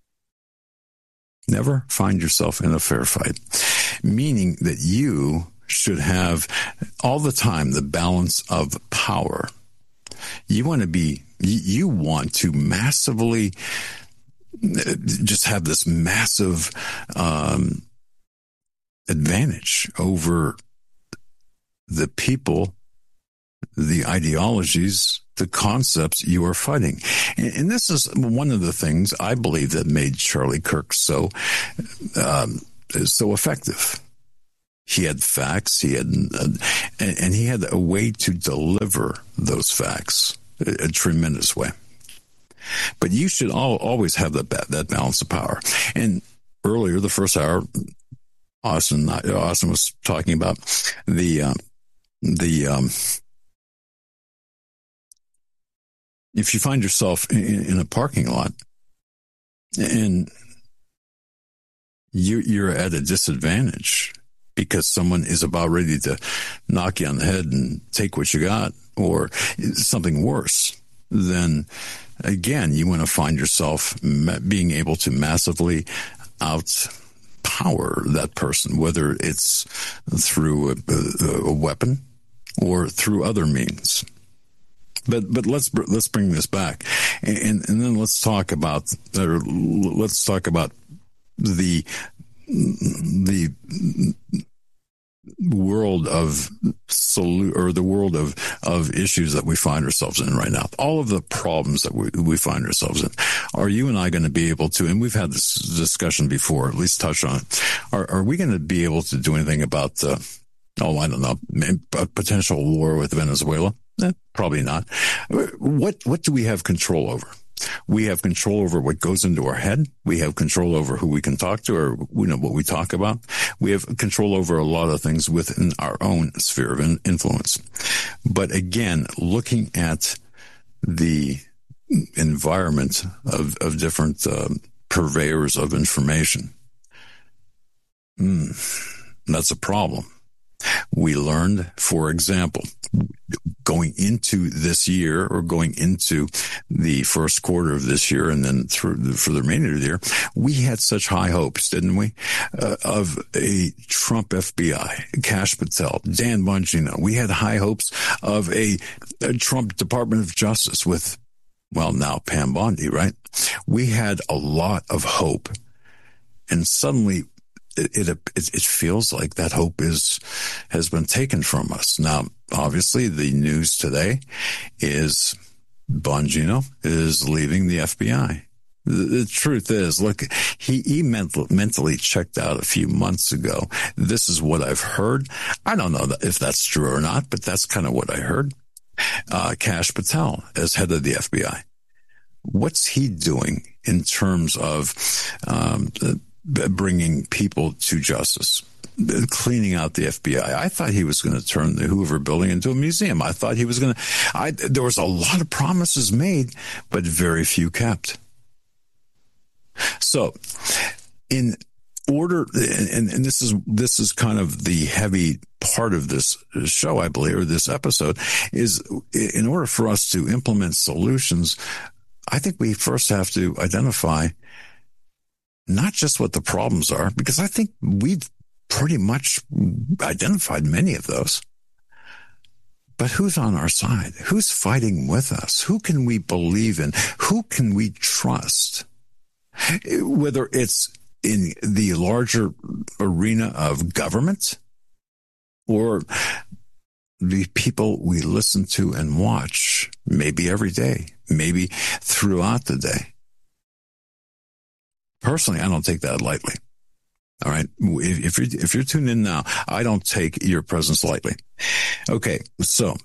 Speaker 1: Never find yourself in a fair fight, meaning that you should have all the time the balance of power. You want to be, you want to massively just have this massive um, advantage over the people, the ideologies, the concepts you are fighting. And, and this is one of the things I believe that made Charlie Kirk so, um, so effective. He had facts, he had, uh, and, and he had a way to deliver those facts, a, a tremendous way. But you should all, always have that, that balance of power. And earlier, the first hour, Austin, Austin was talking about the, um, the, um, if you find yourself in, in a parking lot and you, you're at a disadvantage because someone is about ready to knock you on the head and take what you got, or something worse, then again, you want to find yourself being able to massively outpower that person, whether it's through a, a, a weapon or through other means. But but let's let's bring this back, and and then let's talk about or let's talk about the the world of solu- or the world of of issues that we find ourselves in right now. All of the problems that we we find ourselves in. Are you and I going to be able to? And we've had this discussion before, at least touch on it. Are are we going to be able to do anything about? Uh, oh, I don't know, a potential war with Venezuela? Eh, probably not. What what do we have control over? We have control over what goes into our head. We have control over who we can talk to, or you know what we talk about. We have control over a lot of things within our own sphere of influence. But again, looking at the environment of, of different uh, purveyors of information, mm, that's a problem. We learned, for example, going into this year or going into the first quarter of this year and then through the, for the remainder of the year, we had such high hopes, didn't we, uh, of a Trump F B I, Kash Patel, Dan Bongino. We had high hopes of a, a Trump Department of Justice with, well, now Pam Bondi, right? We had a lot of hope, and suddenly It, it it feels like that hope is has been taken from us. Now, obviously, the news today is Bongino is leaving the F B I. The, the truth is, look, he, he mental, mentally checked out a few months ago. This is what I've heard. I don't know if that's true or not, but that's kind of what I heard. Uh, Kash Patel as head of the F B I. What's he doing in terms of um, the bringing people to justice, cleaning out the F B I? I thought he was going to turn the Hoover building into a museum. I thought he was going to, I, there was a lot of promises made, but very few kept. So in order, and, and this is, this is kind of the heavy part of this show, I believe, or this episode, is in order for us to implement solutions, I think we first have to identify not just what the problems are, because I think we've pretty much identified many of those, but who's on our side? Who's fighting with us? Who can we believe in? Who can we trust? Whether it's in the larger arena of government or the people we listen to and watch, maybe every day, maybe throughout the day. Personally, I don't take that lightly. All right. If you're, if you're tuned in now, I don't take your presence lightly. Okay. So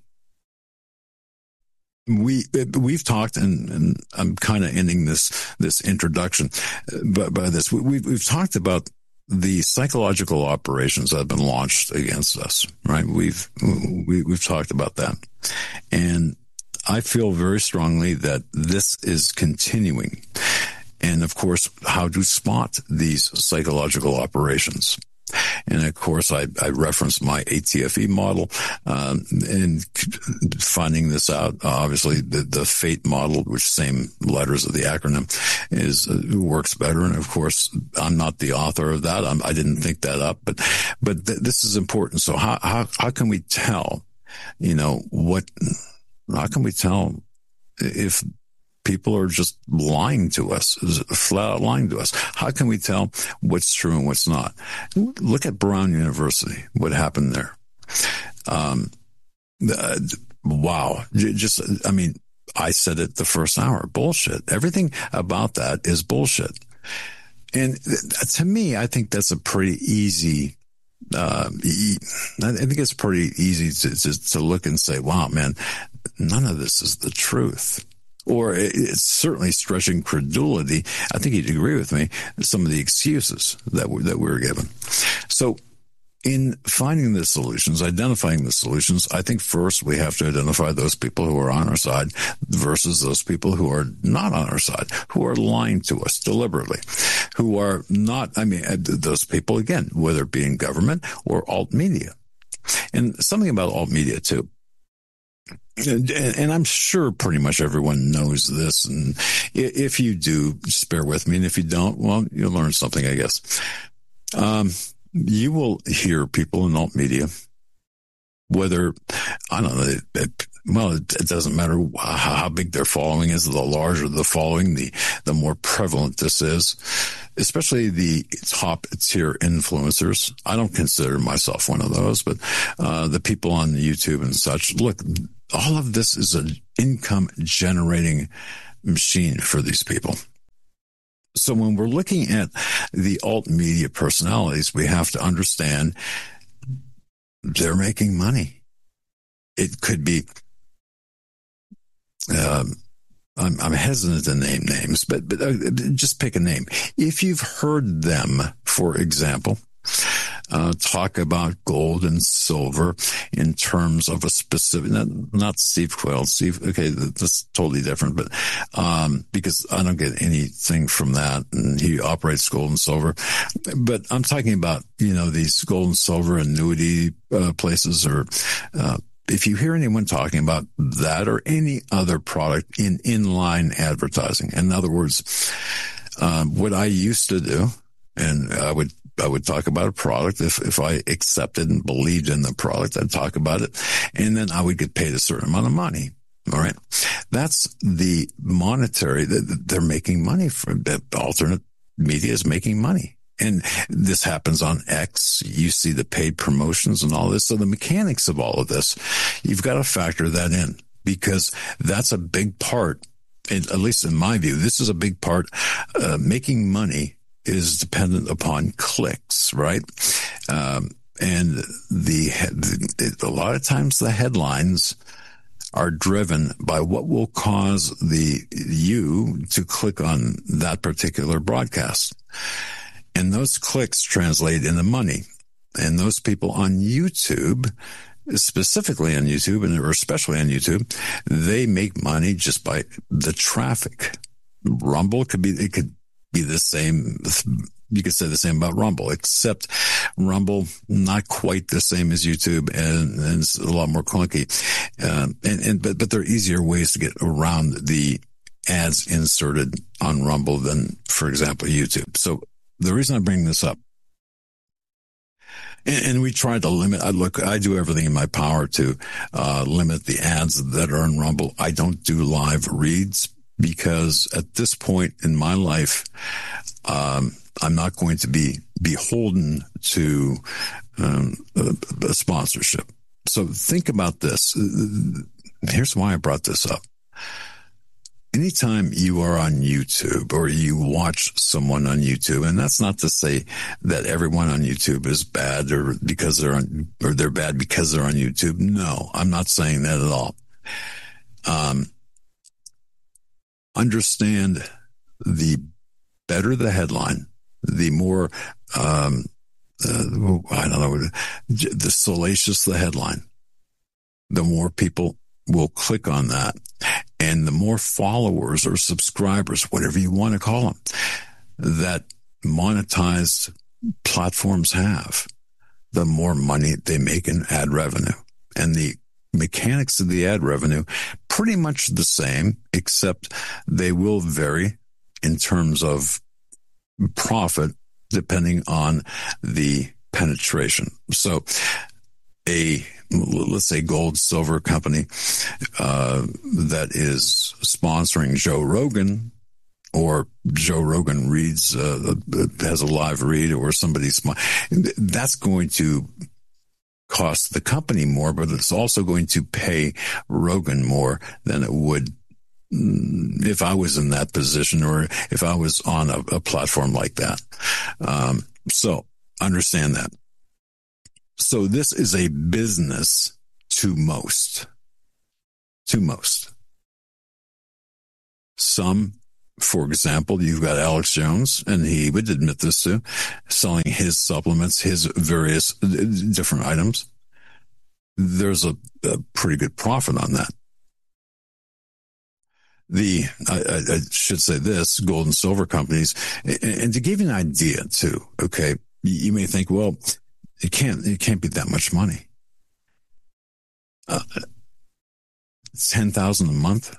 Speaker 1: we, we've talked, and, and I'm kind of ending this, this introduction by, by this. We, we've, we've talked about the psychological operations that have been launched against us, right? We've, we, we've talked about that. And I feel very strongly that this is continuing. And of course, how to spot these psychological operations. And of course, I, I referenced my A T F E model, um, and finding this out. Obviously, the, the FATE model, which same letters of the acronym, is uh, works better. And of course, I'm not the author of that. I'm, I didn't think that up, but but th- this is important. So how how how can we tell? You know what? How can we tell if people are just lying to us, flat out lying to us? How can we tell what's true and what's not? Look at Brown University, what happened there. Um, uh, wow. Just, I mean, I said it the first hour, bullshit. Everything about that is bullshit. And to me, I think that's a pretty easy, uh, I think it's pretty easy to, to, to look and say, wow, man, none of this is the truth. Or it's certainly stretching credulity. I think you'd agree with me, some of the excuses that we, that we were given. So in finding the solutions, identifying the solutions, I think first we have to identify those people who are on our side versus those people who are not on our side, who are lying to us deliberately, who are not, I mean, those people, again, whether it be in government or alt media. And something about alt media too. And, and I'm sure pretty much everyone knows this. And if you do, just bear with me. And if you don't, well, you'll learn something, I guess. Um, you will hear people in alt media, whether, I don't know, it, it, well, it, it doesn't matter how, how big their following is. The larger the following, the, the more prevalent this is, especially the top tier influencers. I don't consider myself one of those, but, uh, the people on YouTube and such, look, all of this is an income generating machine for these people. So when we're looking at the alt media personalities, we have to understand they're making money. It could be, um, I'm, I'm hesitant to name names, but, but uh, just pick a name. If you've heard them, for example, Uh, talk about gold and silver in terms of a specific, not, not Steve Quayle. Steve, okay, that's totally different, but, um, because I don't get anything from that, and he operates gold and silver. But I'm talking about, you know, these gold and silver annuity, uh, places, or, uh, if you hear anyone talking about that or any other product in inline advertising, in other words, um, what I used to do, and I would I would talk about a product. If, if I accepted and believed in the product, I'd talk about it. And then I would get paid a certain amount of money. All right. That's the monetary that they're making money from. That alternate media is making money. And this happens on X. You see the paid promotions and all this. So the mechanics of all of this, you've got to factor that in, because that's a big part. And at least in my view, this is a big part. Uh, making money is dependent upon clicks, right? Um, and the, the a lot of times the headlines are driven by what will cause the you to click on that particular broadcast. And those clicks translate into money. And those people on YouTube, specifically on YouTube, and or especially on YouTube, they make money just by the traffic. Rumble could be, it could be the same. You could say the same about Rumble, except Rumble, not quite the same as YouTube, and, and it's a lot more clunky. Um, and, and, but, but there are easier ways to get around the ads inserted on Rumble than, for example, YouTube. So the reason I bring this up, and, and we try to limit, I look, I do everything in my power to, uh, limit the ads that are on Rumble. I don't do live reads, because at this point in my life, um, I'm not going to be beholden to um, a, a sponsorship. So think about this. Here's why I brought this up. Anytime you are on YouTube or you watch someone on YouTube, and that's not to say that everyone on YouTube is bad or because they're on, or they're bad because they're on YouTube. No, I'm not saying that at all. Um, Understand, the better the headline, the more, um, uh, I don't know, the salacious the headline, the more people will click on that. And the more followers or subscribers, whatever you want to call them, that monetized platforms have, the more money they make in ad revenue. And the mechanics of the ad revenue pretty much the same, except they will vary in terms of profit depending on the penetration. So a, let's say, gold, silver company uh, that is sponsoring Joe Rogan, or Joe Rogan reads, uh, has a live read, or somebody's, that's going to cost the company more, but it's also going to pay Rogan more than it would if I was in that position, or if I was on a, a platform like that. Um, so understand that. So this is a business to most, to most. Some, for example, you've got Alex Jones, and he would admit this too, selling his supplements, his various different items. There's a, a pretty good profit on that. The, I, I should say this, gold and silver companies, and, and to give you an idea too, okay, you may think, well, it can't, it can't be that much money. Uh, ten thousand a month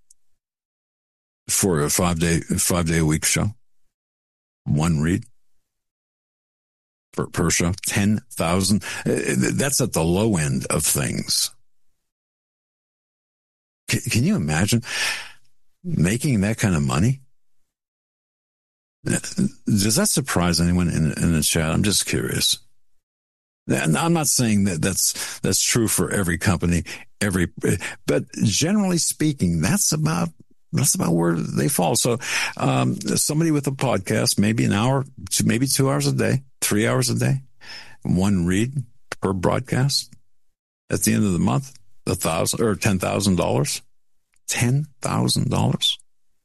Speaker 1: for a five day, five day a week show. One read per, per show, ten thousand. That's at the low end of things. Can, can you imagine making that kind of money? Does that surprise anyone in, in the chat? I'm just curious. And I'm not saying that that's, that's true for every company, every, but generally speaking, that's about, that's about where they fall. So, um, somebody with a podcast, maybe an hour to maybe two hours a day, three hours a day, one read per broadcast at the end of the month, a thousand or ten thousand dollars. ten thousand dollars.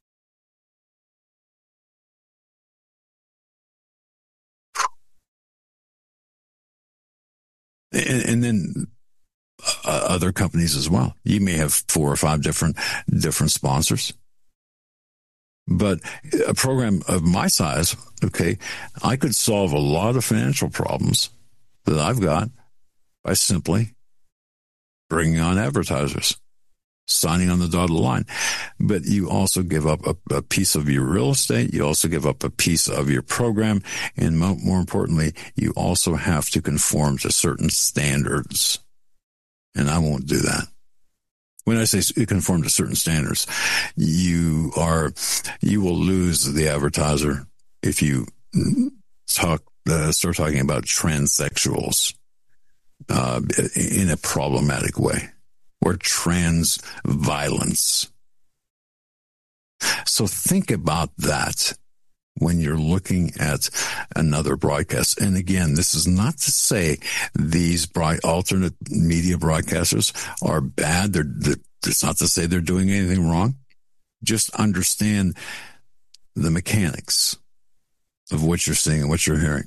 Speaker 1: And, and then uh, other companies as well. You may have four or five different different sponsors. But a program of my size, okay, I could solve a lot of financial problems that I've got by simply bringing on advertisers, signing on the dotted line. But you also give up a, a piece of your real estate. You also give up a piece of your program. And mo- more importantly, you also have to conform to certain standards. And I won't do that. When I say conform to certain standards, you are, you will lose the advertiser if you talk, uh, start talking about transsexuals, uh, in a problematic way, or trans violence. So think about that when you're looking at another broadcast. And again, this is not to say these bright alternate media broadcasters are bad. They're, they're, it's not to say they're doing anything wrong. Just understand the mechanics of what you're seeing and what you're hearing.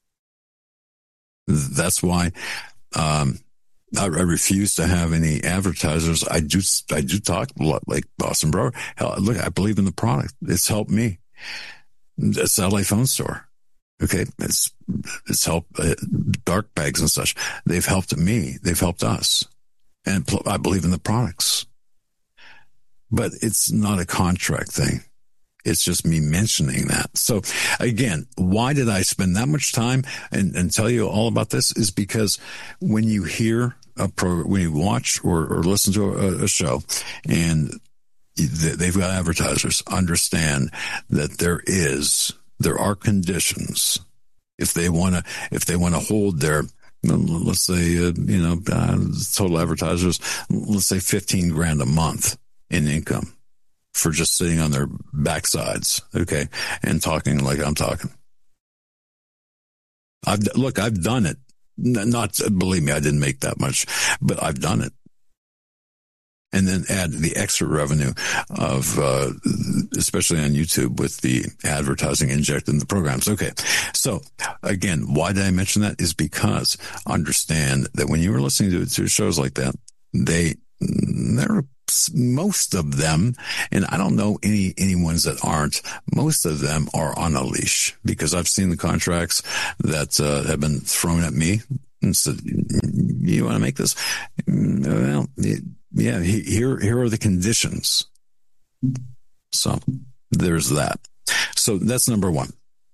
Speaker 1: That's why um, I, I refuse to have any advertisers. I do, I do talk a lot like Boston Brower. Hell, look, I believe in the product. It's helped me. A satellite phone store. Okay. It's, it's helped, uh, dark bags and such. They've helped me. They've helped us. And pl- I believe in the products. But it's not a contract thing. It's just me mentioning that. So again, why did I spend that much time and, and tell you all about this is because when you hear a program, when you watch or, or listen to a, a show and they've got advertisers, understand that there is, there are conditions. If they want to, if they want to hold their, let's say, uh, you know, uh, total advertisers, let's say fifteen grand a month in income for just sitting on their backsides. Okay. And talking like I'm talking. I've, look, I've done it. Not, believe me, I didn't make that much, but I've done it. And then add the extra revenue of, uh, especially on YouTube with the advertising injected in the programs. Okay. So again, why did I mention that is because understand that when you were listening to, to shows like that, they, there are most of them, and I don't know any, any ones that aren't, most of them are on a leash because I've seen the contracts that, uh, have been thrown at me and said, you want to make this? Well, it, yeah, here, here are the conditions. So there's that. So that's number one.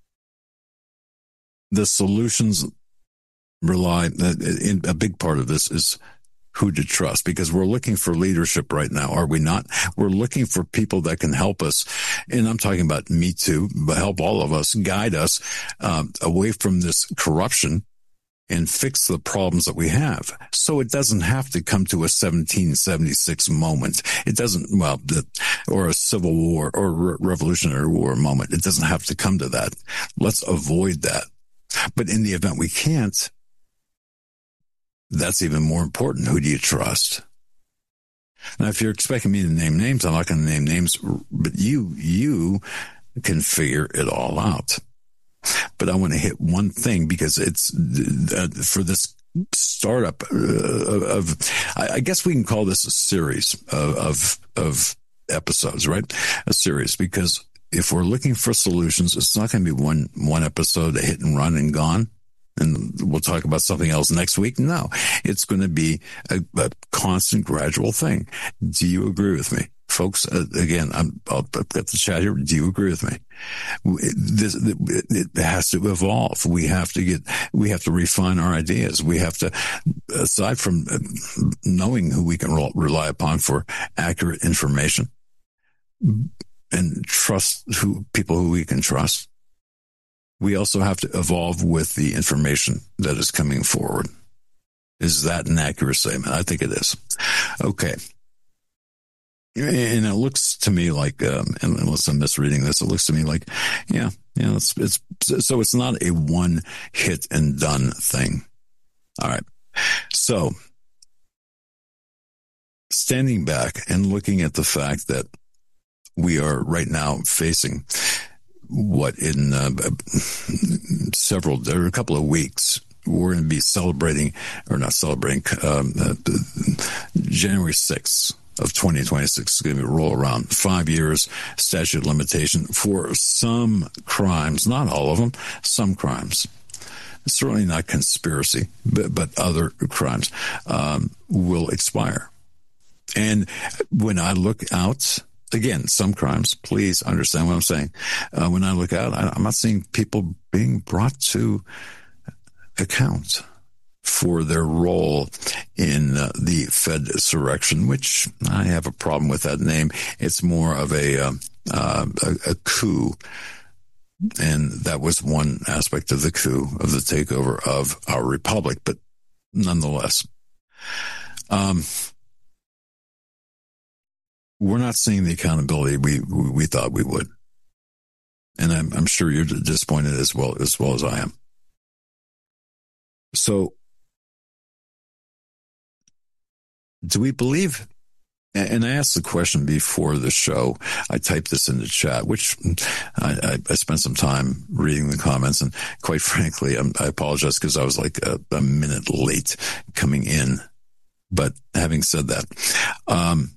Speaker 1: The solutions rely, a big part of this is who to trust because we're looking for leadership right now. Are we not? We're looking for people that can help us. And I'm talking about me too, but help all of us, guide us um, away from this corruption and fix the problems that we have. So it doesn't have to come to a seventeen seventy-six moment. It doesn't, well, the, or a civil war or re- revolutionary war moment. It doesn't have to come to that. Let's avoid that. But in the event we can't, that's even more important. Who do you trust? Now, if you're expecting me to name names, I'm not going to name names, but you, you can figure it all out. But I want to hit one thing because it's uh, for this startup uh, of, I guess we can call this a series of, of, of episodes, right? A series, because if we're looking for solutions, it's not going to be one, one episode, a hit and run and gone. And we'll talk about something else next week. No, it's going to be a, a constant gradual thing. Do you agree with me? Folks, uh, again, I'm, I'll put the chat here. Do you agree with me? It, this, it, it has to evolve. We have to get, we have to refine our ideas. We have to, aside from knowing who we can rely upon for accurate information and trust who people who we can trust, we also have to evolve with the information that is coming forward. Is that an accurate statement? I think it is. Okay. And it looks to me like, um, unless I'm misreading this, it looks to me like, yeah, yeah, it's, it's, so it's not a one hit and done thing. All right. So standing back and looking at the fact that we are right now facing what in uh, several, there are a couple of weeks, we're going to be celebrating, or not celebrating, um, uh, January sixth of twenty twenty-six is going to be roll around. Five years statute of limitation for some crimes, not all of them, some crimes. Certainly not conspiracy, but, but other crimes um, will expire. And when I look out, again, some crimes, please understand what I'm saying. Uh, when I look out, I, I'm not seeing people being brought to account for their role in uh, the Fed insurrection, which I have a problem with that name. It's more of a, uh, uh, a, a coup. And that was one aspect of the coup, of the takeover of our republic. But nonetheless, um, we're not seeing the accountability we, we thought we would. And I'm, I'm sure you're disappointed as well, as well as I am. So do we believe? And I asked the question before the show. I typed this in the chat, which I, I spent some time reading the comments. And quite frankly, I'm, I apologize because I was like a, a minute late coming in. But having said that, um,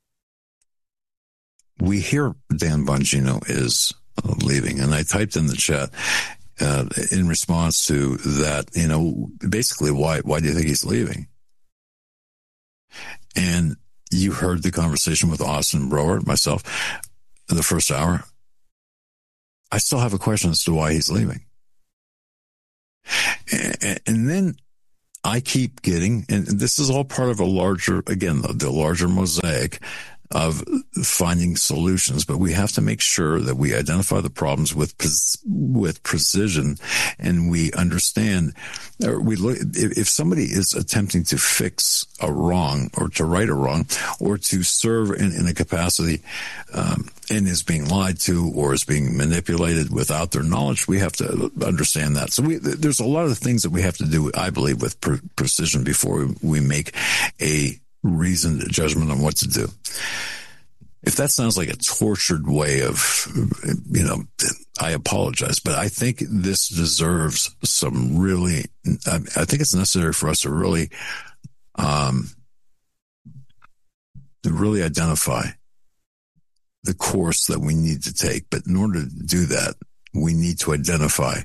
Speaker 1: we hear Dan Bongino is leaving. And I typed in the chat uh, in response to that, you know, basically, why, why do you think he's leaving? And you heard the conversation with Austin Brower, myself, in the first hour. I still have a question as to why he's leaving. And then I keep getting, and this is all part of a larger, again, the larger mosaic of finding solutions, but we have to make sure that we identify the problems with with precision, and we understand. Or we look if somebody is attempting to fix a wrong, or to right a wrong, or to serve in, in a capacity, um, and is being lied to or is being manipulated without their knowledge, we have to understand that. So we, there's a lot of things that we have to do, I believe, with pre- precision before we, we make a reasoned judgment on what to do. If that sounds like a tortured way of, you know, I apologize, but I think this deserves some really, I think it's necessary for us to really, um, to really identify the course that we need to take. But in order to do that, we need to identify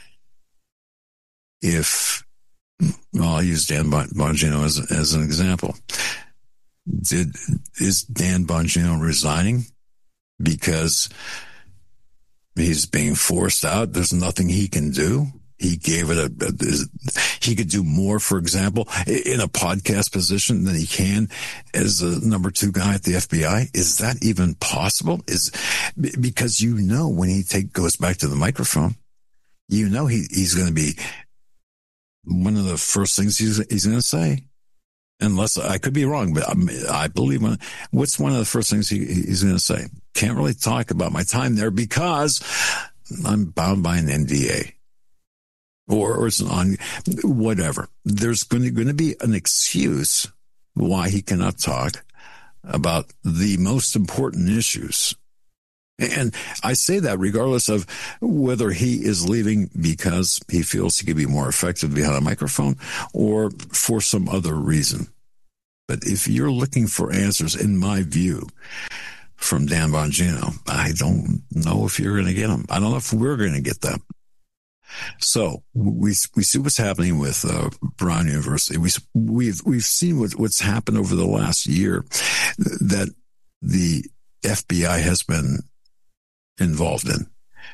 Speaker 1: if, well, I'll use Dan Bongino as, as an example. Did, is Dan Bongino resigning because he's being forced out? There's nothing he can do. He gave it a, a, he could do more, for example, in a podcast position than he can as a number two guy at the F B I. Is that even possible? Is because, you know, when he take, goes back to the microphone, you know, he, he's going to be one of the first things he's, he's going to say. Unless I could be wrong, but I, I believe when, what's one of the first things he, he's going to say? Can't really talk about my time there because I'm bound by an N D A. Or, or it's on whatever. There's going to, going to be an excuse why he cannot talk about the most important issues. And I say that regardless of whether he is leaving because he feels he could be more effective behind a microphone or for some other reason. But if you're looking for answers, in my view, from Dan Bongino, I don't know if you're going to get them. I don't know if we're going to get them. So we we see what's happening with uh, Brown University. We we've we've seen what, what's happened over the last year, that the F B I has been involved in.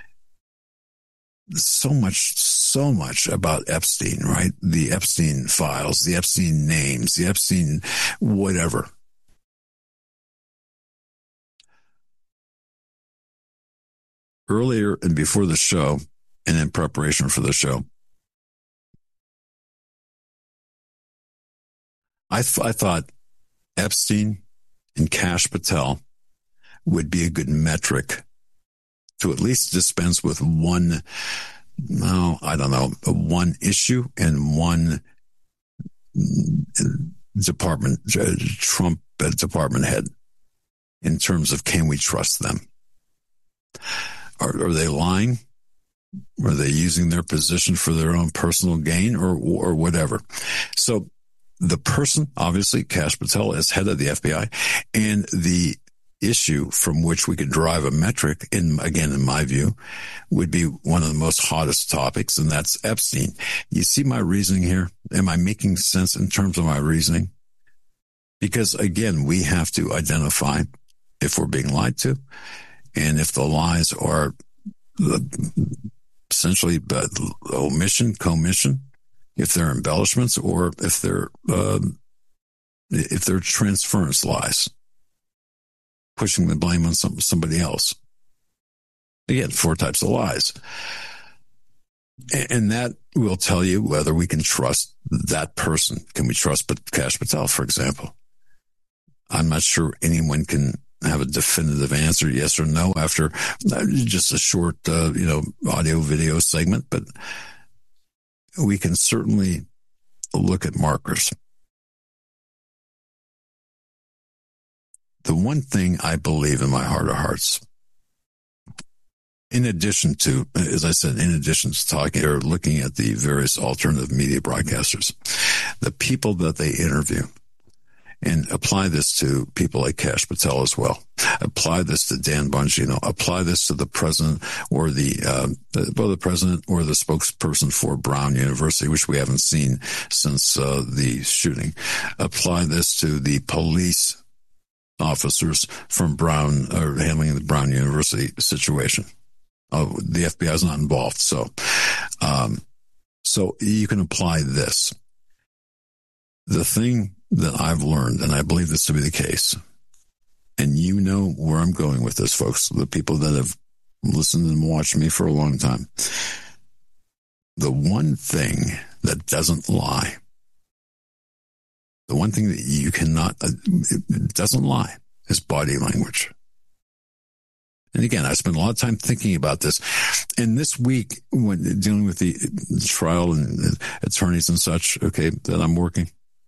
Speaker 1: So much, so much about Epstein, right? The Epstein files, the Epstein names, the Epstein whatever. Earlier and before the show, and in preparation for the show, I, th- I thought Epstein and Kash Patel would be a good metric to at least dispense with one, no, I don't know, one issue and one department, Trump department head in terms of can we trust them? Are, are they lying? Are they using their position for their own personal gain or or whatever? So the person, obviously, Kash Patel is head of the F B I, and the issue from which we could derive a metric, in again, in my view, would be one of the most hottest topics, and that's Epstein. You see my reasoning here? Am I making sense in terms of my reasoning? Because, again, we have to identify if we're being lied to, and if the lies are essentially omission, commission, if they're embellishments, or if they're uh, if they're transference lies, pushing the blame on some, somebody else. Again, four types of lies. And, and that will tell you whether we can trust that person. Can we trust Kash Patel, for example? I'm not sure anyone can have a definitive answer, yes or no, after just a short, uh, you know, audio video segment, but we can certainly look at markers. The one thing I believe in my heart of hearts, in addition to, as I said, in addition to talking or looking at the various alternative media broadcasters, the people that they interview, and apply this to people like Kash Patel as well. Apply this to Dan Bongino. Apply this to the president or the, uh, well, the president or the spokesperson for Brown University, which we haven't seen since uh, the shooting. Apply this to the police officers from Brown, or handling the Brown University situation. Oh, the F B I is not involved. So, um, so you can apply this. The thing that I've learned, and I believe this to be the case, and you know where I'm going with this, folks, the people that have listened and watched me for a long time. The one thing that doesn't lie, the one thing that you cannot, uh, it doesn't lie, is body language. And again, I spent a lot of time thinking about this. And this week, when dealing with the trial and attorneys and such, okay, that I'm working,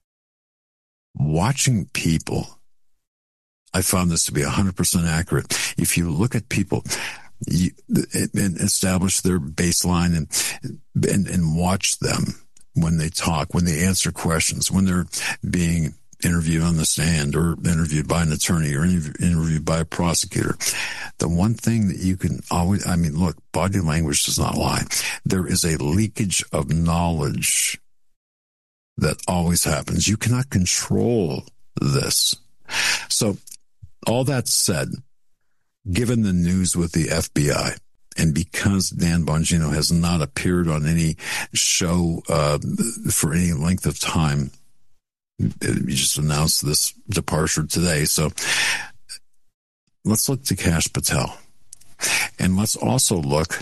Speaker 1: watching people, I found this to be one hundred percent accurate. If you look at people you, and establish their baseline and, and and watch them when they talk, when they answer questions, when they're being interviewed on the stand or interviewed by an attorney or interviewed by a prosecutor, the one thing that you can always, I mean, look, body language does not lie. There is a leakage of knowledge that always happens. You cannot control this. So all that said, given the news with the F B I, and because Dan Bongino has not appeared on any show uh, for any length of time, he just announced this departure today. So let's look to Kash Patel. And let's also look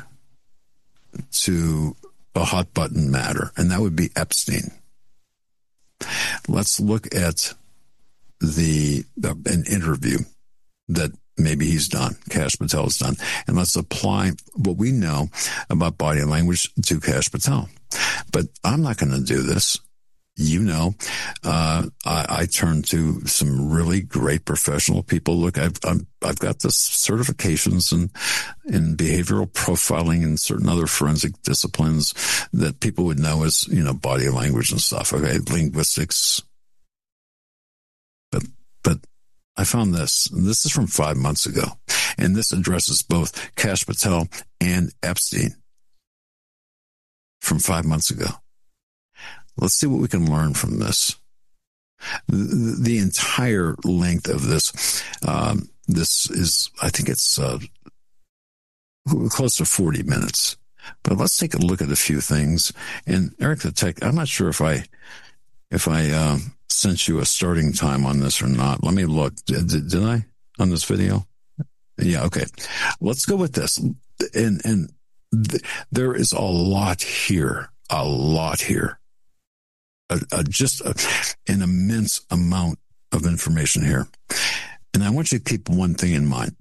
Speaker 1: to a hot button matter, and that would be Epstein. Let's look at the uh, an interview that maybe he's done, Kash Patel has done, and let's apply what we know about body language to Kash Patel. But I'm not going to do this. You know, uh, I, I turn to some really great professional people. Look, I've I'm, I've got the certifications in in behavioral profiling and certain other forensic disciplines that people would know as, you know, body language and stuff. Okay, linguistics. But but I found this. And this is from five months ago, and this addresses both Kash Patel and Epstein from five months ago. Let's see what we can learn from this. The, the entire length of this, um, this is, I think it's uh, close to forty minutes. But let's take a look at a few things. And Eric the Tech, I'm not sure if I if I uh, sent you a starting time on this or not. Let me look. Did, did I on this video? Yeah. Okay. Let's go with this. And and th- there is a lot here. A lot here. A, a, just a, an immense amount of information here. And I want you to keep one thing in mind.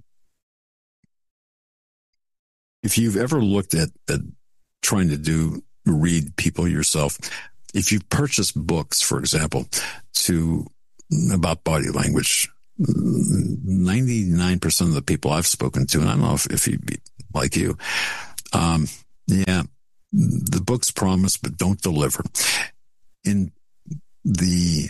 Speaker 1: If you've ever looked at, at trying to do, read people yourself, if you've purchased books, for example, to about body language. ninety-nine percent of the people I've spoken to, and I don't know if, if he'd be like you, um, yeah, the books promise, but don't deliver. In the,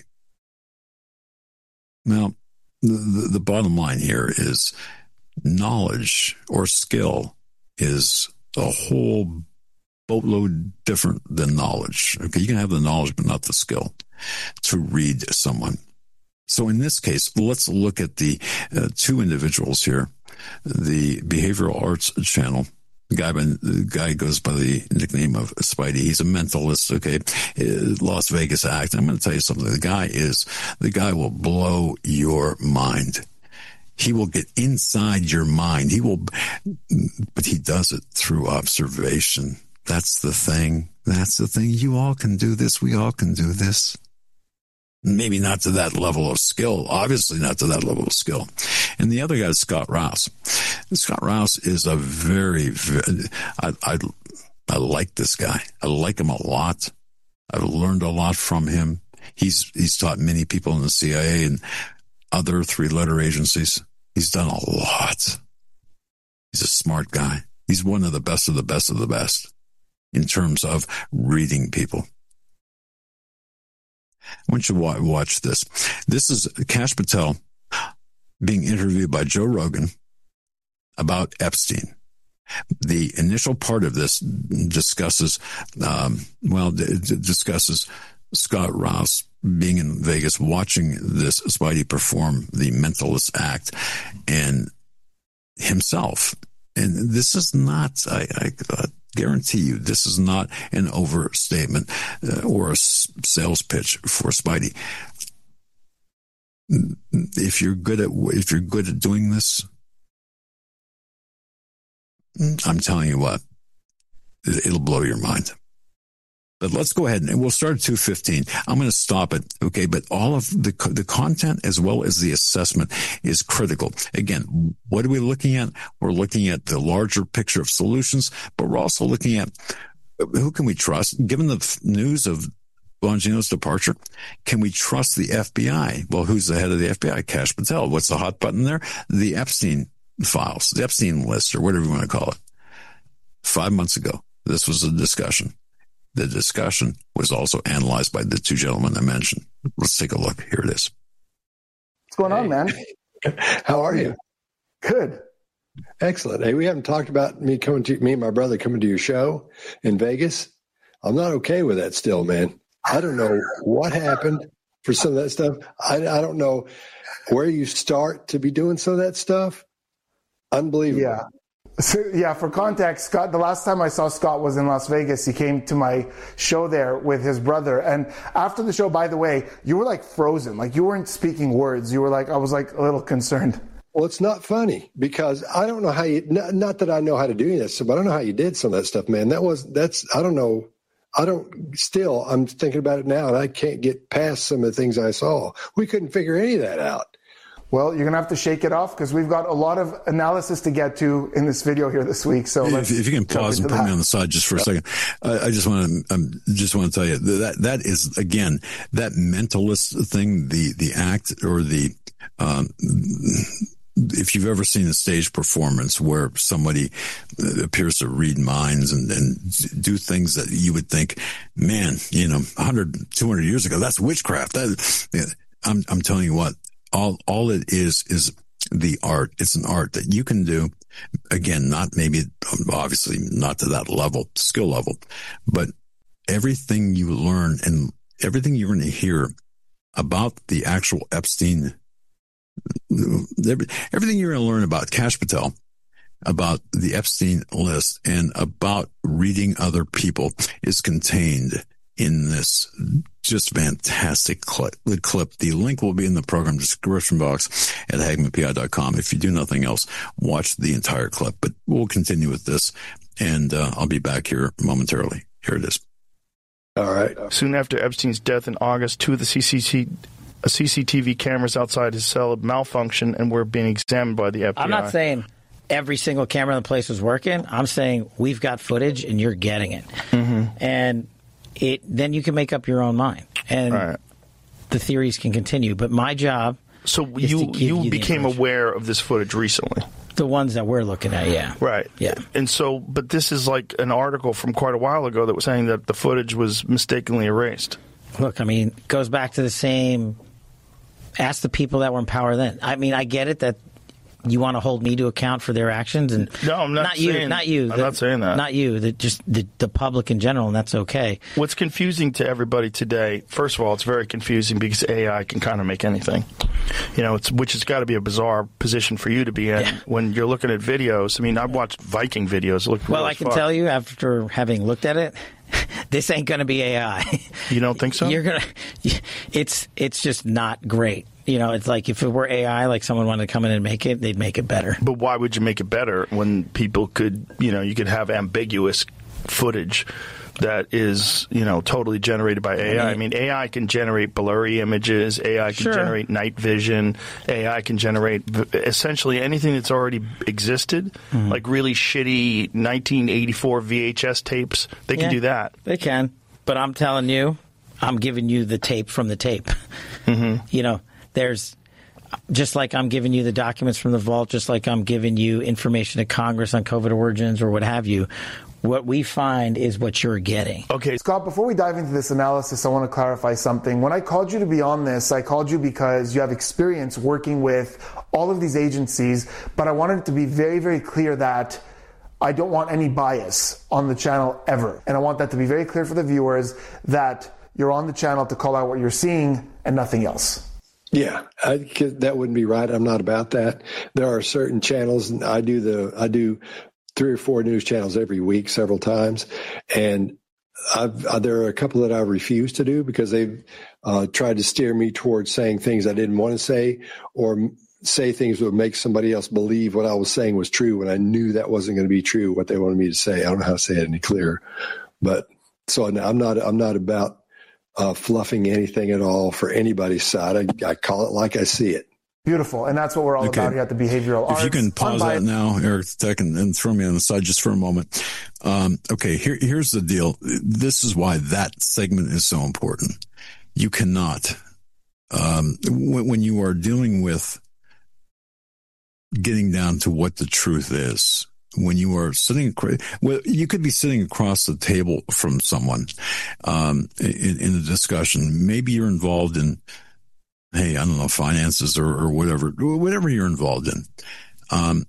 Speaker 1: well, the, the bottom line here is knowledge or skill is a whole boatload different than knowledge. Okay, you can have the knowledge, but not the skill to read someone. So in this case, let's look at the uh, two individuals here. The Behavioral Arts Channel, the guy, the guy goes by the nickname of Spidey. He's a mentalist, okay? Las Vegas act. I'm going to tell you something. The guy is, the guy will blow your mind. He will get inside your mind. He will, but he does it through observation. That's the thing. That's the thing. You all can do this. We all can do this. Maybe not to that level of skill. Obviously not to that level of skill. And the other guy is Scott Rouse. And Scott Rouse is a very, very I, I, I like this guy. I like him a lot. I've learned a lot from him. He's, he's taught many people in the C I A and other three-letter agencies. He's done a lot. He's a smart guy. He's one of the best of the best of the best in terms of reading people. I want you to watch this. This is Kash Patel being interviewed by Joe Rogan about Epstein. The initial part of this discusses, um, well, it discusses Scott Rouse being in Vegas, watching this Spidey perform the Mentalist Act and himself. And this is not, I, I uh, guarantee you, this is not an overstatement uh, or a s- sales pitch for Spidey. If you're good at, if you're good at doing this, I'm telling you what, it'll blow your mind. But let's go ahead and we'll start at two fifteen. I'm going to stop it. Okay. But all of the, the content as well as the assessment is critical. Again, what are we looking at? We're looking at the larger picture of solutions, but we're also looking at who can we trust? Given the news of Bongino's departure, can we trust the F B I? Well, who's the head of the F B I? Kash Patel. What's the hot button there? The Epstein files, the Epstein list, or whatever you want to call it. Five months ago, this was a discussion. The discussion was also analyzed by the two gentlemen I mentioned. Let's take a look. Here it is.
Speaker 5: What's going on, man?
Speaker 6: How are you?
Speaker 5: Good.
Speaker 6: Excellent. Hey, we haven't talked about me coming to me and my brother coming to your show in Vegas. I'm not okay with that still, man. I don't know what happened for some of that stuff. I, I don't know where you start to be doing some of that stuff. Unbelievable.
Speaker 5: Yeah. So, yeah, for context, Scott, the last time I saw Scott was in Las Vegas. He came to my show there with his brother. And after the show, by the way, you were like frozen. Like you weren't speaking words. You were like, I was like a little concerned.
Speaker 6: Well, it's not funny because I don't know how you, not, not that I know how to do this, but I don't know how you did some of that stuff, man. That was, that's, I don't know. I don't, still, I'm thinking about it now and I can't get past some of the things I saw. We couldn't figure any of that out.
Speaker 5: Well, you're going to have to shake it off because we've got a lot of analysis to get to in this video here this week. So
Speaker 1: if, if you can pause and put that. me on the side just for a yeah. second, I, I just want to, um, just want to tell you that that is, again, that mentalist thing, the, the act or the, um, if you've ever seen a stage performance where somebody appears to read minds and, and do things that you would think, man, you know, one hundred, two hundred years ago, that's witchcraft. That, yeah, I'm, I'm telling you what. All, all it is, is the art. It's an art that you can do. Again, not maybe, obviously not to that level, skill level, but everything you learn and everything you're going to hear about the actual Epstein, everything you're going to learn about Kash Patel, about the Epstein list and about reading other people is contained in this just fantastic clip. The clip. The link will be in the program description box at hagman p i dot com. If you do nothing else, watch the entire clip. But we'll continue with this, and uh, I'll be back here momentarily. Here it is.
Speaker 6: All right.
Speaker 7: Soon after Epstein's death in August, two of the C C T V cameras outside his cell malfunctioned and were being examined by the F B I.
Speaker 8: I'm not saying every single camera in the place was working. I'm saying we've got footage and you're getting it. Mm-hmm. And it then you can make up your own mind. And
Speaker 7: right.
Speaker 8: the theories can continue. But my job.
Speaker 7: So
Speaker 8: is
Speaker 7: you
Speaker 8: to give
Speaker 7: you
Speaker 8: the
Speaker 7: became
Speaker 8: information.
Speaker 7: aware of this footage recently.
Speaker 8: The ones that we're looking at, yeah.
Speaker 7: Right.
Speaker 8: Yeah.
Speaker 7: And so, but this is like an article from quite a while ago that was saying that the footage was mistakenly erased.
Speaker 8: Look, I mean, it goes back to the same. Ask the people that were in power then. I mean, I get it that you want to hold me to account for their actions, and
Speaker 7: No, I'm not
Speaker 8: not you,
Speaker 7: saying-
Speaker 8: not you.
Speaker 7: I'm
Speaker 8: the-
Speaker 7: not saying that.
Speaker 8: Not you. The, just the the public in general, and that's okay.
Speaker 7: What's confusing to everybody today, first of all, it's very confusing because A I can kind of make anything. You know, it's which has got to be a bizarre position for you to be in
Speaker 8: Yeah.
Speaker 7: when you're looking at videos. I mean, I've watched Viking videos. It looked
Speaker 8: Well,
Speaker 7: real
Speaker 8: I
Speaker 7: as
Speaker 8: can
Speaker 7: fuck.
Speaker 8: tell you after having looked at it, this ain't going to be A I.
Speaker 7: You don't think so?
Speaker 8: You're gonna. It's it's just not great. You know, it's like if it were A I, like someone wanted to come in and make it, they'd make it better.
Speaker 7: But why would you make it better when people could, you know, you could have ambiguous footage that is, you know, totally generated by A I? I mean, A I can generate blurry images. A I can
Speaker 8: Sure.
Speaker 7: generate night vision. A I can generate v- essentially anything that's already existed,
Speaker 8: Mm-hmm.
Speaker 7: like really shitty nineteen eighty-four V H S tapes. They can
Speaker 8: Yeah,
Speaker 7: do that.
Speaker 8: They can. But I'm telling you, I'm giving you the tape from the tape.
Speaker 7: Mm-hmm.
Speaker 8: You know, there's just like I'm giving you the documents from the vault, just like I'm giving you information to Congress on COVID origins or what have you. What we find is what you're getting.
Speaker 7: Okay.
Speaker 5: Scott, before we dive into this analysis, I want to clarify something. When I called you to be on this, I called you because you have experience working with all of these agencies, but I wanted it to be very, very clear that I don't want any bias on the channel ever. And I want that to be very clear for the viewers that you're on the channel to call out what you're seeing and nothing else.
Speaker 6: Yeah, I, that wouldn't be right. I'm not about that. There are certain channels, and I do the I do three or four news channels every week, several times, and I've, uh, there are a couple that I refuse to do because they've uh, tried to steer me towards saying things I didn't want to say, or m- say things that would make somebody else believe what I was saying was true when I knew that wasn't going to be true. What they wanted me to say, I don't know how to say it any clearer, but so I'm not I'm not about Uh, fluffing anything at all for anybody's side. I, I call it like I see it.
Speaker 5: Beautiful. And that's what we're all
Speaker 1: Okay.
Speaker 5: about here at the Behavioral Arts.
Speaker 1: If you can pause
Speaker 5: Unbiased.
Speaker 1: that now, Eric Tech, and, and throw me on the side just for a moment. Um, okay, here, here's the deal. This is why that segment is so important. You cannot, um, when, when you are dealing with getting down to what the truth is, when you are sitting, well, you could be sitting across the table from someone, um, in, in a discussion. Maybe you're involved in, hey, I don't know, finances or, or whatever, whatever you're involved in. Um,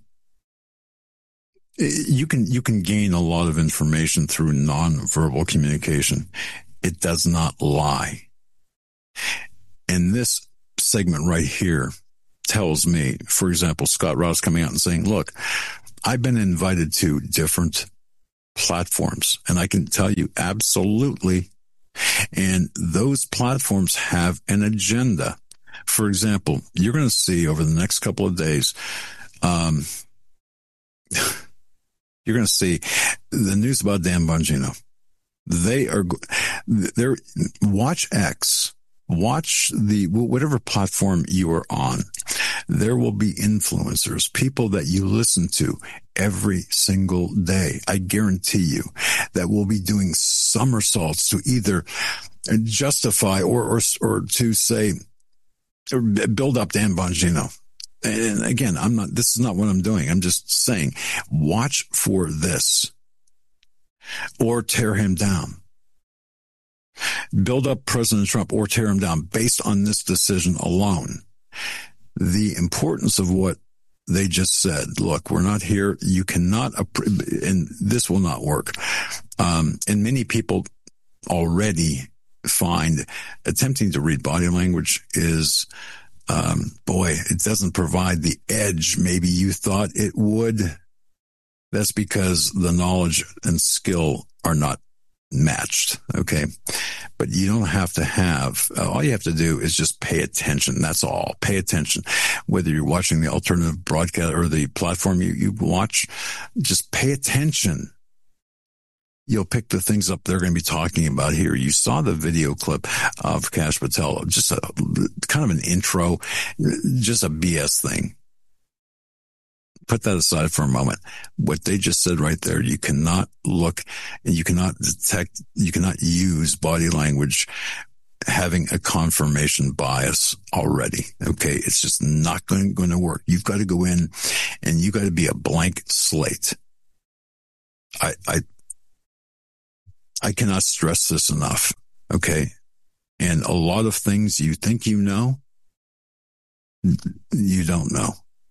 Speaker 1: you can, you can gain a lot of information through nonverbal communication. It does not lie. And this segment right here tells me, for example, Scott Rouse coming out and saying, look, I've been invited to different platforms, and I can tell you absolutely. And those platforms have an agenda. For example, you're going to see over the next couple of days, um, you're going to see the news about Dan Bongino. They are, they're, watch X, watch the, whatever platform you are on. There will be influencers, people that you listen to every single day. I guarantee you that will be doing somersaults to either justify or, or, or to say, or build up Dan Bongino. And again, I'm not, this is not what I'm doing. I'm just saying, watch for this or tear him down. Build up President Trump or tear him down based on this decision alone. The importance of what they just said, look, we're not here. You cannot, and this will not work. Um, and many people already find attempting to read body language is, um, boy, it doesn't provide the edge maybe you thought it would. That's because the knowledge and skill are not matched. Okay. But you don't have to have, uh, all you have to do is just pay attention. That's all. Pay attention. Whether you're watching the alternative broadcast or the platform you, you watch, just pay attention. You'll pick the things up they're going to be talking about here. You saw the video clip of Kash Patel, just a kind of an intro, just a B S thing. Put that aside for a moment. What they just said right there, you cannot look and you cannot detect, you cannot use body language having a confirmation bias already. Okay. It's just not going, going to work. You've got to go in and you got to be a blank slate. I, I, I cannot stress this enough. Okay. And a lot of things you think you know, you don't know.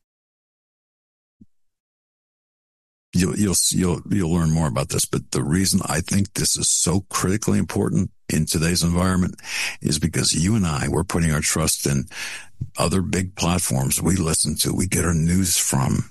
Speaker 1: You'll, you'll, you'll, you'll learn more about this, but the reason I think this is so critically important in today's environment is because you and I, we're putting our trust in other big platforms we listen to, we get our news from.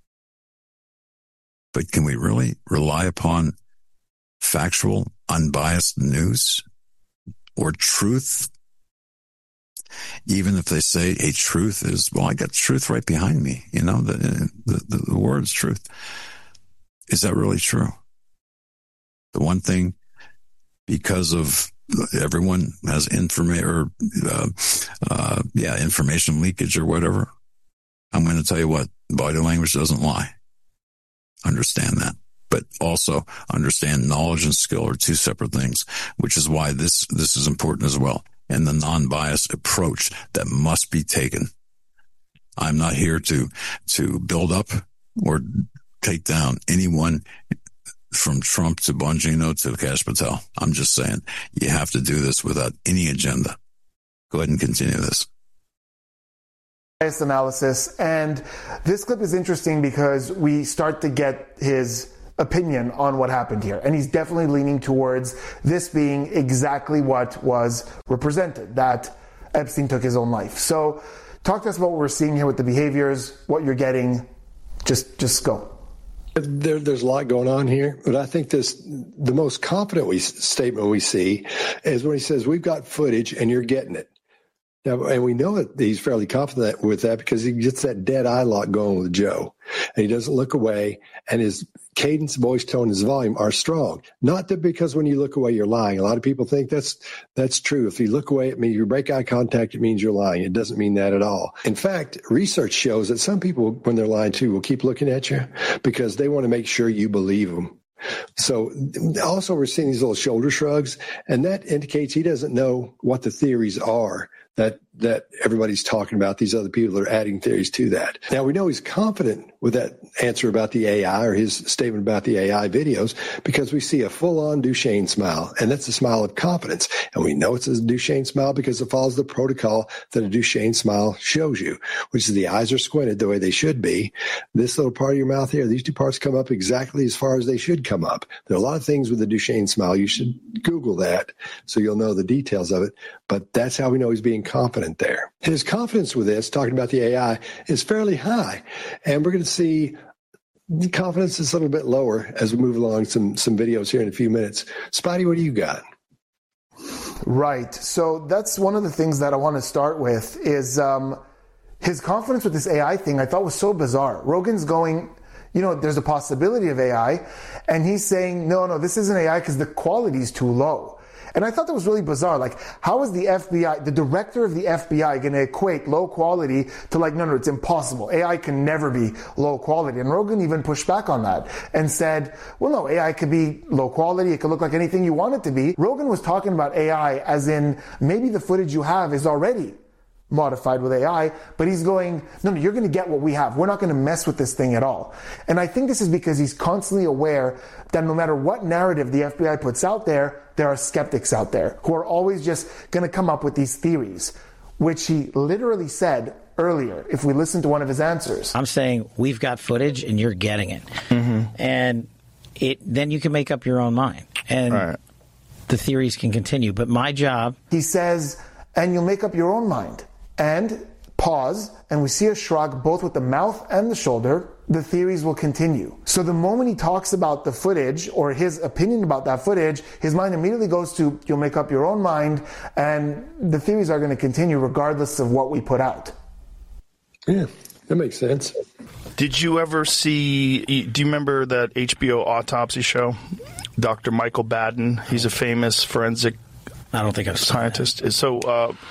Speaker 1: But can we really rely upon factual, unbiased news or truth? Even if they say a truth is, well, I got truth right behind me, you know, the, the, the word's truth. Is that really true? The one thing, because of everyone has information or, uh, uh, yeah, information leakage or whatever. I'm going to tell you what, body language doesn't lie. Understand that. But also understand knowledge and skill are two separate things, which is why this, this is important as well. And the non-biased approach that must be taken. I'm not here to, to build up or take down anyone from Trump to Bongino to Kash Patel. I'm just saying you have to do this without any agenda. Go ahead and continue this.
Speaker 5: Analysis. And this clip is interesting because we start to get his opinion on what happened here. And he's definitely leaning towards this being exactly what was represented, that Epstein took his own life. So talk to us about what we're seeing here with the behaviors, what you're getting. Just, just go.
Speaker 6: There, there's a lot going on here, but I think this, the most confident we, statement we see is when he says, we've got footage and you're getting it. Now, and we know that he's fairly confident with that because he gets that dead eye lock going with Joe, and he doesn't look away, and his cadence, voice tone, his volume are strong. Not that because when you look away, you're lying. A lot of people think that's that's true. If you look away, it means you break eye contact, it means you're lying. It doesn't mean that at all. In fact, research shows that some people, when they're lying too, will keep looking at you because they want to make sure you believe them. So also we're seeing these little shoulder shrugs, and that indicates he doesn't know what the theories are that that everybody's talking about. These other people are adding theories to that. Now, we know he's confident with that answer about the A I or his statement about the A I videos because we see a full-on Duchenne smile, and that's a smile of confidence. And we know it's a Duchenne smile because it follows the protocol that a Duchenne smile shows you, which is the eyes are squinted the way they should be. This little part of your mouth here, these two parts come up exactly as far as they should come up. There are a lot of things with the Duchenne smile. You should Google that so you'll know the details of it. But that's how we know he's being confident there. His confidence with this, talking about the A I, is fairly high. And we're going to see the confidence is a little bit lower as we move along some, some videos here in a few minutes. Spidey, what do you got?
Speaker 5: Right. So that's one of the things that I want to start with is um, his confidence with this A I thing I thought was so bizarre. Rogan's going, you know, there's a possibility of A I. And he's saying, no, no, this isn't A I because the quality is too low. And I thought that was really bizarre. Like, how is the F B I, the director of the F B I, going to equate low quality to like, no, no, it's impossible. A I can never be low quality. And Rogan even pushed back on that and said, well, no, A I could be low quality. It could look like anything you want it to be. Rogan was talking about A I as in maybe the footage you have is already modified with A I, but he's going, no, no, you're going to get what we have. We're not going to mess with this thing at all. And I think this is because he's constantly aware that no matter what narrative the F B I puts out there, there are skeptics out there who are always just going to come up with these theories, which he literally said earlier, if we listen to one of his answers.
Speaker 8: I'm saying we've got footage and you're getting it. Mm-hmm. And it then you can make up your own mind. And right. the theories can continue. But my job...
Speaker 5: He says, and you'll make up your own mind. And pause, and we see a shrug both with the mouth and the shoulder. The theories will continue. So the moment he talks about the footage or his opinion about that footage, his mind immediately goes to, you'll make up your own mind, and the theories are going to continue regardless of what we put out.
Speaker 6: Yeah, that makes sense.
Speaker 7: Did you ever see, do you remember that H B O autopsy show? Doctor Michael Baden, he's a famous forensic
Speaker 8: I don't think I've
Speaker 7: scientist. So uh,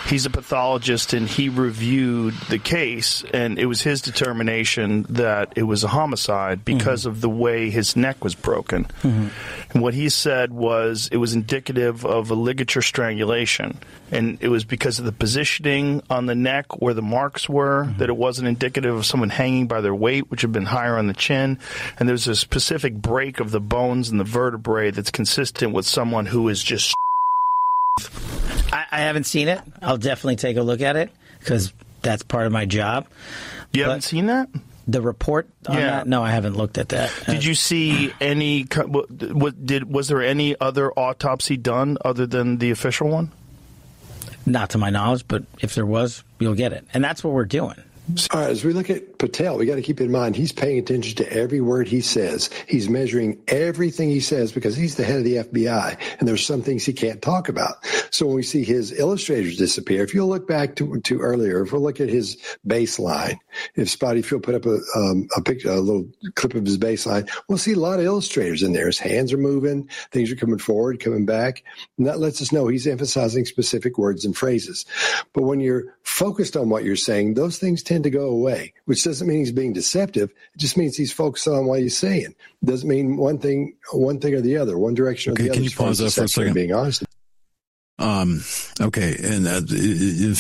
Speaker 7: he's a pathologist, and he reviewed the case, and it was his determination that it was a homicide because mm-hmm. of the way his neck was broken. Mm-hmm. And what he said was it was indicative of a ligature strangulation, and it was because of the positioning on the neck where the marks were mm-hmm. that it wasn't indicative of someone hanging by their weight, which had been higher on the chin. And there's a specific break of the bones and the vertebrae that's consistent with someone who is just.
Speaker 8: I, I haven't seen it. I'll definitely take a look at it because that's part of my job.
Speaker 7: You
Speaker 8: but
Speaker 7: haven't seen that?
Speaker 8: The report on
Speaker 7: yeah.
Speaker 8: that? No, I haven't looked at that.
Speaker 7: Did you see any? What did? Was there any other autopsy done other than the official one?
Speaker 8: Not to my knowledge, but if there was, you'll get it, and that's what we're doing.
Speaker 6: All right, as we look at Patel, we got to keep in mind he's paying attention to every word he says. He's measuring everything he says because he's the head of the F B I, and there's some things he can't talk about. So when we see his illustrators disappear, if you'll look back to, to earlier, if we'll look at his baseline, if Spotty Phil put up a, um, a picture, a little clip of his baseline, we'll see a lot of illustrators in there. His hands are moving, things are coming forward, coming back, and that lets us know he's emphasizing specific words and phrases. But when you're focused on what you're saying, those things tend to go away, which doesn't mean he's being deceptive. It just means he's focused on what he's saying. It doesn't mean one thing, one thing or the other, one direction
Speaker 1: okay,
Speaker 6: or the other.
Speaker 1: Can you pause that for a second?
Speaker 6: Being honest.
Speaker 1: Um, okay, and uh, in